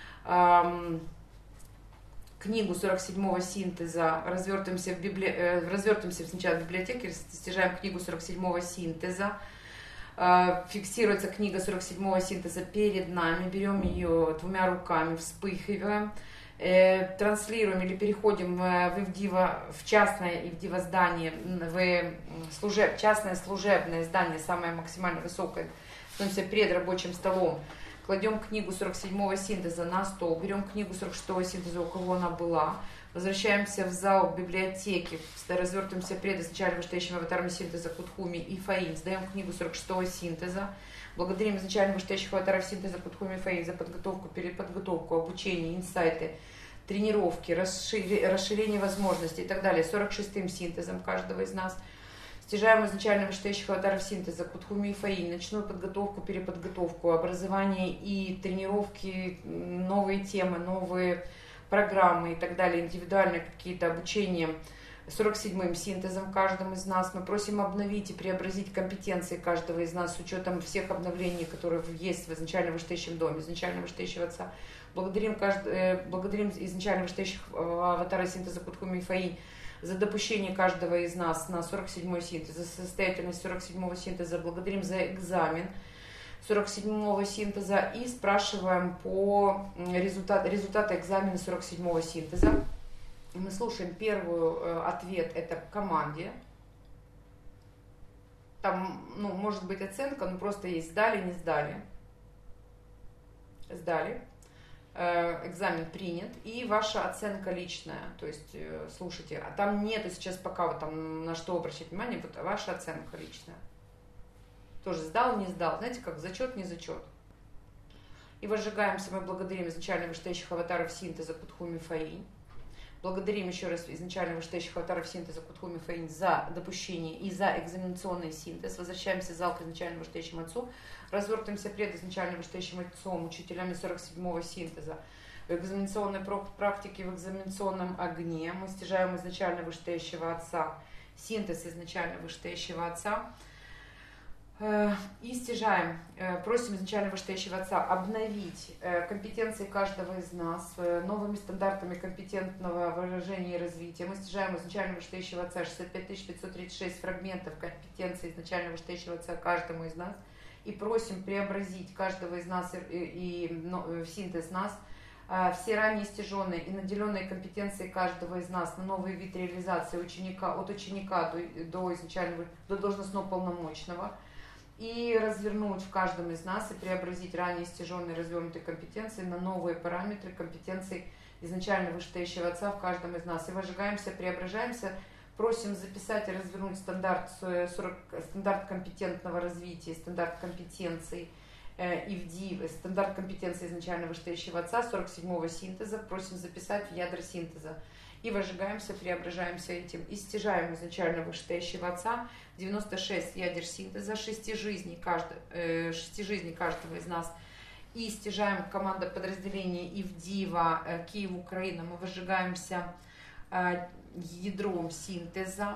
книгу 47-го синтеза, развертываемся сначала в библиотеке, стяжаем книгу 47-го синтеза, фиксируется книга 47-го синтеза перед нами, берем ее двумя руками, вспыхиваем, транслируем или переходим в Ивдива, в частное Ивдива здание, частное служебное здание, самое максимально высокое, становимся перед рабочим столом, кладем книгу 47-го синтеза на стол, берем книгу 46-го синтеза, у кого она была, возвращаемся в зал библиотеки, развертываемся перед изначально вышестоящим аватарами синтеза Кутхуми и Фаин, сдаем книгу 46-го синтеза, благодарим изначально вышестоящих аватаров синтеза Кутхуми и Фаин за подготовку, переподготовку, обучение, инсайты, тренировки, расширение возможностей и так далее, 46-м синтезом каждого из нас. Стяжаем изначально вышестоящих аватаров синтеза Кутхуми и Фаин, ночную подготовку, переподготовку, образование и тренировки, новые темы, новые программы и так далее, индивидуальные какие-то обучения 47-м синтезом каждым из нас. Мы просим обновить и преобразить компетенции каждого из нас с учетом всех обновлений, которые есть в изначально вышестоящем доме, изначально вышестоящего отца. Благодарим изначально вышестоящих аватара синтеза Кутхуми и Фаин за допущение каждого из нас на 47-й синтез, за состоятельность 47-го синтеза, благодарим за экзамен 47-го синтеза и спрашиваем по результаты экзамена 47-го синтеза. Мы слушаем первый ответ, это к команде. Там, может быть оценка, но просто есть сдали, не сдали. Сдали. Экзамен принят, и ваша оценка личная, то есть слушайте, а там нету сейчас пока вот там на что обращать внимание, вот ваша оценка личная. Тоже сдал, не сдал, знаете, как зачет, не зачет. И возжигаемся, мы благодарим изначально вышестоящих аватаров синтеза Кутхуми Фаин. Благодарим еще раз изначально вышестоящих авторов синтеза Кутхуми Фейн за допущение и за экзаменационный синтез. Возвращаемся в зал к изначально вышестоящему отцу. Развертываемся пред изначально вышестоящим отцом, учителями 47-го синтеза. В экзаменационной практике, в экзаменационном огне мы стяжаем изначально вышестоящего отца, синтез изначально вышестоящего отца. И стяжаем, просим изначально вышестоящего отца обновить компетенции каждого из нас новыми стандартами компетентного выражения и развития. Мы стяжаем изначально вышестоящего отца 65 536 фрагментов компетенции изначально вышестоящего отца каждому из нас. И просим преобразить каждого из нас и в синтез нас все ранее стяженные и наделенные компетенции каждого из нас на новый вид реализации ученика, от ученика до изначально до должностного полномочного. И развернуть в каждом из нас и преобразить ранее стяженные развернутые компетенции на новые параметры компетенций изначально вышестоящего отца в каждом из нас. И выжигаемся, преображаемся, просим записать и развернуть стандарт компетентного развития, стандарт компетенций ИВДИ, стандарт компетенции изначально вышестоящего отца 47-го синтеза, просим записать в ядра синтеза. И выжигаемся, преображаемся этим. И стяжаем изначально вышестоящего отца 96 ядер синтеза, 6 жизней каждого из нас. И стяжаем команда подразделения ИВДИВа Киев, Украина. Мы выжигаемся ядром синтеза,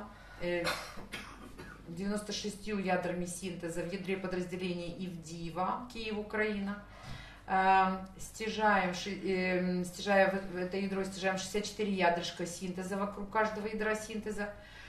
96 ядрами синтеза в ядре подразделения ИВДИВа Киев, Украина. Стяжая в это ядро, стяжаем 64 ядрышка синтеза вокруг каждого ядра синтеза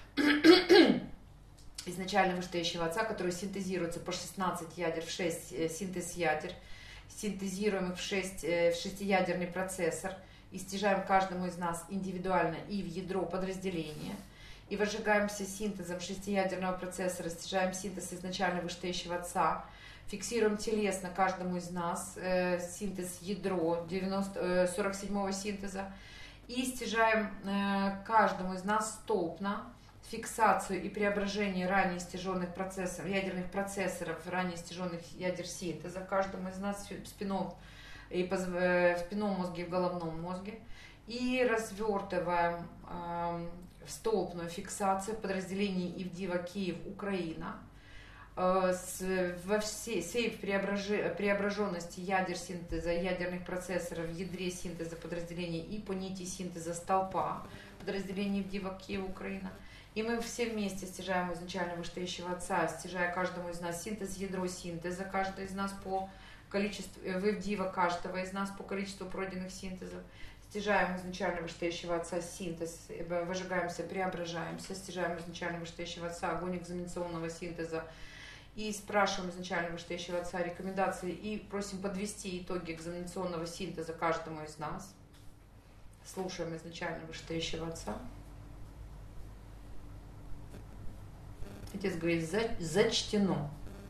изначально вышестоящего отца, которые синтезируются по 16 ядер в 6 синтез ядер, синтезируем их в 6-ядерный процессор и стяжаем каждому из нас индивидуально и в ядро подразделения. И выжигаемся синтезом 6-ядерного процессора, стяжаем синтез изначально вышестоящего отца, фиксируем телесно каждому из нас синтез ядро 47-го синтеза и стяжаем каждому из нас столпно фиксацию и преображение ранее стяженных процессоров, ядерных процессоров, ранее стяженных ядер синтеза каждому из нас в спинном мозге и в головном мозге. И развертываем в столпную фиксацию подразделений ИВДИВа Киев, Украина. Во всей преображенности ядер синтеза, ядерных процессоров в ядре синтеза подразделений и по нити синтеза столпа подразделений ИВДИВа Киев, Украина. И мы все вместе стяжаем изначально вышестоящего отца, стяжая каждому из нас синтез, ядро синтеза, каждый из нас по количеству, в ИВДИВа каждого из нас по количеству пройденных синтезов. Стяжаем изначально вышестоящего отца синтез, выжигаемся, преображаемся, стяжаем изначально вышестоящего отца огонь экзаменационного синтеза. И спрашиваем изначально вышестоящего отца рекомендации и просим подвести итоги экзаменационного синтеза каждому из нас. Слушаем изначально вышестоящего отца. Отец говорит, зачтено.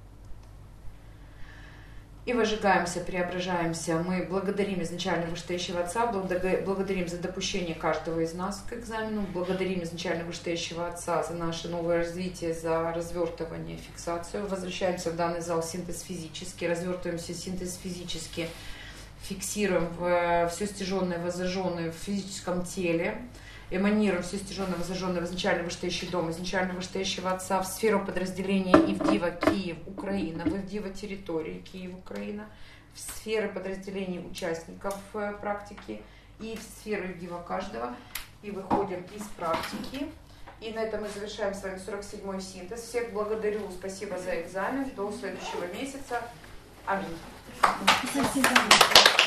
И выжигаемся, преображаемся. Мы благодарим изначально вышестоящего отца, благодарим за допущение каждого из нас к экзамену, благодарим изначально вышестоящего отца за наше новое развитие, за развертывание, фиксацию. Возвращаемся в данный зал синтез физически, развертываемся синтез физически, фиксируем все стяженное, воззаженное в физическом теле, эманируем все стяженное, воззаженное в изначально вышестоящий дом, изначально вышестоящего отца в сферу подразделения ИВДИВа Киев, Украина, в ИВДИВа территории Киев, Украина, в сферы подразделений участников практики и в сферу ИВДИВа каждого. И выходим из практики. И на этом мы завершаем с вами 47-й синтез. Всех благодарю, спасибо за экзамен. До следующего месяца. Аминь. Спасибо.